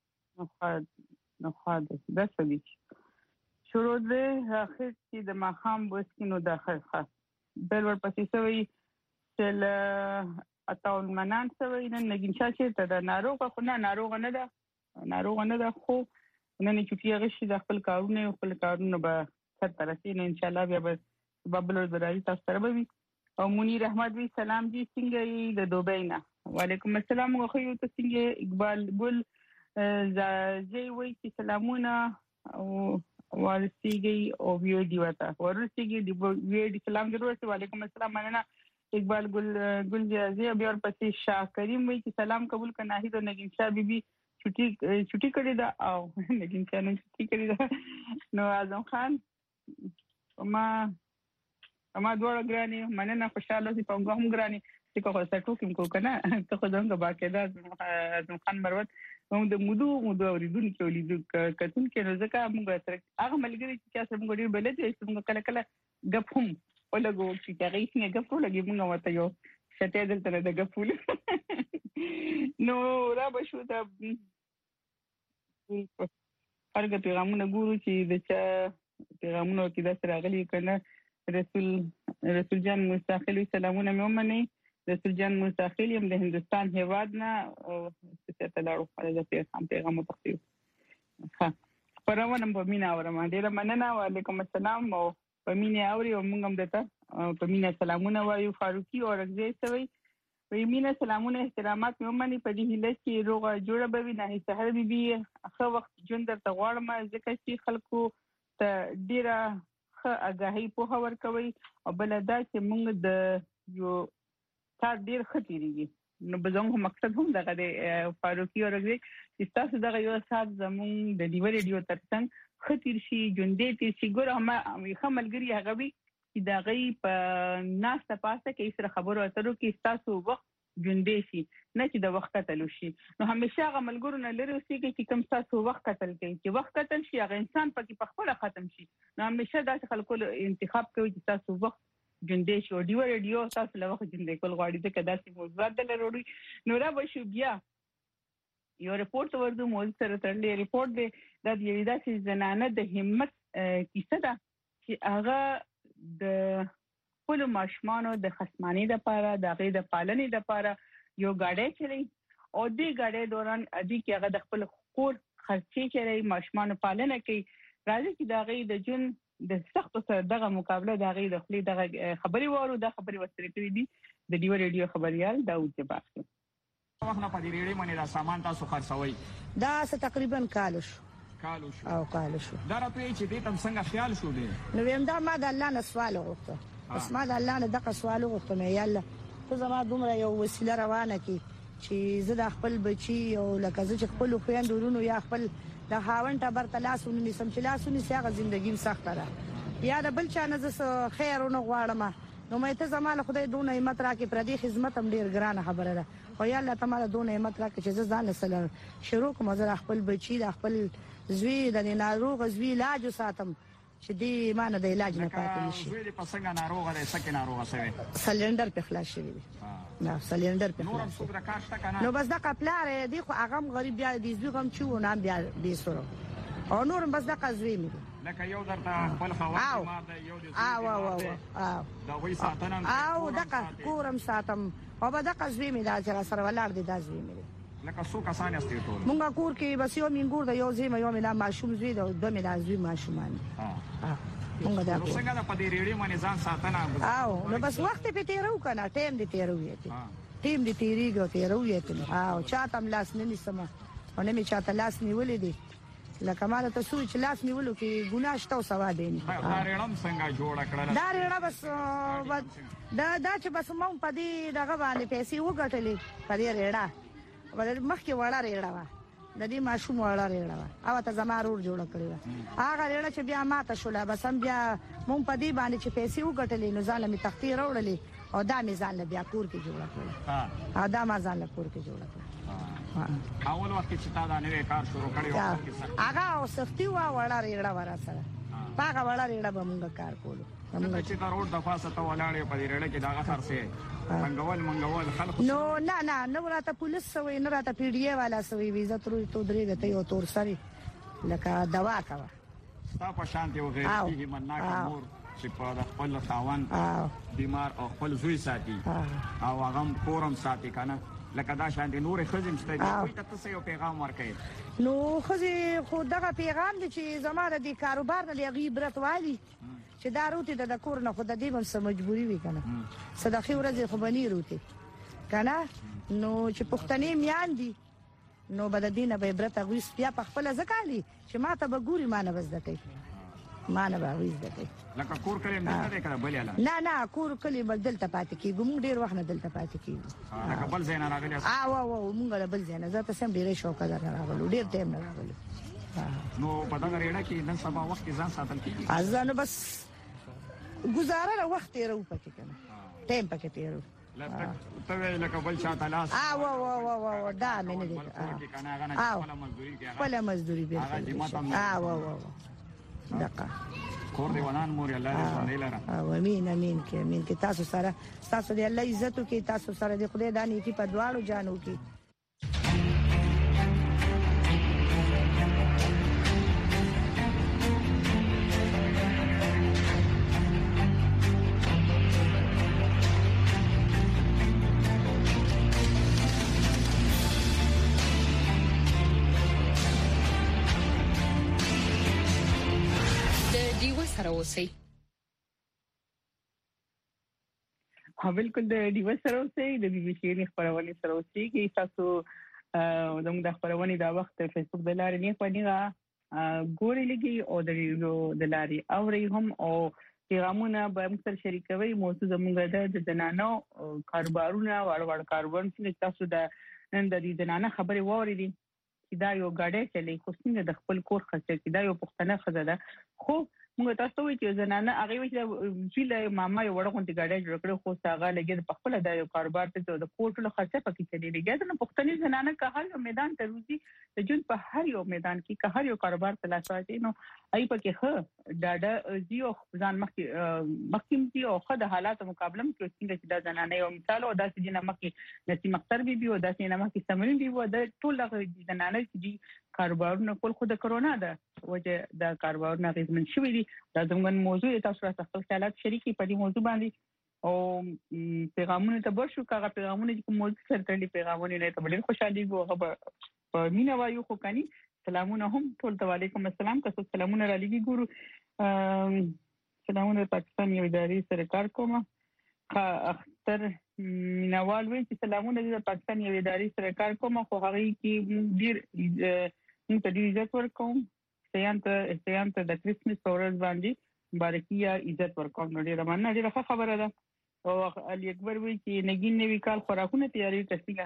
نخاد د سوي شروع د اخر چې د مخام بوسکینو داخل خاص بل ورپسې سوي چې اتاون منان سوي نن نگین شاشه ته د ناروغه خو نه ناروغه نه ده ناروغه نه ده خو نن چې غشي د خپل کارونه خپل کارونه به تر ترسي نو ان شاء الله بیا به بابلو درایي تاسو سره به وي. او منیر احمد وی سلام جی څنګه د دوبۍ نه وعلیکم السلام خو یو ته څنګه اقبال ګل زي وی چې سلامونه او ورسیږي او ویو دی وتا ورسیږي دی ویو دی سلام ضرورت وعلیکم السلام مننه اقبال ګل ګل زي بیا ورپسې شاه کریم وی چې سلام قبول ک ناهید او نگین شاه بیبي چټي چټي کړی دا او نگین شاه نو چټي کړی دا نو اعظم خان ما اما دوړ غراني مننه خوشاله سي په هم غراني چې کوه سټو کوم کو کنه ته خو څنګه باقاعده اعظم خان مروت موږ د مودو مودو اوریدون کې ولیدو کتون کې رزکه موږ سره هغه ملګری چې تاسو موږ ډیر بلد چې موږ کله کله غف هم ولګو چې هغه یې نه غف ولګي موږ وته یو شته دلته د غفول نو را به شو دا هرګه پیغامونه ګورو چې د چا پیغامونه کې د سره غلي کنه رسول رسول جان مستاخلی سلامونه مې ومني رسول جان مستاخلی هم د هندستان هیواد نه او څه ته لاړو خپل د پیغام پیغام تخصیص ها پرونه په مینا اورم ډیر مننه وعلیکم السلام او په مینا اوري او موږ هم دته په مینا سلامونه وایو. فاروقي او رغزي سوي په مینا سلامونه احترامات مې ومني په دې هله چې روغه جوړه به وي نه سحر بيبي اخر وخت جون درته غواړم ځکه چې خلکو ته ډیره اګاهي په هور کوي او بل دا چې موږ د یو تار ډیر خطرېږي نو بزنګ مقصد هم دغه د فاروقي او رغزي چې تاسو دغه یو سات زموږ د دیو ریډیو ترڅنګ خطر شي جوندې ته شي ګور هم خملګری هغه وي چې دغه په ناسته پاسه کې سره خبرو اترو کې تاسو وخت جوندې شي نه چې د وخت قتل شي نو همیشه هغه ملګرو نه لري اوسېږي چې کوم تاسو وخت قتل کوي چې وخت قتل شي هغه انسان پکې په خپل ختم شي نو همیشه دا خلکو انتخاب کوي چې تاسو وخت جوندې شو دیو ریډیو تاسو له وخت جوندې کول غواړي ځکه دا چې موضوعات د لري نو را به شو بیا یو ریپورت ورته موږ سره تړلې ریپورت دی د یوه داسې زنانه د همت کیسه ده چې هغه د خپل ماشومانو د خصمانی د پاره د غي د پالنې د پاره یو غاډه چلی او دې غاډه دوران ادي کې هغه د خپل کور خرچي چلی ماشومانو پالنه کوي راځي چې د غي د جون د سخت سره دغه مقابله د غي د خپل دغه خبري وورو د خبري وستري کوي دي د دیو ریډیو خبريال داوود جبار وخت نه پدې ریډیو باندې دا سامان تاسو خرڅوي دا څه تقریبا کالو شو کالو شو او کالو شو دا راته چې دې تم څنګه خیال شو دي نو ویم دا ما د الله نه سوال وغوښته بس ما د الله نه دغه سوال وغوښته مې یاله ته زما دومره یو وسیله روانه کی چې زه د خپل بچي او لکه زه چې خپل خويندورونو یا خپل د هاون ټبر تلاسونه نسم چې لاسونه سیاغه ژوندۍ سخت را یا د بل چا نه زه خیرونه غواړم نو مې ته زماله خدای دونه همت راکې پر دې خدمت هم ډیر ګرانه خبره ده خو یا الله تعالی دونه همت راکې چې زه ځان سره شروع کوم زه خپل بچی د خپل زوی د ناروغ زوی علاج ساتم چې دې مانه د علاج نه پاتې نشي زوی په څنګه ناروغه ده سکه ناروغه شوی سلندر په خلاص شوی دی نه سلندر په نور څو د کار شته کنه نو بس د قپلار دی خو هغه غریب بیا د زوی غم چو نه بیا دې سره او نور بس د قزوی مې لکه یو درته خپل خواږه ما د یو د او او او دا وې ساتنه او دغه کورم ساتم او به د قزوی مې دا چې سره ولار دي د زوی مې لکه څو کسان یې ستې ټول مونږه کور کې بس یو مینګور د یو زی مې یو مې لا ماشوم زوی د دوه مې لا زوی ماشومان ها مونږه دا څنګه د پدې ریډي باندې ځان ساتنه او نو بس وخت په تیرو کنه ټیم دې تیرو یې ټیم دې تیریږي تیرو یې او چاته لاس نه نیسمه او نه مې چاته لاس نیولې دي لکه ماته ته سوچ لاس نیولو کې ګناه شته او سوا دی نه دا ریړم څنګه جوړ کړل دا ریړه بس دا دا چې بس مونږ په دې دغه باندې پیسې وګټلې په دې ریړه ولر مخکې وړه ریړه وا د دې ماشوم وړه ریړه وا او ته زما رور جوړ کړی هغه ریړه چې بیا ماته شوله بس هم بیا مونږ په دې باندې چې پیسې وګټلې نو ځاله می تختی راوړلې او دا می ځاله بیا کور کې جوړ کړل ها دا ما ځاله کور کې جوړ کړل اول وخت چې تا دا نوې کار شروع کړی هغه او سختي وا وړه ریړه ورا سره پاګه وړه ریړه به مونږ کار کولو موږ چې دا روډ د فاسه ته ولاړې په دې ریړه کې دا خرڅه منګول منګول خلک نو نه نه نو راته پولیس سوي نه راته پی ډی ای والا سوي ویزه تر تو درې غته یو تور سری لکه دوا کا ستا په شانتي او غیرتي منناک امور چې په د خپل خاوند بیمار او خپل زوی ساتي او هغه کورم ساتي کنه لکه دا شان دي نور خزم شته کوي ته څه یو پیغام ورکړي نو خزي خو دغه پیغام دي چې زماره د کاروبار نه لغي برت والی چې دا روتي د کور نه خو د دې بم سم مجبوری وي کنه صدقې ورځ خو بني روتي کنه نو چې پښتنې میان دي نو بد دینه به برت غوښ بیا په خپل ځکالي چې ماته به ګوري مانه بس دکې مانه به وېز دکې لکه کور کړي نه کړه بل نه نه کور کړي بدل ته پاتې کیږي موږ ډیر وخت نه دلته پاتې کیږي لکه بل ځای نه راغلی او او موږ بل ځای نه زه ته سم ډیره شوق در راغلو ډیر ټیم نه راغلو نو په دا ریړه کې نن سبا وخت ځان ساتل کیږي ازانه بس گزاره وخت یې راو پکې کنه ټیم پکې تیرو لکه ته لکه بل چاته لاس او او او او دا مې نه دي او ولا مزدوري به او او او دقه کور دی ونان مور الله دې باندې لره او امين امين کې امين کې تاسو سره تاسو دې الله عزت کې تاسو سره دې خدای دانی کې په دواړو جانو کې سره اوسئ ها بالکل د ډیو سره اوسئ د بي بي سي خبرونه سره اوسئ کې تاسو زموږ د خبرونه د وخت فیسبوک د لارې نه پنیغه ګوري لګي او د د لارې اوري هم او پیغامونه به مختلف شریکوي موضوع زموږ د جنانو کاروبارونه وړ وړ کاروبار چې تاسو د نن د دې جنانه خبري ووري دي دا یو غاډه چلی خو څنګه د خپل کور خرڅ کې دا یو پښتنه خزه ده خو موږ تاسو وایي چې زنانه هغه وایي چې چې ماما یو وړغونټي غاډه جوړ کړو خو هغه لګي د خپل د یو کاروبار ته د کور ټول خرڅ پکې چلی لګي د پښتني زنانه که هر یو میدان ته روزي د جون په هر یو میدان کې که هر یو کاروبار ته لاسوي نو ای پکې خه ډاډه زیو ځان مخکې مخکې دی او خه د حالات مقابله کې څنګه چې د زنانه یو مثال او د سجنه مخکې نسی مختر بي بي او د سینما مخکې سمرین بي و د ټول د زنانه چې کاروبارونه کول خو د کرونا ده وجه د کاروبارونه غیزمن شوې دي دا زموږ موضوع تاسو سره خپل خیالات شریکي په دې موضوع باندې او پیغامونه ته برشو کاغه پیغامونه چې موضوع سره تړلي پیغامونه نه ته ډېر خوشالي وو هغه په مینا وایو خو کني سلامونه هم ټول ته وعلیکم السلام تاسو سلامونه را لګي ګورو سلامونه پاکستان یو اداري سره کار کوم اختر مینوال وی چې سلامونه د پاکستان یو اداري سره کار کوم خو هغه کې ډیر موږ ته ډیر عزت ورکوم سیانت سیانت د کریسمس ورځ باندې مبارکي عزت ورکوم نو ډیره مننه ډیره خبره ده او علي اکبر وی چې نګین نوی کال خوراکونه تیاری تسلیه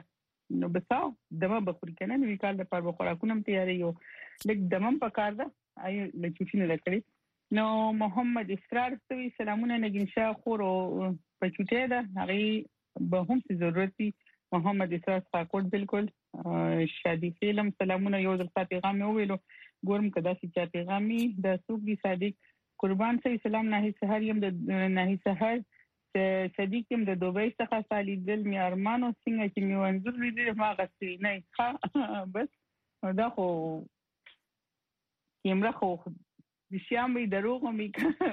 نو بساو دمه بخور کنه نو کال د پر خوراکونم تیاری یو لک دمم پکار ده آی د چوټینه لکړي نو محمد اسرار سوي سلامونه نګینشا خور او پچوټه ده هغه به هم څه ضرورتي محمد اسرار ساکوټ بالکل شادي فلم سلامونه یو ځل پیغام ویلو ګورم کدا چې پیغامي د سوق دي صادق قربان سي سلام نه سحر يم د نه سحر صدیق يم د دوبۍ څخه سالي دل می ارمانو څنګه چې می وانځور لیدل ما غسي نه بس دا خو کیمرا خو د شام وی دروغ مې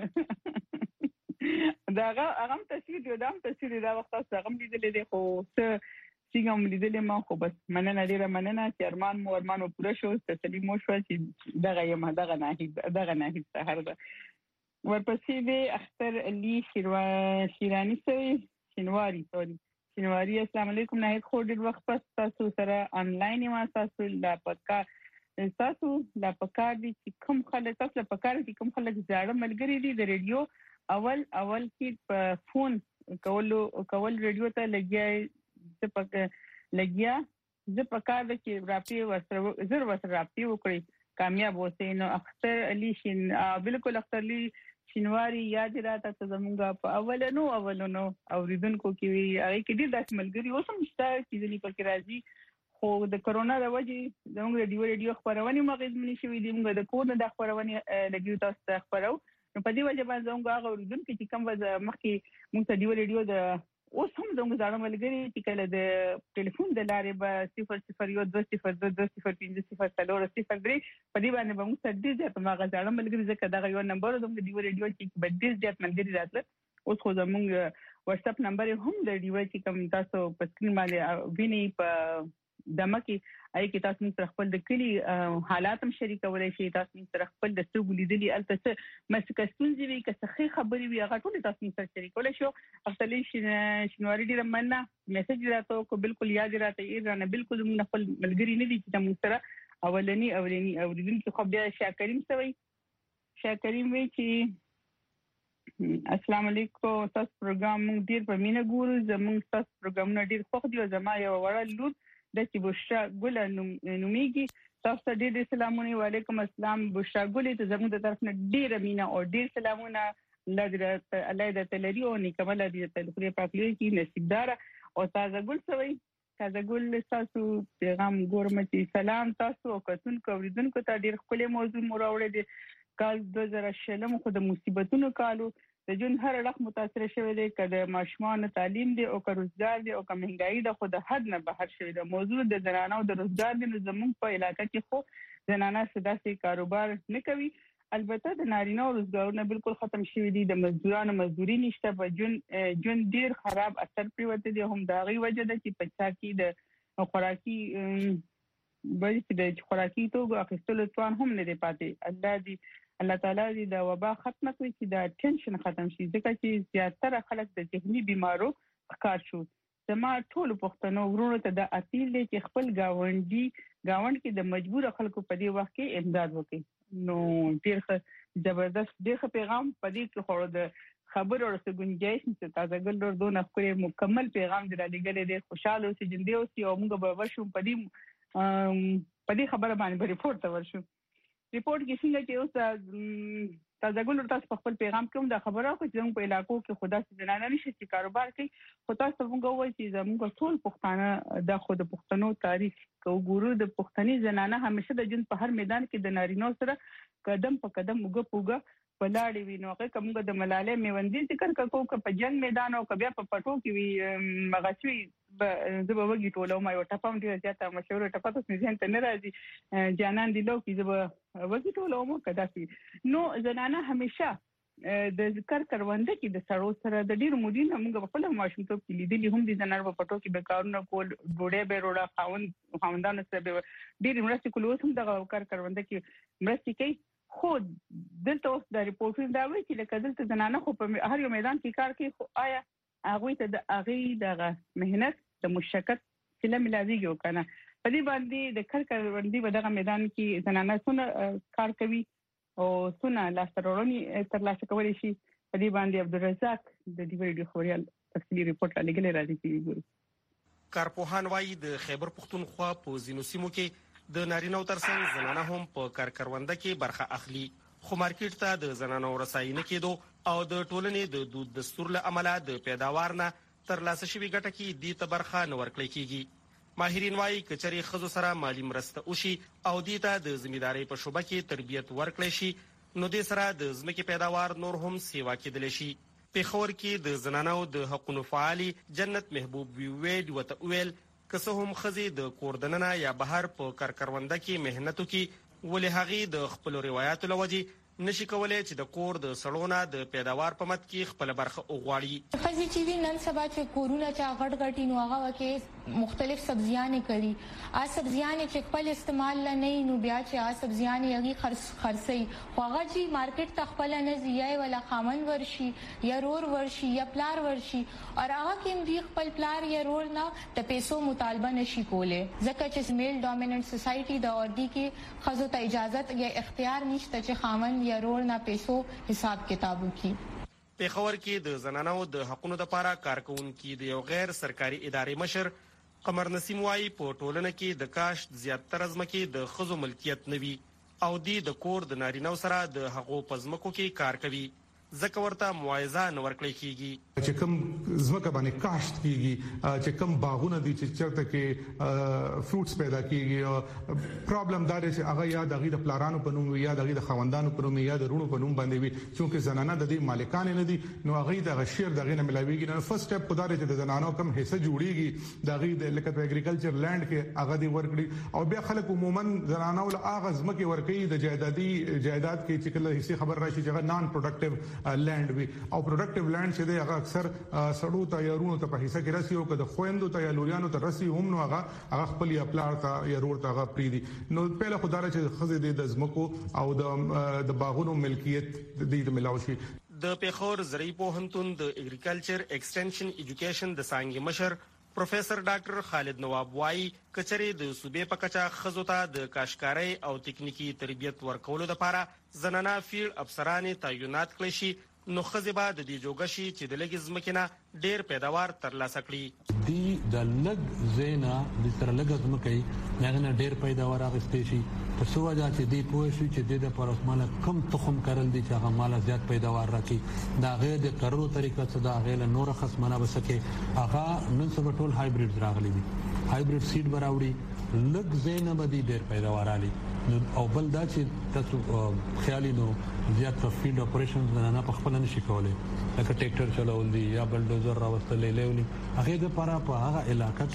دا هغه تصویر دی دا تصویر دا وخت هغه لیدل دي خو څه څنګه لیدل ما خو بس مننه ډیره مننه چې ارمان مو ارمانو پوره شو تسلی مو شو چې دغه یم دغه نه دغه نه سحر ده ورپسې دی اختر علي شیروا شیرانی سوي شینواری سوري شینواری السلام علیکم نه خو ډیر وخت پس تاسو سره انلاین ما تاسو لا پکا تاسو لا پکا دي چې کوم خلک تاسو لا پکا دي کوم خلک زړه ملګری دي د ریډیو اول اول کې په فون کولو کول ریډیو ته لګیا ز پک لګیا ز پکا د چې راپی وسره زر وسره راپی وکړي کامیاب اوسئ نو اختر علي شین بالکل اختر علي شینواری یاد راته ته زمونږه په اولنو اولنو اوریدونکو کې وی هغه کې ډیر داس ملګری اوسم شته چې ځنی پکې راځي خو د کرونا د وجې زموږ ریډیو ریډیو خبرونه مغزمنی شوې دي موږ د کور نه د خبرونه لګیو تاسو ته خبرو نو په دې وجه باندې زموږ هغه اوریدونکو چې کوم وځ مخکې موږ ته ریډیو ریډیو د اوس هم زموږ ځاړه ملګری چې کله د ټلیفون د لارې به صفر صفر یو دوه صفر دوه دوه صفر پنځه صفر څلور صفر درې په دې باندې به موږ سره ډېر زیات ماغه ځاړه ملګری ځکه دغه یو نمبر زموږ د ریډیو چې به ډېر زیات ملګری راتله اوس خو زموږ واتس اپ نمبر هم د ریډیو چې کوم تاسو په سکرین باندې ویني په دمه کې آی کې تاسو سره خپل د کلی حالات هم شریکولای شئ تاسو سره خپل د ستوګ لیدلي البته مسکه ستونزې وي که څه خبرې وي هغه ټول تاسو سره شریکولای شو اصلي شنواری ډیر مننه میسج راته کو بالکل یاد راته یې رانه بالکل موږ خپل ملګری نه دي چې موږ سره اولنی اولنی اوریدونکو خو بیا شاکریم سوي شاکریم وی چې السلام علیکم تاسو پروګرام موږ ډیر په مینه ګورو زموږ تاسو پروګرامونه ډیر خوښ دي او زما یو وړه لور د چې بشرا ګل نوميږي تاسو ته ډېر سلامونه وعلیکم السلام بشرا ګل ته زموږ د طرف نه ډېر مینا او ډېر سلامونه الله الله د تلری او نیکمل دې ته خپل پاکلي کې نصیبدار او تازه ګل سوي تازه ګل تاسو پیغام ګورم چې سلام تاسو او کتون کوریدونکو ته ډېر خپل موضوع مراوړې دي کال دوه زره شلم خو د مصیبتونو کالو د جون هر اړخ متاثر شوی دی کله ماشومان تعلیم دی او روزګار دی او کم مهنګای د خود حد نه بهر شوی دی موضوع د زنانو د روزګار دی زموږ په علاقې کې خو زنانه سداسي کاروبار نه کوي البته د نارینه روزګارونه بالکل ختم شوی دي د مزدورانو مزدوري نشته په جون جون ډیر خراب اثر پریوته دی هم دا غي وجه ده چې په چا کې د خوراکي بلکې د خوراکي توګه اخیستلو توان هم نه دی پاتې الله دې الله تعالی دې د وبا ختم کړي چې دا ټینشن ختم شي ځکه چې زیاتره خلک د ذهني بیمارو ښکار شو زما ټول پښتنو ورونو ته د اصیل دي چې خپل گاونډي گاوند کې د مجبور خلکو په دې وخت کې امداد وکړي نو ډیر زبردست ډیر پیغام په دې کې خورو د خبر او سګونجایش چې تازه ګل ور دونه خوري مکمل پیغام دی لګلې دي خوشاله اوسې جندي اوسې او موږ به ورشو په دې په دې خبره باندې ریپورت ته ورشو ریپورت کې څنګه چې اوس تازه ګل تاسو په خپل پیغام کې دا خبره کوي چې موږ په علاقو کې خدا سي جنانه نشي چې کاروبار کوي خو تاسو موږ وایي چې زموږ ټول پښتانه د خود پښتنو تاریخ کو ګورو د پښتني جنانه همیشه د جن په هر میدان کې د نارینو سره قدم په قدم وګ پوګه ولاړې وي نو هغه کومه د ملالې میوندې ذکر کوو ک په جنگ میدان او ک بیا په پټو کې وي مغاسوي زبا وګي ټولو ما یو ټپام دی چې مشهور ټپاتو سمځن ته نه راځي جانان دی لو کې زبا وګي ټولو مو کداسي نو زنانه همیشه د ذکر کرونده کې د سړو سره د ډیر مودین موږ په خپل ماشومتوب کې لیدلې هم د زنانو په پټو کې به کارونه کول ډوډۍ به روړه خاوند خاوندانو سره به ډیر مرستې کول اوس هم د کار کرونده کې مرستې کوي خو دلته اوس د ریپورټینګ دا وایي چې لکه دلته زنانه خو په هر یو میدان کې کار کوي خو آیا هغه ته د هغه دغه مهنت د مشقت سلم لازمي وکنه په دې باندې د کار کروندې په دغه میدان کې زنانه څونه کار کوي او څونه لاسرورونی تر لاسه کولای شي په دې باندې عبدالرزاق د دې ویډیو خبريال تفصیلی ریپورت لګلې راځي چې ګورو کارپوهان وایي د خیبر پښتونخوا په ځینو سیمو کې د نارینه‌و ترڅنګ زنانه هم په کار کرونده کې برخه اخلي، خو مارکیټ ته د زنانو رسایي نه کېدو او د ټولنې د دود دستور له امله د پیداوار نه ترلاسه شوې ګټه کې دې ته برخه نه ورکړل کېږي. ماهرین وایي که چېرې ښځو سره مالي مرسته وشي او دې ته د ذمېدارۍ په شعبه کې تربیت ورکړی شي نو دې سره د ځمکې پیداوار نور هم سیوا کېدلی شي. پېښور کې د زنانو د حقونو فعالي جنت محبوب ویډ ورته وویل که څه هم ښځې د کور دننه یا بهر په کار کرونده کې محنت وکړي ولې هغې د خپلو روایاتو له وجې نشي کولای چې د کور د سړو نه د پیداوار په مت کې خپله برخه وغواړي. ښځې چې وي نن سبا چې کورونه چا غټ غټ نو هغه کې مختلف سبزیانې کوي، آ سبزیانې چې خپل استعمال نه نه نو بیا چې آ سبزیانې هغې خرڅوي خو هغه چې مارکیټ ته خپله نه ځي یا ولا خامن ورشي یا رور ورشي یا پلار ورشي او هغه کې دوی خپل پلار یا رور نه د پیسو مطالبه نشي کولی ځکه چې میل ډومیننٹ سوسایټي د اردی کې ښځو ته اجازت یا اختیار نشته چې خامن یا رور نه پیسو حساب کتابو کی. پېښور کې د زنانو د حقونو لپاره کارکونکي د یو غیر سرکاري ادارې مشر قمر نسیم وایي په ټولنه کې د کاشت زیاتره ځمکې د ښځو ملکیت نه وي او دوی د کور د نارینه‌و سره د هغو په ځمکو کې کار کوي ځکه ورته معاوضه نه ورکړی کېږي. چې کوم ځمکه باندې کاشت کېږي چې کوم باغونه دي چې چېرته کې فروټس پیدا کېږي پرابلم دا دی چې هغه یا د هغې د پلارانو په نوم وي یا د هغې د خاوندانو په نوم وي یا د رونو په نوم باندې وي چونکې زنانه د دې مالکانې نه دي نو هغې د هغه شیر د هغې نه میلاویږي. نو فرست سټیپ خو دا دی چې د زنانو کم حصه جوړېږي د هغې د لکه په اګریکلچر لینډ کې هغه دې ورکړي او بیا خلک عموما زنانو له هغه ځمکې ورکوي د جایدادي جایداد کې چې کله حصې خبر راشي چې هغه نان پروډکټیو لینډ وي او پروډکټیو لینډ چې دی هغه اکثر سړو ته یا رونو ته په حصہ کې راسي او که د خويندو ته یا لوریانو ته راسي هم نو هغه هغه خپل یا پلار ته یا رور ته هغه پریدي. نو پهله خدای چې خزه د زمکو او د د باغونو ملکیت د ملاوي شي. د پېښور زرعي پوهنتون د اګریکلچر ایکسټنشن ایجوکیشن د څانګې مشر پروفیسور ډاکټر خالد نواب وایي کچري د صوبې په کچه خزو ته د کاشکارۍ او تکنیکی تربیت ورکولو لپاره زنانه فیلډ افسرانې تعینات کړي شي نو خزه به د دې جوګه شي چې د لګي ځمکینه ډېر پیداوار ترلاسه کړي. دی د لګ زینا د تر لګ ځمکې نه نه ډېر پیداوار اغستې شي په څو وجه چې دی پوه شي چې د پر اسمانه کم تخم کرل دي چې هغه مال زیات پیداوار راکړي دا غیر د کرلو طریقه څه دا غیر نور خصمنه وسکه هغه نن سبا ټول هایبریډ راغلي دي هایبریډ سیډ براوړي لګ زینا به دي ډېر پیداوار علي او بل دا چې تاسو خیالي نو زیات فیلډ اپریشنز نه په خپل نشي کولای لکه ټریکټر چلول دي یا بلډوزر راوستلې لولي هغه د لپاره په هغه علاقې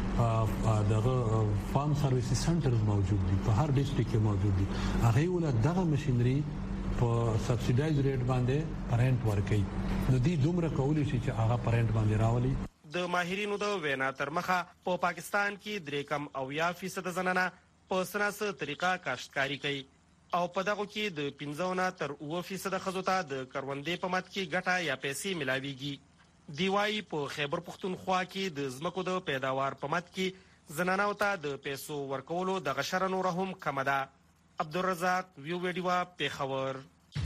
کې دغه فارم سرویس سنټرز موجود دي په هر ډیسټریکټ کې موجود دي هغه ول دغه ماشينري په سبسیډایز ریټ باندې پرنټ ورکړي نو دي دومره کولی شي چې هغه پرنټ باندې راولي. د ماهرینو د وینا تر مخه په پاکستان کې درې کم او یا فیصد زنانه په سناسه طریقه کاشتکاری کوي او په دغه کې د پنځه نه تر اوه فیصد ښځو ته د کروندې په مت کې ګټه یا پیسې ملاويږي. دی وايي په خیبر پښتونخوا کې د ځمکو د پیداوار په مت کې زنانو ته د پیسو ورکولو د غشر نور هم کم ده. عبدالرزاق ویو ویډیو پېښور.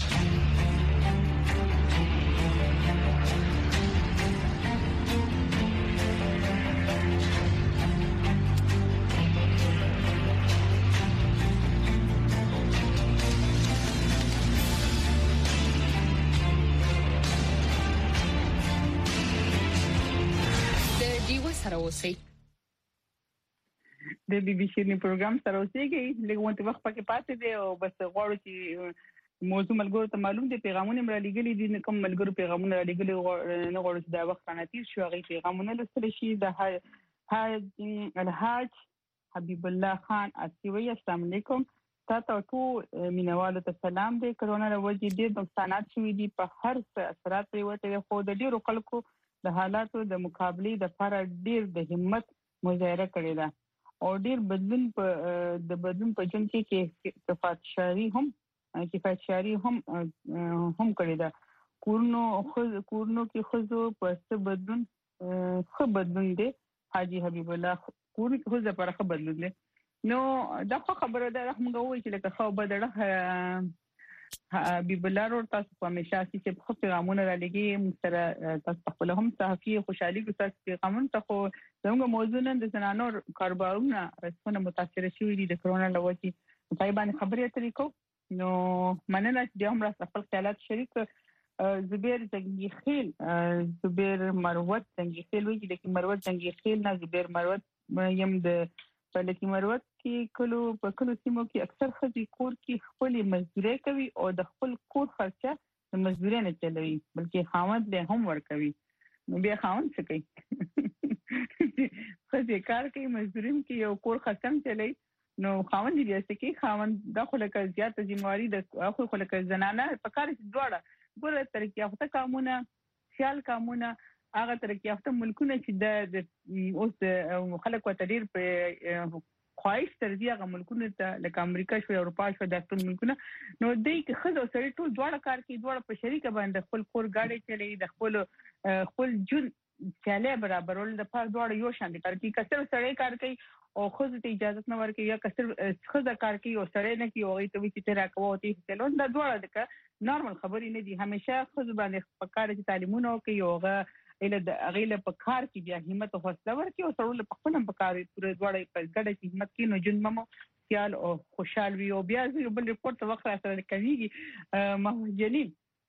سره اوسئ د بي بي سي نی پروګرام سره اوسېږي لږه وخت پکې پاتې دی او بس غواړو چې موضوع ملګرو ته معلوم دي پیغامونه مې لګلې دي کوم ملګرو پیغامونه لګلې نه غواړو چې دا وخت رانتیر شو هغه پیغامونه لسل شي د حاج الحاج حبیب الله خان اسیوی السلام علیکم تاسو ټول مینوالو ته سلام دی کرونا له وجې ډېر نقصانات شوي دي په هر څه اثرات پریوته خو د ډېرو خلکو د حالاتو د مقابله د لپاره ډیر د همت مظاهره کړې ده او ډیر بدلون په د بدلون په جن کې کې کفایتشاري هم کفایتشاري هم هم کړې ده کورنو خو کورنو کې خو په څه بدلون خو بدلون دي حاجی حبیب الله کور خو د لپاره خو بدلون دي نو دا خو خبره ده موږ وایو چې لکه خو بدله حبیب الله رو تاسو په همیشه چې په پیغامونه را لګي مستر تاسو خپل هم صحافي خوشحالي ګسات پیغامونه ته خو زموږ موضوع نن د زنانو کاروبارونه رسمنه متاثر شوي دي د کرونا لوجي په باندې خبرې اترې کو نو مننه چې هم را خپل خیالات شریک زبیر زنگی خیل زبیر مروت زنگی خیل وی چې مروت زنگی خیل نه زبیر مروت یم د په لکه مروت کې کلو په کلو سیمو کې اکثر خځې کور کې خپل مزدوري کوي او د خپل کور خرچه د مزدوري نه چلوي بلکې خاوند له هم ور کوي نو بیا خاوند څه کوي خځې کار کوي مزدوري کې یو کور خرچم چلوي نو خاوند دې څه کوي خاوند د خلک زیات ذمہواری د خو خلک زنانه په کار کې دواړه ګوره ترکیه یافته قانونه خیال قانونه هغه ترکیه یافته ملکونه چې د اوس خلک وتدیر په خواهش تر دې هغه ملکونه ته لکه امریکا شو اروپا شو د ټول ملکونه نو دوی کې خزو سره ټول دواړه کار کوي دواړه په شریکه باندې خپل کور گاډي چلي د خپل خپل جون چاله برابرول د پاره دواړه یو شان دي کار کوي کثر سره کار کوي او خود ته اجازه نه ورکوي یا کثر خزه کار کوي او سره نه کوي او ته وی چې تر راکوي ته چلون دا دواړه د نارمل خبرې نه دي همیشه خود باندې په کار کې تعلیمونه کوي او اله د اغیله په کار کې بیا همت او حوصله ورکړي او سره په خپل په کار پورې دواړه په ګډه کې همت کې نو جن ممو خیال او خوشحال وي او بیا یو بل ریپورت وخت سره کوي مهجنین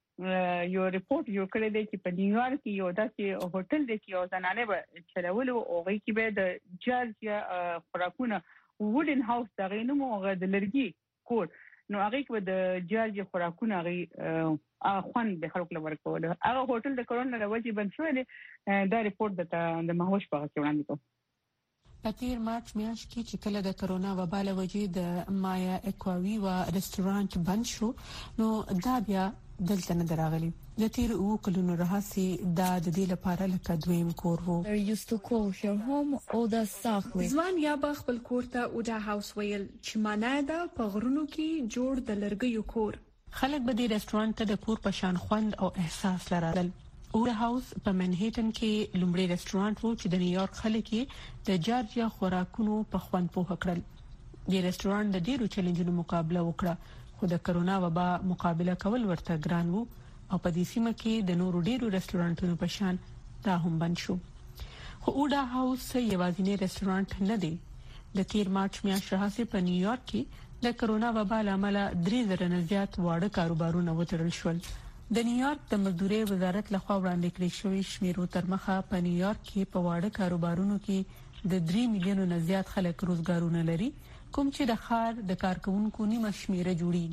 یو ریپورت یو کړی دی چې په نیویارک کې یو داسې هوټل دی چې یو زنانه به چلول او هغه کې به د جارجیا خوراکونه وډن هاوس دغه نوم او د لرګي کور نو هغه کې د جارجیا خوراکونه هغه خوان به خلکو لور کول هغه هوټل د کرونا د وجې بند شو دی دا ریپورت د مهوش په وړاندې کو په تیر مارچ میاشت کې چې کله د کرونا وبا له وجې د مایا اکواوي و رستورانت بند شو نو دا بیا دلته نه دراغلي د تیر او کلونو راهسي دا د دې لپاره لکه دویم کور وو used to call her home Oda Sakwe ځوان یا به خپل کور ته Oda House ویل چې معنا دا په غرونو کې جوړ د لرګیو کور خلک به د ریسټورانټ ته د کور په شان خوند او احساس لرل Oda House په منهټن کې لومړی ریسټورانټ وو چې د نیویارک خلک یې د جارجیا خوراکونو په خوند پوه کړل د ریسټورانټ د ډیرو چیلنجونو مقابله وکړه خو د کرونا وبا مقابله کول ورته ګران وو او په دې سیمه کې د نورو ډیرو ریسټورانټونو په شان دا هم بند شو خو Oda House یوازینی ریسټورانټ نه دی د تیر مارچ میاشتې راهسي په نیویارک کې د کرونا وبا لامل درې زره نه زیات واړه کاروبارونه وتړل شول د نیویارک د مزدوري وزارت لخوا وړاندې کړی شوی شمیرو تر مخه په نیویارک کې په واړه کاروبارونو کې د درې میلیونو نه زیات خلک روزګارونه لري کوم چې د ښار د کارکونکو نیمه شمیره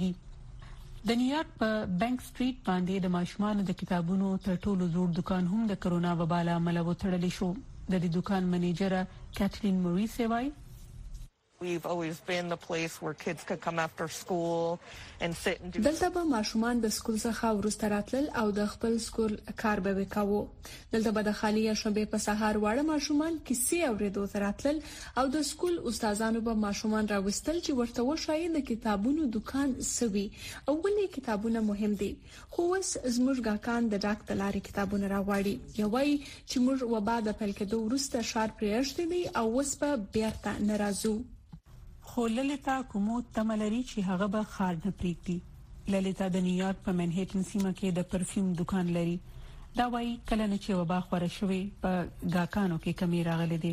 جوړیږي د نیویارک په بانک سټریټ باندې د ماشومان د کتابونو تر ټولو زوړ دکان هم د کرونا وبا لامل وتړل شو د دې دکان منیجر کاترین موریس وایي We've always been the place where kids could come after school and sit and do دلته به ماشومان د سکول څخه ورسته راتلل او د خپل سکول کار به وکاوه دلته به د خالی شبې په سهار واړه ماشومان کیسې اوریدو راتلل او د سکول استادانو به ماشومان راوستل چې ورته وشایي د کتابونو دکان سوي او ولې کتابونه مهم دي خو اوس زموږ ګاکان د ډاکټر لاري کتابونه راوړي یوای چې موږ وبا د پیل کېدو ورسته شار پرېښتې دي او اوس په بیرته ناراضو خو للیتا کومو تملري چې هغه به خار نه پریږدي للیتا د نیویارک په منهټن سیمه کې د پرفیوم دکان لري دا وایي کله نه چې وبا خوره شوې په ګاکانو کې کمی راغلي دي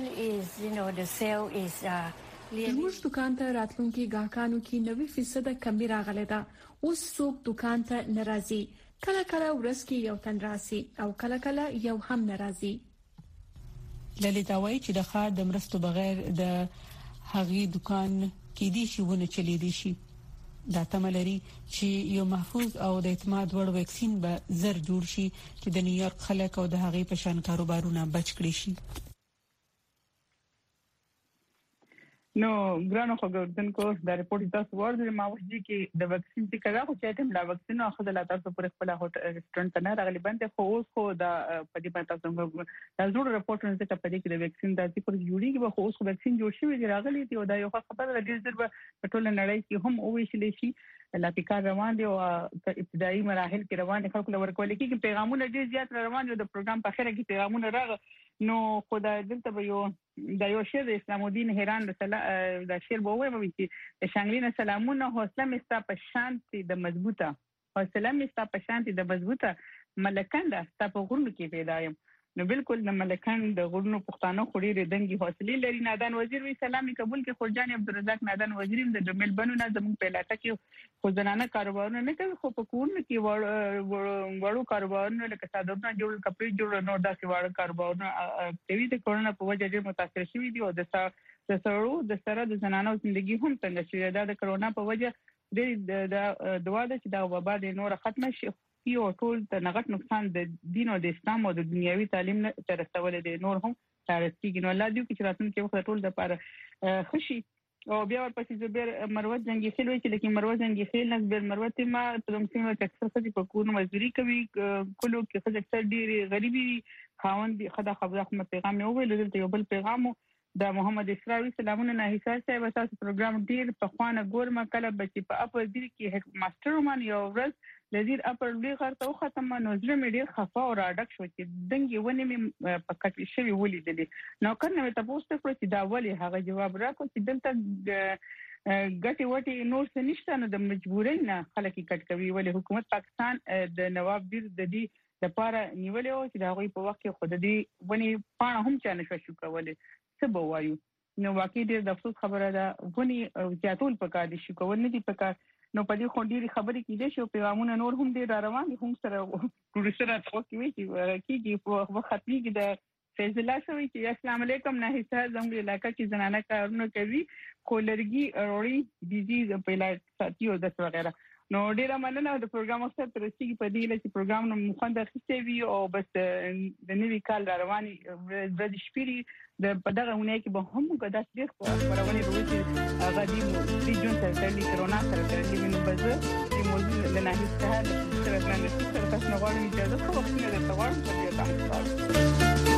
زموږ دکان ته راتلونکي ګاکانو کې نوي فیصد کمی راغلي ده اوس څوک دکان ته ناراضي کله کله ورځ کې یو تن راسي او کله کله یو هم ناراضي للیتا وایي چې د خار د مرستو بغیر د هغه دکان کې دي شي ونه چلی دي شي دا تملري چې یو محفوظ او د اعتماد وړ ویکسین به زر جوړ شي چې د نیویارک خلک او د هغه په شان کاروبارونه بچ کړي شي نو ګرانو خبردونکو دا ریپورت تاسو ورته ما وځي کې د ویکسین چې کړه خو چې تم لا ویکسین اخذ لا تاسو پر خپل هوټل ریسټورانټ نه راغلي باندې خو اوس خو دا په دې باندې تاسو دا زوړ ریپورت نه څه په دې کې د ویکسین د ذکر جوړیږي خو اوس خو ویکسین جوړ شوی دی راغلي دی او دا یو خبره ده چې په ټول نړۍ کې هم وې شي لا پکار روان دي او ابتدایي مراحل کې روان دي خلکو لور کول کېږي پیغامونه ډیر زیات روان دي د پروګرام په اخر کې پیغامونه راغ نو خدای دلته به یو د یو شعر د اسلام الدین هران د شعر به وایم چې شانګلینه سلامونه حوصله مستا په شانتي د مضبوطه حوصله مستا په شانتي د مضبوطه ملکان د ستا په غرونو کې پیدا یم نو بالکل د ملکان د غرونو پښتانه خوري دنګي حوصله لري نادان وزیر وی سلامي قبول کې خورجان عبدالرزاق نادان وزیر د ملبنو نه زموږ په علاقه کې خو زنانه کاروبارونه نه کوي خو په کورن کې وړو کاروبارونه لکه صادرونه جوړ کپړې جوړ نو داسې وړو کاروبارونه کوي د کورونا په وجه ډېر متاثر شوي دي او د د سړو د سره د زنانو ژوندۍ هم څنګه شوې ده د کورونا په وجه د دوا د چې دا وبا د نور ختمه شي یو ټول د نغټ نقصان د دین او د اسلام او د دنیوي تعلیم تر رسول دي نور هم تارسکي نو الله دې چې راتلونکي وخت ټول د لپاره خوشي او بیا ورپسې زبر مروت جنگي خیل وی چې لکه مروت جنگي خیل نس بیر مروت ما په کوم څه کې اکثر څه په کورونو مزدوري کوي کلو کې څه اکثر ډېری غریبي خاوند خدا خبره خو پیغام یو ویل دلته یو بل پیغام د محمد اسراوي سلامونه نه حساب صاحب تاسو پروګرام ډیر په خوانه ګورم کله بچي په اپ دې کې هک ماستر مان یو ورځ لذیر اپر لوی غرته ختمه نو زړه مې ډیر خفه او راډک شو چې دنګي ونی مې په کټ شوی ولیدلې نو کنه مې تاسو ته پرې چې دا ولی هغه جواب راکړ چې دلته ګټي وټي نور څه نشته نو د مجبورۍ نه خلک کټ کوي ولی حکومت پاکستان د نواب بیر د دې د پاره نیولې او چې دا غوي په وخت کې خود دې ونی پانه هم چانه شو کولې څه به وایو نو واقعي ډېر د افسوس خبره ده ونی زیاتول پکار دي شو کول نه دي پکار نو په دې خونډيري خبرې کېدې شو پیغامونه نور هم ډېر روان دي هم سره ټورسټ راځي چې کیږي په وخت کې د فیصله شوی چې السلام علیکم نه حصہ زموږ علاقې کې زنانه کارونه کوي خولرګي اوري ډیزیز په علاج ساتي او د وغیرہ نو ډیره مننه د پروګرام سره ترڅیږي په دې لچې پروګرام نو مخاند اخیسته وی او بس د نوي کال رواني د شپري د په دغه ونه کې به هم غدا ډیر خبرونه وروي هغه دی د جون سره د کرونا سره د نو بزه د موضوع د نه هیڅ سره د سره د سره تاسو نو غواړم چې دا خو وخت نه د توان په دې تاسو